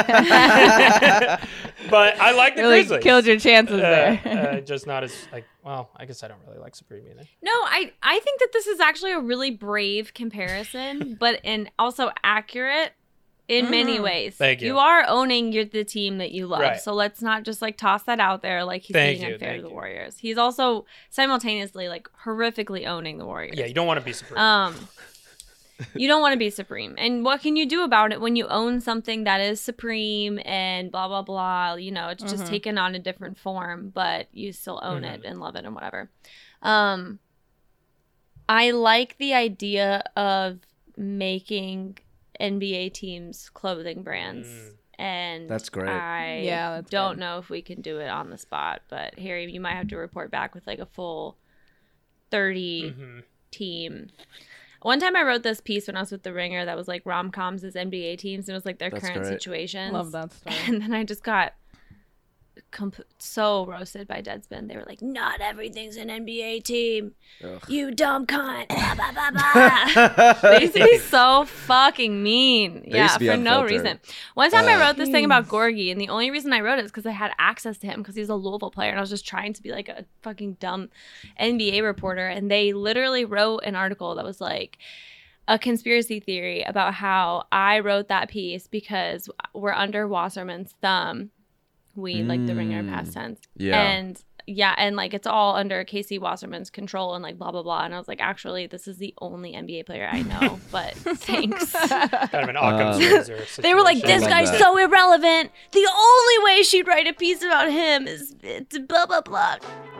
[SPEAKER 4] I like the
[SPEAKER 3] Really
[SPEAKER 4] Grizzlies.
[SPEAKER 3] killed your chances
[SPEAKER 4] Uh,
[SPEAKER 3] there.
[SPEAKER 4] uh, just not as like. Well, I guess I don't really like Supreme either.
[SPEAKER 1] No, I I think that this is actually a really brave comparison, but and also accurate in many ways.
[SPEAKER 4] Thank you.
[SPEAKER 1] You are owning your the team that you love.
[SPEAKER 4] Right.
[SPEAKER 1] So let's not just like toss that out there like he's
[SPEAKER 4] Thank
[SPEAKER 1] being
[SPEAKER 4] you,
[SPEAKER 1] unfair
[SPEAKER 4] thank
[SPEAKER 1] to the
[SPEAKER 4] you.
[SPEAKER 1] Warriors. He's also simultaneously like horrifically owning the Warriors.
[SPEAKER 4] Yeah, you don't want to be Supreme.
[SPEAKER 1] Um you don't want to be Supreme. And what can you do about it when you own something that is Supreme and blah blah blah, you know, it's just taken on a different form, but you still own it and love it and whatever. Um I like the idea of making N B A teams clothing brands.
[SPEAKER 4] Mm.
[SPEAKER 1] And
[SPEAKER 2] That's great.
[SPEAKER 1] I
[SPEAKER 3] Yeah, that's
[SPEAKER 1] don't
[SPEAKER 3] good.
[SPEAKER 1] know if we can do it on the spot, but Harry, you might have to report back with like a full thirty
[SPEAKER 4] Mhm.
[SPEAKER 1] team. One time I wrote this piece when I was with The Ringer that was like rom-coms as N B A teams. And it was like their
[SPEAKER 2] That's
[SPEAKER 1] current
[SPEAKER 2] great.
[SPEAKER 1] situations.
[SPEAKER 3] Love that story.
[SPEAKER 1] And then I just got comp- so roasted by Deadspin. They were like, not everything's an N B A team.
[SPEAKER 2] Ugh.
[SPEAKER 1] You dumb cunt. Blah, blah, blah, blah. They used to be so fucking mean.
[SPEAKER 2] They
[SPEAKER 1] yeah,
[SPEAKER 2] used to be
[SPEAKER 1] for no
[SPEAKER 2] unfiltered.
[SPEAKER 1] reason. One time I
[SPEAKER 2] Uh,
[SPEAKER 1] wrote this thing about Gorgie, and the only reason I wrote it is because I had access to him because he's a Louisville player, and I was just trying to be like a fucking dumb N B A reporter. And they literally wrote an article that was like, a conspiracy theory about how I wrote that piece because we're under Wasserman's thumb. We, like the Ringer
[SPEAKER 2] Mm.
[SPEAKER 1] past tense.
[SPEAKER 2] Yeah.
[SPEAKER 1] And yeah, and like it's all under Casey Wasserman's control and like blah, blah, blah. And I was like, actually, this is the only N B A player I know, but thanks.
[SPEAKER 4] Kind of an
[SPEAKER 2] Um,
[SPEAKER 4] Occam's razor situation.
[SPEAKER 1] They were like,
[SPEAKER 2] I
[SPEAKER 1] this
[SPEAKER 2] love
[SPEAKER 1] guy's
[SPEAKER 2] that.
[SPEAKER 1] so irrelevant. The only way she'd write a piece about him is to blah, blah, blah.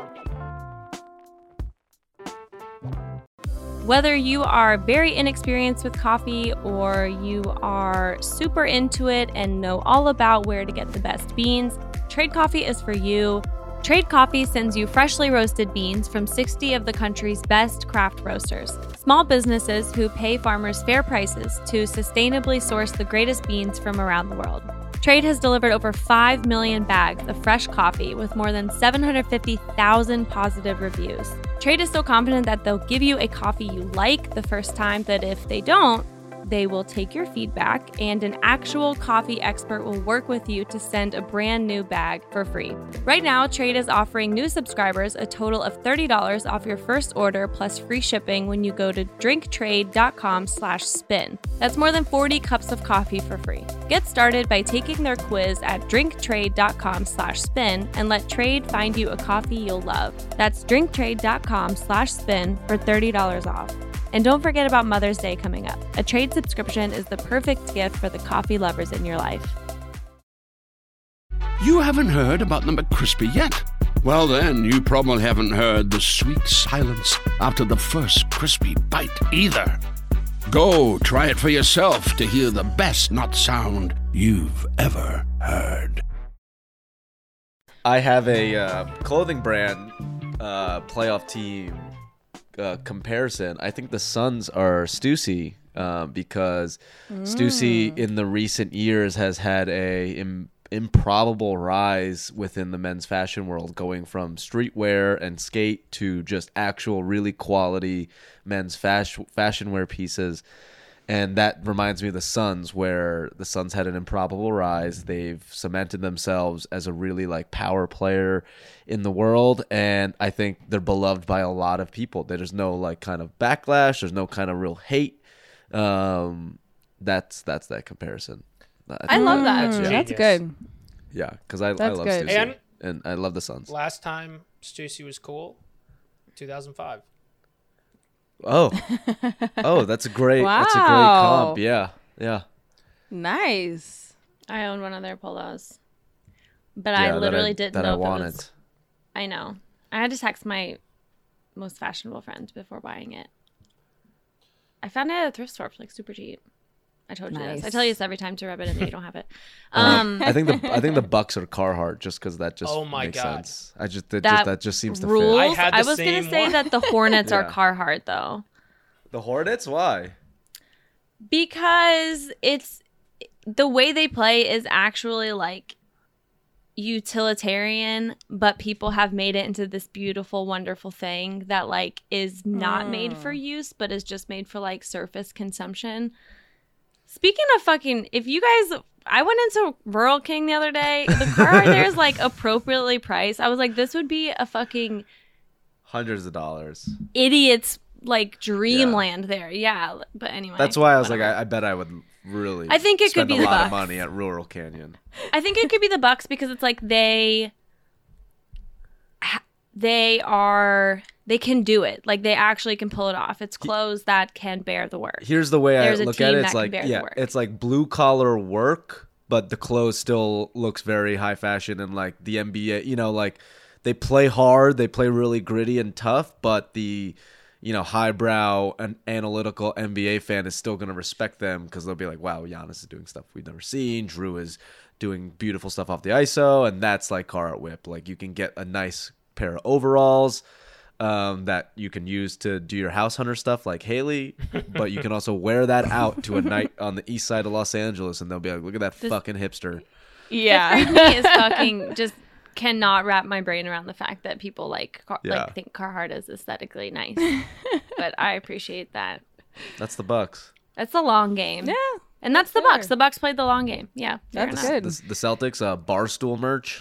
[SPEAKER 1] Whether you are very inexperienced with coffee or you are super into it and know all about where to get the best beans, Trade Coffee is for you. Trade Coffee sends you freshly roasted beans from sixty of the country's best craft roasters. Small businesses who pay farmers fair prices to sustainably source the greatest beans from around the world. Trade has delivered over five million bags of fresh coffee with more than seven hundred fifty thousand positive reviews. Trade is so confident that they'll give you a coffee you like the first time that if they don't, they will take your feedback and an actual coffee expert will work with you to send a brand new bag for free. Right now, Trade is offering new subscribers a total of thirty dollars off your first order plus free shipping when you go to drinktrade.com slash spin. That's more than forty cups of coffee for free. Get started by taking their quiz at drinktrade.com slash spin and let Trade find you a coffee you'll love. That's drinktrade.com slash spin for thirty dollars off. And don't forget about Mother's Day coming up. A Trade subscription is the perfect gift for the coffee lovers in your life.
[SPEAKER 5] You haven't heard about the McCrispy yet? Well, then, you probably haven't heard the sweet silence after the first crispy bite either. Go try it for yourself to hear the best nut sound you've ever heard.
[SPEAKER 2] I have a uh, clothing brand uh, playoff team uh, comparison. I think the Suns are Stussy uh, because Stussy in the recent years has had a im- improbable rise within the men's fashion world, going from streetwear and skate to just actual really quality men's fashion fashion wear pieces. And that reminds me of the Suns, where the Suns had an improbable rise. They've cemented themselves as a really like power player in the world, and I think they're beloved by a lot of people. There's no like kind of backlash. There's no kind of real hate. Um, that's that's that comparison.
[SPEAKER 1] I love that.
[SPEAKER 3] Mm,
[SPEAKER 4] That's
[SPEAKER 3] that's
[SPEAKER 4] genius.
[SPEAKER 3] good.
[SPEAKER 2] Yeah, because I, I
[SPEAKER 3] That's
[SPEAKER 2] love
[SPEAKER 3] good.
[SPEAKER 2] Stussy,
[SPEAKER 4] And-
[SPEAKER 2] and I love the Suns.
[SPEAKER 4] Last time Stussy was cool, two thousand five.
[SPEAKER 2] Oh, oh, that's a great that's a great
[SPEAKER 3] Wow.
[SPEAKER 2] comp. Yeah, yeah.
[SPEAKER 3] Nice.
[SPEAKER 1] I own one of their polos. But
[SPEAKER 2] yeah
[SPEAKER 1] I
[SPEAKER 2] that
[SPEAKER 1] literally didn't
[SPEAKER 2] that
[SPEAKER 1] know
[SPEAKER 2] I
[SPEAKER 1] if
[SPEAKER 2] wanted.
[SPEAKER 1] it was... I know. I had to text my most fashionable friend before buying it. I found it at a thrift store for like super cheap. I told you
[SPEAKER 3] Nice.
[SPEAKER 1] this. I tell you this every time to rub it in, and you don't have it. Um,
[SPEAKER 2] I think the I think the Bucks are Carhartt just because that just
[SPEAKER 4] Oh my
[SPEAKER 2] makes
[SPEAKER 4] God.
[SPEAKER 2] sense. I just that,
[SPEAKER 1] that
[SPEAKER 2] just that just seems to
[SPEAKER 1] rules.
[SPEAKER 2] fit.
[SPEAKER 4] I had the
[SPEAKER 1] I was gonna
[SPEAKER 4] same
[SPEAKER 1] say
[SPEAKER 4] one.
[SPEAKER 1] that the Hornets are
[SPEAKER 2] Yeah.
[SPEAKER 1] Carhartt though,
[SPEAKER 2] The Hornets? Why?
[SPEAKER 1] because it's the way they play is actually like utilitarian, but people have made it into this beautiful, wonderful thing that like is not made for use, but is just made for like surface consumption. Speaking of fucking, if you guys, I went into Rural King the other day. The car there is like appropriately priced. I was like, this would be a fucking
[SPEAKER 2] Hundreds of dollars.
[SPEAKER 1] idiot's like dreamland there. Yeah, but anyway,
[SPEAKER 2] That's why I was like,
[SPEAKER 1] whatever.
[SPEAKER 2] I, I bet I would really.
[SPEAKER 1] I think it could
[SPEAKER 2] spend
[SPEAKER 1] be
[SPEAKER 2] a
[SPEAKER 1] the
[SPEAKER 2] lot of
[SPEAKER 1] Bucks.
[SPEAKER 2] money at Rural Canyon.
[SPEAKER 1] I think it could be the Bucks because it's like they they are they can do it. Like they actually can pull it off. It's clothes that can bear the work.
[SPEAKER 2] Here's the way
[SPEAKER 1] There's
[SPEAKER 2] I
[SPEAKER 1] a
[SPEAKER 2] look at
[SPEAKER 1] team
[SPEAKER 2] it.
[SPEAKER 1] that
[SPEAKER 2] It's
[SPEAKER 1] can
[SPEAKER 2] like
[SPEAKER 1] bear the
[SPEAKER 2] yeah,
[SPEAKER 1] work.
[SPEAKER 2] it's like blue collar work, but the clothes still looks very high fashion and like the N B A. You know, like they play hard, they play really gritty and tough, but the you know highbrow and analytical N B A fan is still gonna respect them because they'll be like, wow, Giannis is doing stuff we've never seen. Drew is doing beautiful stuff off the I S O, and that's like Carhartt Whip. Like you can get a nice pair of overalls um, that you can use to do your house hunter stuff like Haley, but you can also wear that out to a night on the east side of Los Angeles, and they'll be like, look at that
[SPEAKER 1] This-
[SPEAKER 2] fucking hipster.
[SPEAKER 3] Yeah.
[SPEAKER 1] Fifth grade me is fucking just cannot wrap my brain around the fact that people like Car-
[SPEAKER 2] Yeah.
[SPEAKER 1] like think Carhartt is aesthetically nice. But I appreciate that.
[SPEAKER 2] That's the Bucks.
[SPEAKER 1] That's the long game.
[SPEAKER 3] Yeah.
[SPEAKER 1] And that's the
[SPEAKER 3] Fair.
[SPEAKER 1] Bucks. The Bucks played the long game. Yeah. fair
[SPEAKER 3] That's
[SPEAKER 1] enough.
[SPEAKER 3] good.
[SPEAKER 2] The, the Celtics, uh, Barstool merch.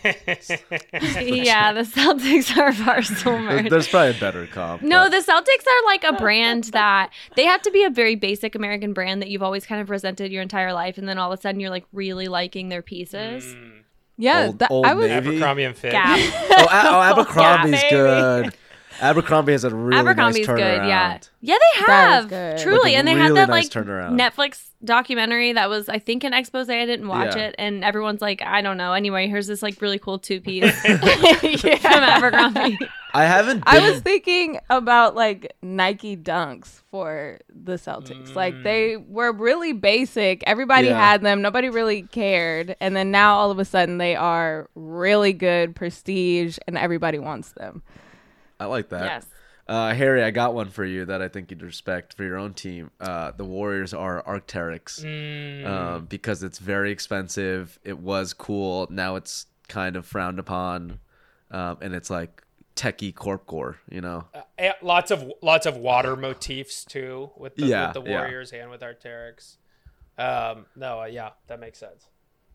[SPEAKER 1] Yeah, the Celtics are Barstool
[SPEAKER 2] There-
[SPEAKER 1] merch.
[SPEAKER 2] There's probably a better comp.
[SPEAKER 1] No,
[SPEAKER 2] but-
[SPEAKER 1] the Celtics are like a brand that they have to be a very basic American brand that you've always kind of resented your entire life, and then all of a sudden you're like really liking their pieces.
[SPEAKER 4] Mm.
[SPEAKER 3] Yeah.
[SPEAKER 2] Old-
[SPEAKER 3] that-
[SPEAKER 2] Old
[SPEAKER 3] I was.
[SPEAKER 2] Navy.
[SPEAKER 4] Abercrombie and Fitch.
[SPEAKER 1] Gap.
[SPEAKER 2] oh, A- oh, Abercrombie's
[SPEAKER 3] Yeah,
[SPEAKER 2] good. Abercrombie has a really
[SPEAKER 1] Abercrombie's
[SPEAKER 2] nice turnaround.
[SPEAKER 1] good, yeah. Yeah, they
[SPEAKER 3] That
[SPEAKER 1] have.
[SPEAKER 3] is good.
[SPEAKER 1] Truly.
[SPEAKER 2] Like a
[SPEAKER 1] and they
[SPEAKER 2] really
[SPEAKER 1] had that
[SPEAKER 2] nice
[SPEAKER 1] like
[SPEAKER 2] turnaround.
[SPEAKER 1] Netflix documentary that was, I think, an expose. I didn't watch
[SPEAKER 2] Yeah.
[SPEAKER 1] it. And everyone's like, I don't know. Anyway, here's this like really cool two piece from Abercrombie.
[SPEAKER 2] I haven't.
[SPEAKER 3] I
[SPEAKER 2] been-
[SPEAKER 3] was thinking about like Nike Dunks for the Celtics. Like they were really basic. Everybody
[SPEAKER 2] Yeah.
[SPEAKER 3] had them. Nobody really cared. And then now all of a sudden they are really good, prestige, and everybody wants them.
[SPEAKER 2] I like that.
[SPEAKER 1] Yes.
[SPEAKER 2] Uh, Harry, I got one for you that I think you'd respect for your own team. Uh, the Warriors are Arc'teryx
[SPEAKER 4] Mm.
[SPEAKER 2] um, because it's very expensive. It was cool. Now it's kind of frowned upon, um, and it's like techie corpcore. You know,
[SPEAKER 4] Uh, eh, lots of lots of water motifs too with the,
[SPEAKER 2] Yeah,
[SPEAKER 4] with the
[SPEAKER 2] yeah.
[SPEAKER 4] Warriors and with Arc'teryx. Um, no, uh, yeah, that makes sense.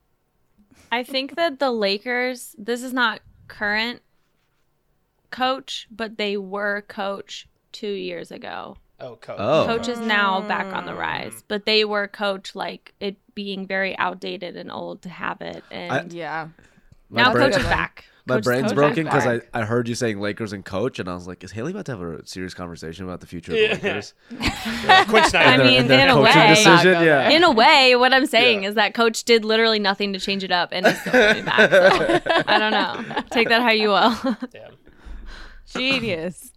[SPEAKER 1] I think that the Lakers, this is not current coach, but they were coach two years ago.
[SPEAKER 4] Oh, coach.
[SPEAKER 2] Oh.
[SPEAKER 1] Coach is now back on the rise, but they were coach like it being very outdated and old to have it. And
[SPEAKER 3] Yeah.
[SPEAKER 2] My
[SPEAKER 1] now
[SPEAKER 2] brain-
[SPEAKER 1] coach is back.
[SPEAKER 2] My
[SPEAKER 1] Coach-
[SPEAKER 2] brain's
[SPEAKER 1] coach is
[SPEAKER 2] broken because I,
[SPEAKER 1] back.
[SPEAKER 2] I heard you saying Lakers and coach, and I was like, is Haley about to have a serious conversation about the future of the
[SPEAKER 4] Yeah.
[SPEAKER 2] Lakers?
[SPEAKER 4] Yeah, Quinn Snyder.
[SPEAKER 1] I mean,
[SPEAKER 2] And their
[SPEAKER 1] in a
[SPEAKER 2] coaching
[SPEAKER 1] way.
[SPEAKER 2] decision, yeah.
[SPEAKER 1] In a way, what I'm saying
[SPEAKER 2] Yeah.
[SPEAKER 1] is that coach did literally nothing to change it up and is still coming back. So, I don't know. Take that how you will.
[SPEAKER 4] Damn.
[SPEAKER 3] Genius.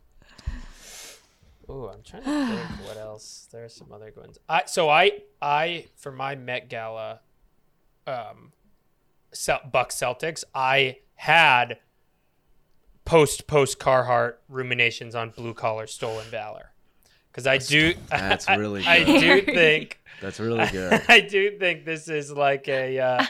[SPEAKER 4] Ooh, I'm trying to think what else. There are some other good ones. I so I I for my Met Gala, um, Cel- Bucks Celtics. I had post post Carhartt ruminations on blue collar stolen valor because I do.
[SPEAKER 2] That's
[SPEAKER 4] I-
[SPEAKER 2] really
[SPEAKER 4] I,
[SPEAKER 2] good.
[SPEAKER 4] do think.
[SPEAKER 2] That's really good.
[SPEAKER 4] I do think this is like a uh,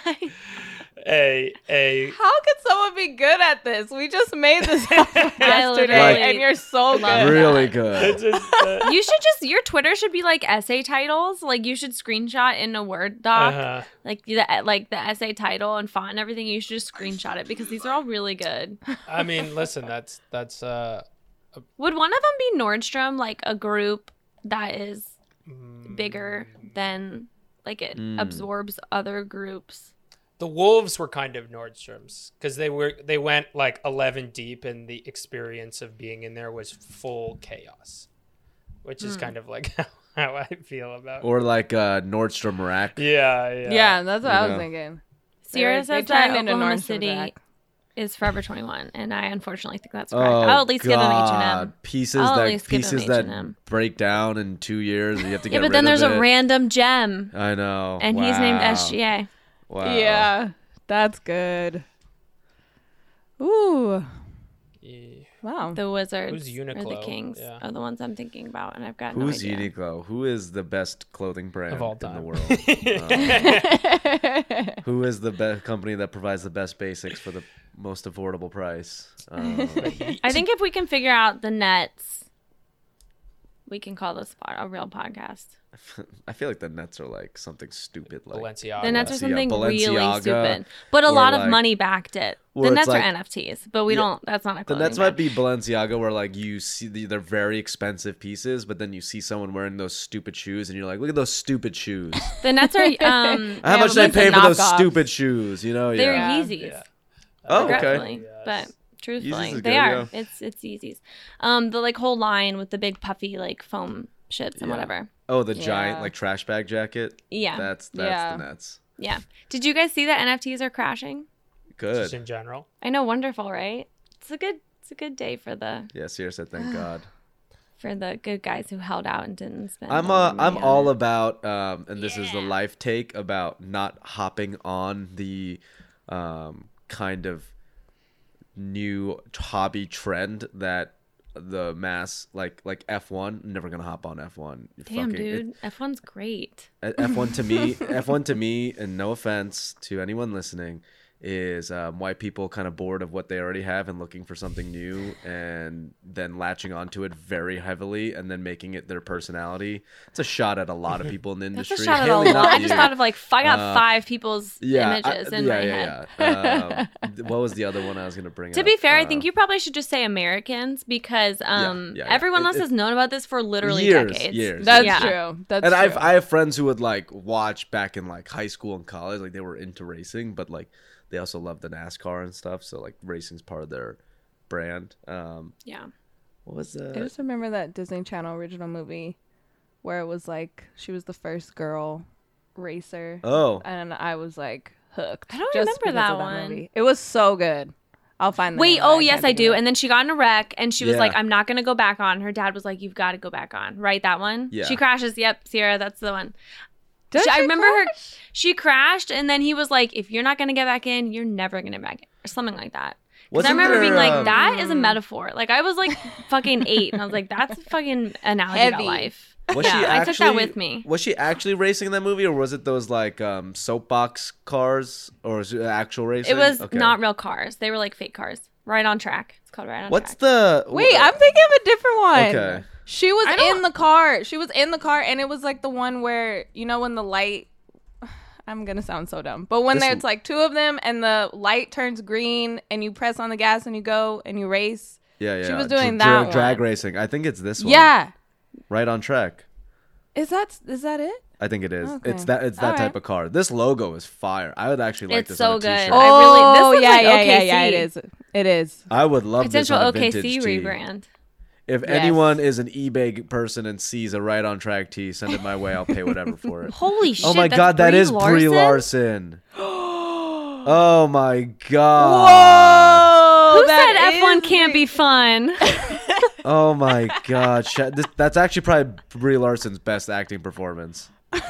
[SPEAKER 4] a a.
[SPEAKER 3] How could someone be good at this? We just made this up yesterday,
[SPEAKER 1] literally
[SPEAKER 3] and you're so
[SPEAKER 1] love
[SPEAKER 3] good.
[SPEAKER 2] really
[SPEAKER 1] that.
[SPEAKER 2] good.
[SPEAKER 4] It's just, uh,
[SPEAKER 1] You should just, your Twitter should be like essay titles. Like you should screenshot in a Word doc,
[SPEAKER 4] uh-huh.
[SPEAKER 1] like the, like the essay title and font and everything. You should just screenshot it because these are all really good.
[SPEAKER 4] I mean, listen, that's that's uh.
[SPEAKER 1] Would one of them be Nordstrom, like a group that is bigger than, like it
[SPEAKER 2] Mm.
[SPEAKER 1] absorbs other groups?
[SPEAKER 4] The Wolves were kind of Nordstrom's because they were they went like eleven deep, and the experience of being in there was full chaos, which is kind of like how, how I feel about.
[SPEAKER 2] Or like uh, Nordstrom Rack.
[SPEAKER 4] yeah, yeah,
[SPEAKER 3] Yeah, that's what
[SPEAKER 2] You
[SPEAKER 3] I was
[SPEAKER 2] know.
[SPEAKER 3] thinking.
[SPEAKER 1] Sierra
[SPEAKER 3] They- they
[SPEAKER 1] says that
[SPEAKER 3] turned into
[SPEAKER 1] Oklahoma
[SPEAKER 3] Nordstrom
[SPEAKER 1] City.
[SPEAKER 3] Rack.
[SPEAKER 1] is Forever twenty-one, and I unfortunately think that's correct.
[SPEAKER 2] Oh,
[SPEAKER 1] I'll at least give them H and
[SPEAKER 2] God.
[SPEAKER 1] M.
[SPEAKER 2] Pieces
[SPEAKER 1] I'll at
[SPEAKER 2] that
[SPEAKER 1] least give them
[SPEAKER 2] pieces that
[SPEAKER 1] H and M.
[SPEAKER 2] break down in two years. And you have to get
[SPEAKER 1] Yeah, but
[SPEAKER 2] rid
[SPEAKER 1] then there's
[SPEAKER 2] of
[SPEAKER 1] a
[SPEAKER 2] it.
[SPEAKER 1] random gem,
[SPEAKER 2] I know.
[SPEAKER 1] and he's named
[SPEAKER 2] Wow.
[SPEAKER 1] S G A.
[SPEAKER 2] Wow.
[SPEAKER 3] Yeah, that's good. Ooh,
[SPEAKER 4] Yeah.
[SPEAKER 3] wow.
[SPEAKER 1] The Wizards
[SPEAKER 4] Who's
[SPEAKER 1] or the
[SPEAKER 4] Uniqlo?
[SPEAKER 1] Kings
[SPEAKER 4] Yeah.
[SPEAKER 1] are the ones I'm thinking about, and I've got
[SPEAKER 2] Who's
[SPEAKER 1] no idea.
[SPEAKER 2] Uniqlo? Who is the best clothing brand
[SPEAKER 4] Of all
[SPEAKER 2] in the
[SPEAKER 4] time.
[SPEAKER 2] world? Um, who is the best company that provides the best basics for the most affordable price? Um,
[SPEAKER 1] I think if we can figure out the Nets, we can call this pod- a real podcast.
[SPEAKER 2] I feel like the Nets are like something stupid. Like
[SPEAKER 4] Balenciaga.
[SPEAKER 1] The Nets are
[SPEAKER 2] Balenciaga-
[SPEAKER 1] something really
[SPEAKER 2] Balenciaga,
[SPEAKER 1] stupid, but a
[SPEAKER 2] or
[SPEAKER 1] lot of
[SPEAKER 2] like-
[SPEAKER 1] money backed it. The
[SPEAKER 2] where it's
[SPEAKER 1] Nets
[SPEAKER 2] like-
[SPEAKER 1] are N F Ts, but we
[SPEAKER 2] Yeah,
[SPEAKER 1] don't. That's not a
[SPEAKER 2] the
[SPEAKER 1] clothing
[SPEAKER 2] Nets
[SPEAKER 1] brand.
[SPEAKER 2] might be Balenciaga, where like you see the, they're very expensive pieces, but then you see someone wearing those stupid shoes, and you're like, look at those stupid shoes.
[SPEAKER 1] The Nets are. Um,
[SPEAKER 2] How
[SPEAKER 3] Yeah,
[SPEAKER 2] much did I
[SPEAKER 3] these are
[SPEAKER 2] pay for those
[SPEAKER 3] knockoffs.
[SPEAKER 2] stupid shoes? You know,
[SPEAKER 1] they're
[SPEAKER 2] yeah.
[SPEAKER 1] Yeezys.
[SPEAKER 4] Yeah.
[SPEAKER 2] Oh, okay.
[SPEAKER 1] regretfully,
[SPEAKER 4] Yes.
[SPEAKER 1] but truthfully,
[SPEAKER 2] Yeezys is
[SPEAKER 1] they
[SPEAKER 2] good,
[SPEAKER 1] are.
[SPEAKER 2] yeah.
[SPEAKER 1] It's it's Yeezys. Um, the like whole line with the big puffy like foam ships and
[SPEAKER 2] Yeah.
[SPEAKER 1] whatever.
[SPEAKER 2] Oh, the
[SPEAKER 3] Yeah.
[SPEAKER 2] giant like trash bag jacket.
[SPEAKER 1] Yeah,
[SPEAKER 2] That's that's
[SPEAKER 3] Yeah.
[SPEAKER 2] the Nets.
[SPEAKER 1] yeah. Did you guys see that N F Ts are crashing?
[SPEAKER 2] Good.
[SPEAKER 4] Just in general.
[SPEAKER 1] I know, wonderful, right? It's a good it's a good day for the
[SPEAKER 2] Yeah, Sierra said, thank God.
[SPEAKER 1] for the good guys who held out and didn't spend.
[SPEAKER 2] I'm
[SPEAKER 1] all
[SPEAKER 2] uh,
[SPEAKER 1] their money
[SPEAKER 2] I'm
[SPEAKER 1] on
[SPEAKER 2] all
[SPEAKER 1] it.
[SPEAKER 2] about um, and this is the
[SPEAKER 1] Yeah.
[SPEAKER 2] life take about not hopping on the um, kind of new hobby trend that the mass like like F one. Never gonna hop on F one. You're
[SPEAKER 1] Damn,
[SPEAKER 2] fucking- it-
[SPEAKER 1] dude, F one's great.
[SPEAKER 2] F one to me, F one to me, and no offense to anyone listening, is um, white people kind of bored of what they already have and looking for something new, and then latching onto it very heavily, and then making it their personality. It's a shot at a lot of people in the
[SPEAKER 1] That's
[SPEAKER 2] industry.
[SPEAKER 1] a shot at
[SPEAKER 2] Haley,
[SPEAKER 1] a
[SPEAKER 2] not
[SPEAKER 1] lot. I just
[SPEAKER 2] you.
[SPEAKER 1] thought of like f- I got
[SPEAKER 2] Uh,
[SPEAKER 1] five people's
[SPEAKER 2] yeah,
[SPEAKER 1] images
[SPEAKER 2] I-
[SPEAKER 1] in
[SPEAKER 2] yeah,
[SPEAKER 1] my
[SPEAKER 2] yeah,
[SPEAKER 1] head.
[SPEAKER 2] yeah. Um, what was the other one I was gonna bring
[SPEAKER 1] To
[SPEAKER 2] up?
[SPEAKER 1] be fair, I
[SPEAKER 2] Uh,
[SPEAKER 1] think you probably should just say Americans because um,
[SPEAKER 2] yeah, yeah.
[SPEAKER 1] everyone
[SPEAKER 2] It-
[SPEAKER 1] else
[SPEAKER 2] it-
[SPEAKER 1] has known about this for literally
[SPEAKER 2] years,
[SPEAKER 1] decades.
[SPEAKER 2] years.
[SPEAKER 3] That's
[SPEAKER 1] Yeah.
[SPEAKER 3] true. That's
[SPEAKER 2] and
[SPEAKER 3] true.
[SPEAKER 2] I've I have friends who would like watch back in like high school and college, like they were into racing, but like they also love the NASCAR and stuff. So like racing's part of their brand. Um,
[SPEAKER 1] Yeah.
[SPEAKER 2] what was
[SPEAKER 3] I
[SPEAKER 2] the?
[SPEAKER 3] just remember that Disney Channel original movie where it was like she was the first girl racer.
[SPEAKER 2] Oh,
[SPEAKER 3] And I was like hooked.
[SPEAKER 1] I don't
[SPEAKER 3] just
[SPEAKER 1] remember
[SPEAKER 3] because
[SPEAKER 1] that
[SPEAKER 3] of
[SPEAKER 1] one.
[SPEAKER 3] movie. It was so good. I'll find the
[SPEAKER 1] Wait,
[SPEAKER 3] name,
[SPEAKER 1] oh
[SPEAKER 3] but
[SPEAKER 1] yes,
[SPEAKER 3] can't
[SPEAKER 1] I
[SPEAKER 3] think of
[SPEAKER 1] do.
[SPEAKER 3] it.
[SPEAKER 1] And then she got in a wreck and she was
[SPEAKER 2] Yeah.
[SPEAKER 1] like, I'm not gonna go back on. Her dad was like, you've got to go back on. Right, that one?
[SPEAKER 2] Yeah.
[SPEAKER 1] She crashes. Yep, Sierra, that's the one.
[SPEAKER 3] Did
[SPEAKER 1] She- I
[SPEAKER 3] she
[SPEAKER 1] remember her
[SPEAKER 3] crash?
[SPEAKER 1] she crashed and then he was like, if you're not gonna get back in, you're never gonna get back in. Or something like that. Because I
[SPEAKER 2] Wasn't
[SPEAKER 1] remember being
[SPEAKER 2] there,
[SPEAKER 1] like,
[SPEAKER 2] um,
[SPEAKER 1] that is a metaphor. Like I was like fucking eight and I was like, that's a fucking analogy
[SPEAKER 3] Heavy.
[SPEAKER 1] to life.
[SPEAKER 2] was
[SPEAKER 1] yeah,
[SPEAKER 2] she
[SPEAKER 1] I
[SPEAKER 2] actually?
[SPEAKER 1] took that with me.
[SPEAKER 2] Was she actually racing in that movie, or was it those like um, soapbox cars, or was it actual racing?
[SPEAKER 1] It was
[SPEAKER 2] Okay.
[SPEAKER 1] not real cars. They were like fake cars. Right on track. It's called Right on
[SPEAKER 2] What's
[SPEAKER 1] Track.
[SPEAKER 2] the?
[SPEAKER 3] Wait, I'm thinking of a different one.
[SPEAKER 2] Okay.
[SPEAKER 3] She was
[SPEAKER 1] I don't-
[SPEAKER 3] in the car. She was in the car, and it was like the one where you know when the light. I'm gonna sound so dumb, but when
[SPEAKER 2] This-
[SPEAKER 3] there's like two of them and the light turns green and you press on the gas and you go and you race.
[SPEAKER 2] Yeah, yeah.
[SPEAKER 3] She was
[SPEAKER 2] Dra-
[SPEAKER 3] doing
[SPEAKER 2] dra-
[SPEAKER 3] that
[SPEAKER 2] drag
[SPEAKER 3] one.
[SPEAKER 2] racing. I think it's this one.
[SPEAKER 3] Yeah,
[SPEAKER 2] Right on track.
[SPEAKER 3] is that is that it?
[SPEAKER 2] I think it is.
[SPEAKER 3] Okay.
[SPEAKER 2] It's that. It's that
[SPEAKER 3] All
[SPEAKER 2] type
[SPEAKER 3] right.
[SPEAKER 2] of car. This logo is fire. I would actually like
[SPEAKER 1] It's
[SPEAKER 2] this
[SPEAKER 1] so
[SPEAKER 2] on a
[SPEAKER 1] good.
[SPEAKER 2] t-shirt.
[SPEAKER 1] I really- this
[SPEAKER 3] Oh
[SPEAKER 1] looks
[SPEAKER 3] yeah,
[SPEAKER 1] like
[SPEAKER 3] yeah,
[SPEAKER 1] O K
[SPEAKER 3] yeah,
[SPEAKER 1] C.
[SPEAKER 3] yeah. It is. It is.
[SPEAKER 2] I would love
[SPEAKER 1] Potential
[SPEAKER 2] this on a
[SPEAKER 1] O K C
[SPEAKER 2] vintage tee.
[SPEAKER 1] rebrand.
[SPEAKER 2] If
[SPEAKER 3] Yes.
[SPEAKER 2] anyone is an eBay person and sees a right on track tee, send it my way. I'll pay whatever for it.
[SPEAKER 1] Holy shit.
[SPEAKER 2] Oh my
[SPEAKER 1] that's
[SPEAKER 2] god, that
[SPEAKER 1] Brie
[SPEAKER 2] is Brie Larson. Oh my god.
[SPEAKER 3] Whoa!
[SPEAKER 1] Who
[SPEAKER 3] that
[SPEAKER 1] said F one
[SPEAKER 3] is
[SPEAKER 1] can't be fun?
[SPEAKER 2] Oh my god. Sh- this, that's actually probably Brie Larson's best acting performance.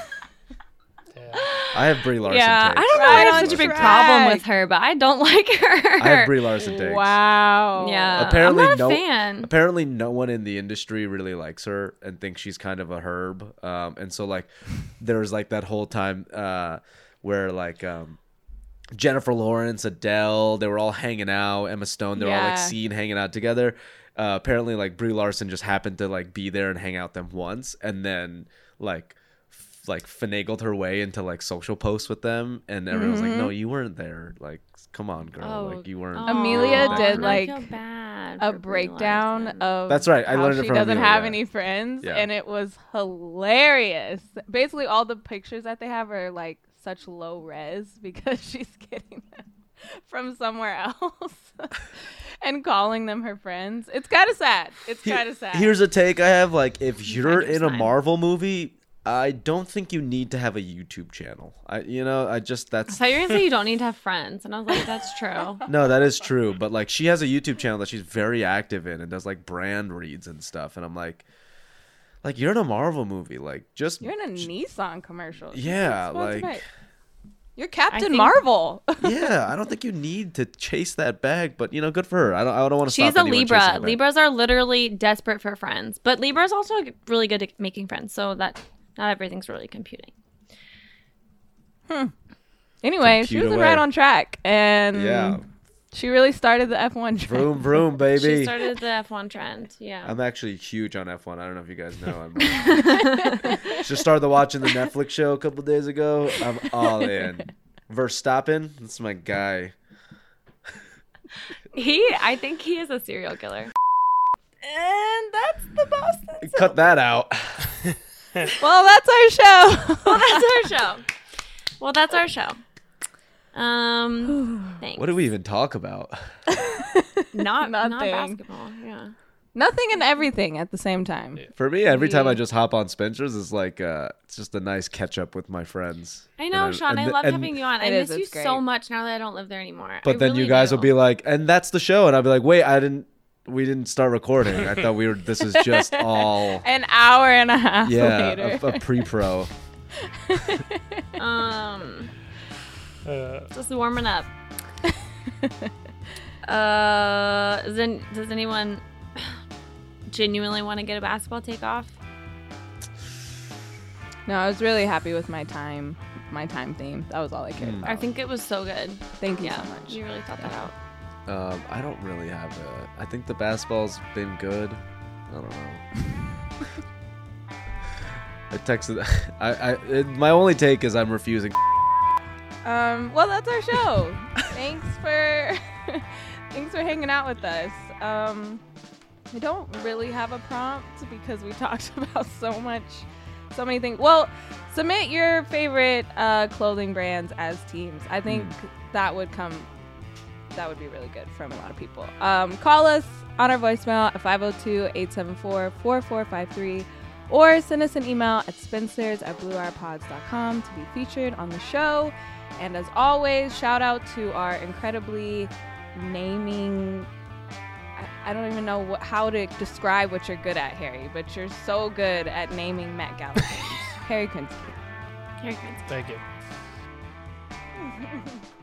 [SPEAKER 4] Yeah.
[SPEAKER 2] I have Brie Larson
[SPEAKER 1] yeah,
[SPEAKER 2] takes.
[SPEAKER 1] I don't know
[SPEAKER 3] Right
[SPEAKER 1] why I
[SPEAKER 3] on
[SPEAKER 1] have such a big
[SPEAKER 3] track.
[SPEAKER 1] problem with her, but I don't like her.
[SPEAKER 2] I have Brie Larson takes.
[SPEAKER 3] Wow.
[SPEAKER 1] Yeah,
[SPEAKER 2] Apparently
[SPEAKER 1] I'm not
[SPEAKER 2] no-
[SPEAKER 1] a fan.
[SPEAKER 2] Apparently, no one in the industry really likes her and thinks she's kind of a herb. Um, and so, like, there was like that whole time uh, where like um, Jennifer Lawrence, Adele, they were all hanging out. Emma Stone, they were all like
[SPEAKER 3] Yeah.
[SPEAKER 2] seen hanging out together. Uh, apparently, like Brie Larson just happened to like be there and hang out them once, and then like f- like finagled her way into like social posts with them, and everyone was like, "No, you weren't there. Like, come on, girl.
[SPEAKER 1] Oh,
[SPEAKER 2] like, you weren't."
[SPEAKER 1] oh,
[SPEAKER 3] Amelia
[SPEAKER 2] that
[SPEAKER 3] did,
[SPEAKER 2] great."
[SPEAKER 1] I
[SPEAKER 3] like,
[SPEAKER 1] feel bad
[SPEAKER 3] A
[SPEAKER 1] for Brie
[SPEAKER 3] breakdown
[SPEAKER 1] Larson.
[SPEAKER 3] of
[SPEAKER 2] That's right, I
[SPEAKER 3] how
[SPEAKER 2] learned it
[SPEAKER 3] she
[SPEAKER 2] from
[SPEAKER 3] doesn't
[SPEAKER 2] Amelia,
[SPEAKER 3] have
[SPEAKER 2] yeah.
[SPEAKER 3] any friends,
[SPEAKER 2] Yeah.
[SPEAKER 3] and it was hilarious. Basically, all the pictures that they have are like such low res because she's getting them from somewhere else and calling them her friends. It's kind of sad. It's
[SPEAKER 2] Here-
[SPEAKER 3] kind of sad.
[SPEAKER 2] Here's a take I have: like, if you're
[SPEAKER 1] Find your
[SPEAKER 2] in a
[SPEAKER 1] sign.
[SPEAKER 2] Marvel movie, I don't think you need to have a YouTube channel. I, you know, I just
[SPEAKER 1] I
[SPEAKER 2] that's
[SPEAKER 1] thought you were gonna say you don't need to have friends, and I was like, that's true.
[SPEAKER 2] no, that is true. But like, she has a YouTube channel that she's very active in and does like brand reads and stuff. And I'm like, like you're in a Marvel movie, like just
[SPEAKER 3] You're in a Nissan commercial.
[SPEAKER 2] yeah,
[SPEAKER 3] Sponsored by-
[SPEAKER 2] like
[SPEAKER 3] You're Captain
[SPEAKER 1] think-
[SPEAKER 3] Marvel.
[SPEAKER 2] yeah. I don't think you need to chase that bag, but you know, good for her. I don't. I don't want to.
[SPEAKER 1] She's
[SPEAKER 2] stop
[SPEAKER 1] a
[SPEAKER 2] anyone
[SPEAKER 1] Libra.
[SPEAKER 2] chasing a bag.
[SPEAKER 1] Libras are literally desperate for friends, but Libra's also really good at making friends. So that not everything's really computing.
[SPEAKER 3] Anyway, she
[SPEAKER 2] Compute
[SPEAKER 3] was
[SPEAKER 2] away.
[SPEAKER 3] right on track, and
[SPEAKER 2] Yeah.
[SPEAKER 3] she really started the F one trend.
[SPEAKER 2] Vroom vroom, baby.
[SPEAKER 1] She started the F one trend. Yeah.
[SPEAKER 2] I'm actually huge on F one. I don't know if you guys know. I'm just started watching the Netflix show a couple days ago. I'm all in. Verstappen, that's my guy.
[SPEAKER 1] He, I think he is a serial killer. And that's the Boston.
[SPEAKER 2] Cut that out.
[SPEAKER 3] Well, that's our show.
[SPEAKER 1] Well, that's our show. Well, that's our show. Um, thanks.
[SPEAKER 2] What do we even talk about?
[SPEAKER 1] Not not
[SPEAKER 3] Nothing.
[SPEAKER 1] basketball. Yeah.
[SPEAKER 3] Nothing and everything at the same time.
[SPEAKER 2] For me, every time
[SPEAKER 3] Yeah.
[SPEAKER 2] I just hop on Spencer's, it's like uh, it's just a nice catch up with my friends.
[SPEAKER 1] I know,
[SPEAKER 2] And
[SPEAKER 1] Sean. I
[SPEAKER 2] and-
[SPEAKER 1] love
[SPEAKER 2] and-
[SPEAKER 1] having you on. I
[SPEAKER 3] It
[SPEAKER 1] miss
[SPEAKER 3] is,
[SPEAKER 1] you
[SPEAKER 3] it's great.
[SPEAKER 1] so much now that I don't live there anymore.
[SPEAKER 2] But
[SPEAKER 1] I
[SPEAKER 2] then
[SPEAKER 1] really
[SPEAKER 2] you guys
[SPEAKER 1] do.
[SPEAKER 2] will be like, and that's the show, and I'll be like, wait, I didn't. We didn't start recording. I thought we were. This is just all.
[SPEAKER 3] An hour and a half
[SPEAKER 2] Yeah,
[SPEAKER 3] later.
[SPEAKER 2] a, a pre-pro.
[SPEAKER 1] um,
[SPEAKER 4] Uh,
[SPEAKER 1] just warming up. uh, does, an- does anyone genuinely want to get a basketball take off?
[SPEAKER 3] No, I was really happy with my time, my time theme. That was all I cared
[SPEAKER 2] Mm.
[SPEAKER 3] about.
[SPEAKER 1] I think it was so good.
[SPEAKER 3] Thank you
[SPEAKER 1] Yeah,
[SPEAKER 3] so much.
[SPEAKER 1] you really thought that out.
[SPEAKER 2] Um, I don't really have a. I think the basketball's been good. I don't know. I texted. I. I it, my only take is I'm refusing.
[SPEAKER 3] Um, well, that's our show. Thanks for thanks for hanging out with us. Um, we don't really have a prompt because we talked about so much, so many things. Well, submit your favorite uh, clothing brands as teams. I think that would come. That would be really good from a lot of people. Um, call us on our voicemail at five oh two, eight seven four, four four five three or send us an email at spencers at blue hour pods dot com to be featured on the show. And as always, shout out to our incredibly naming. I, I don't even know what, how to describe what you're good at, Harry, but you're so good at naming Met Gala games. Harry Kunsky.
[SPEAKER 1] Here it comes.
[SPEAKER 4] thank you.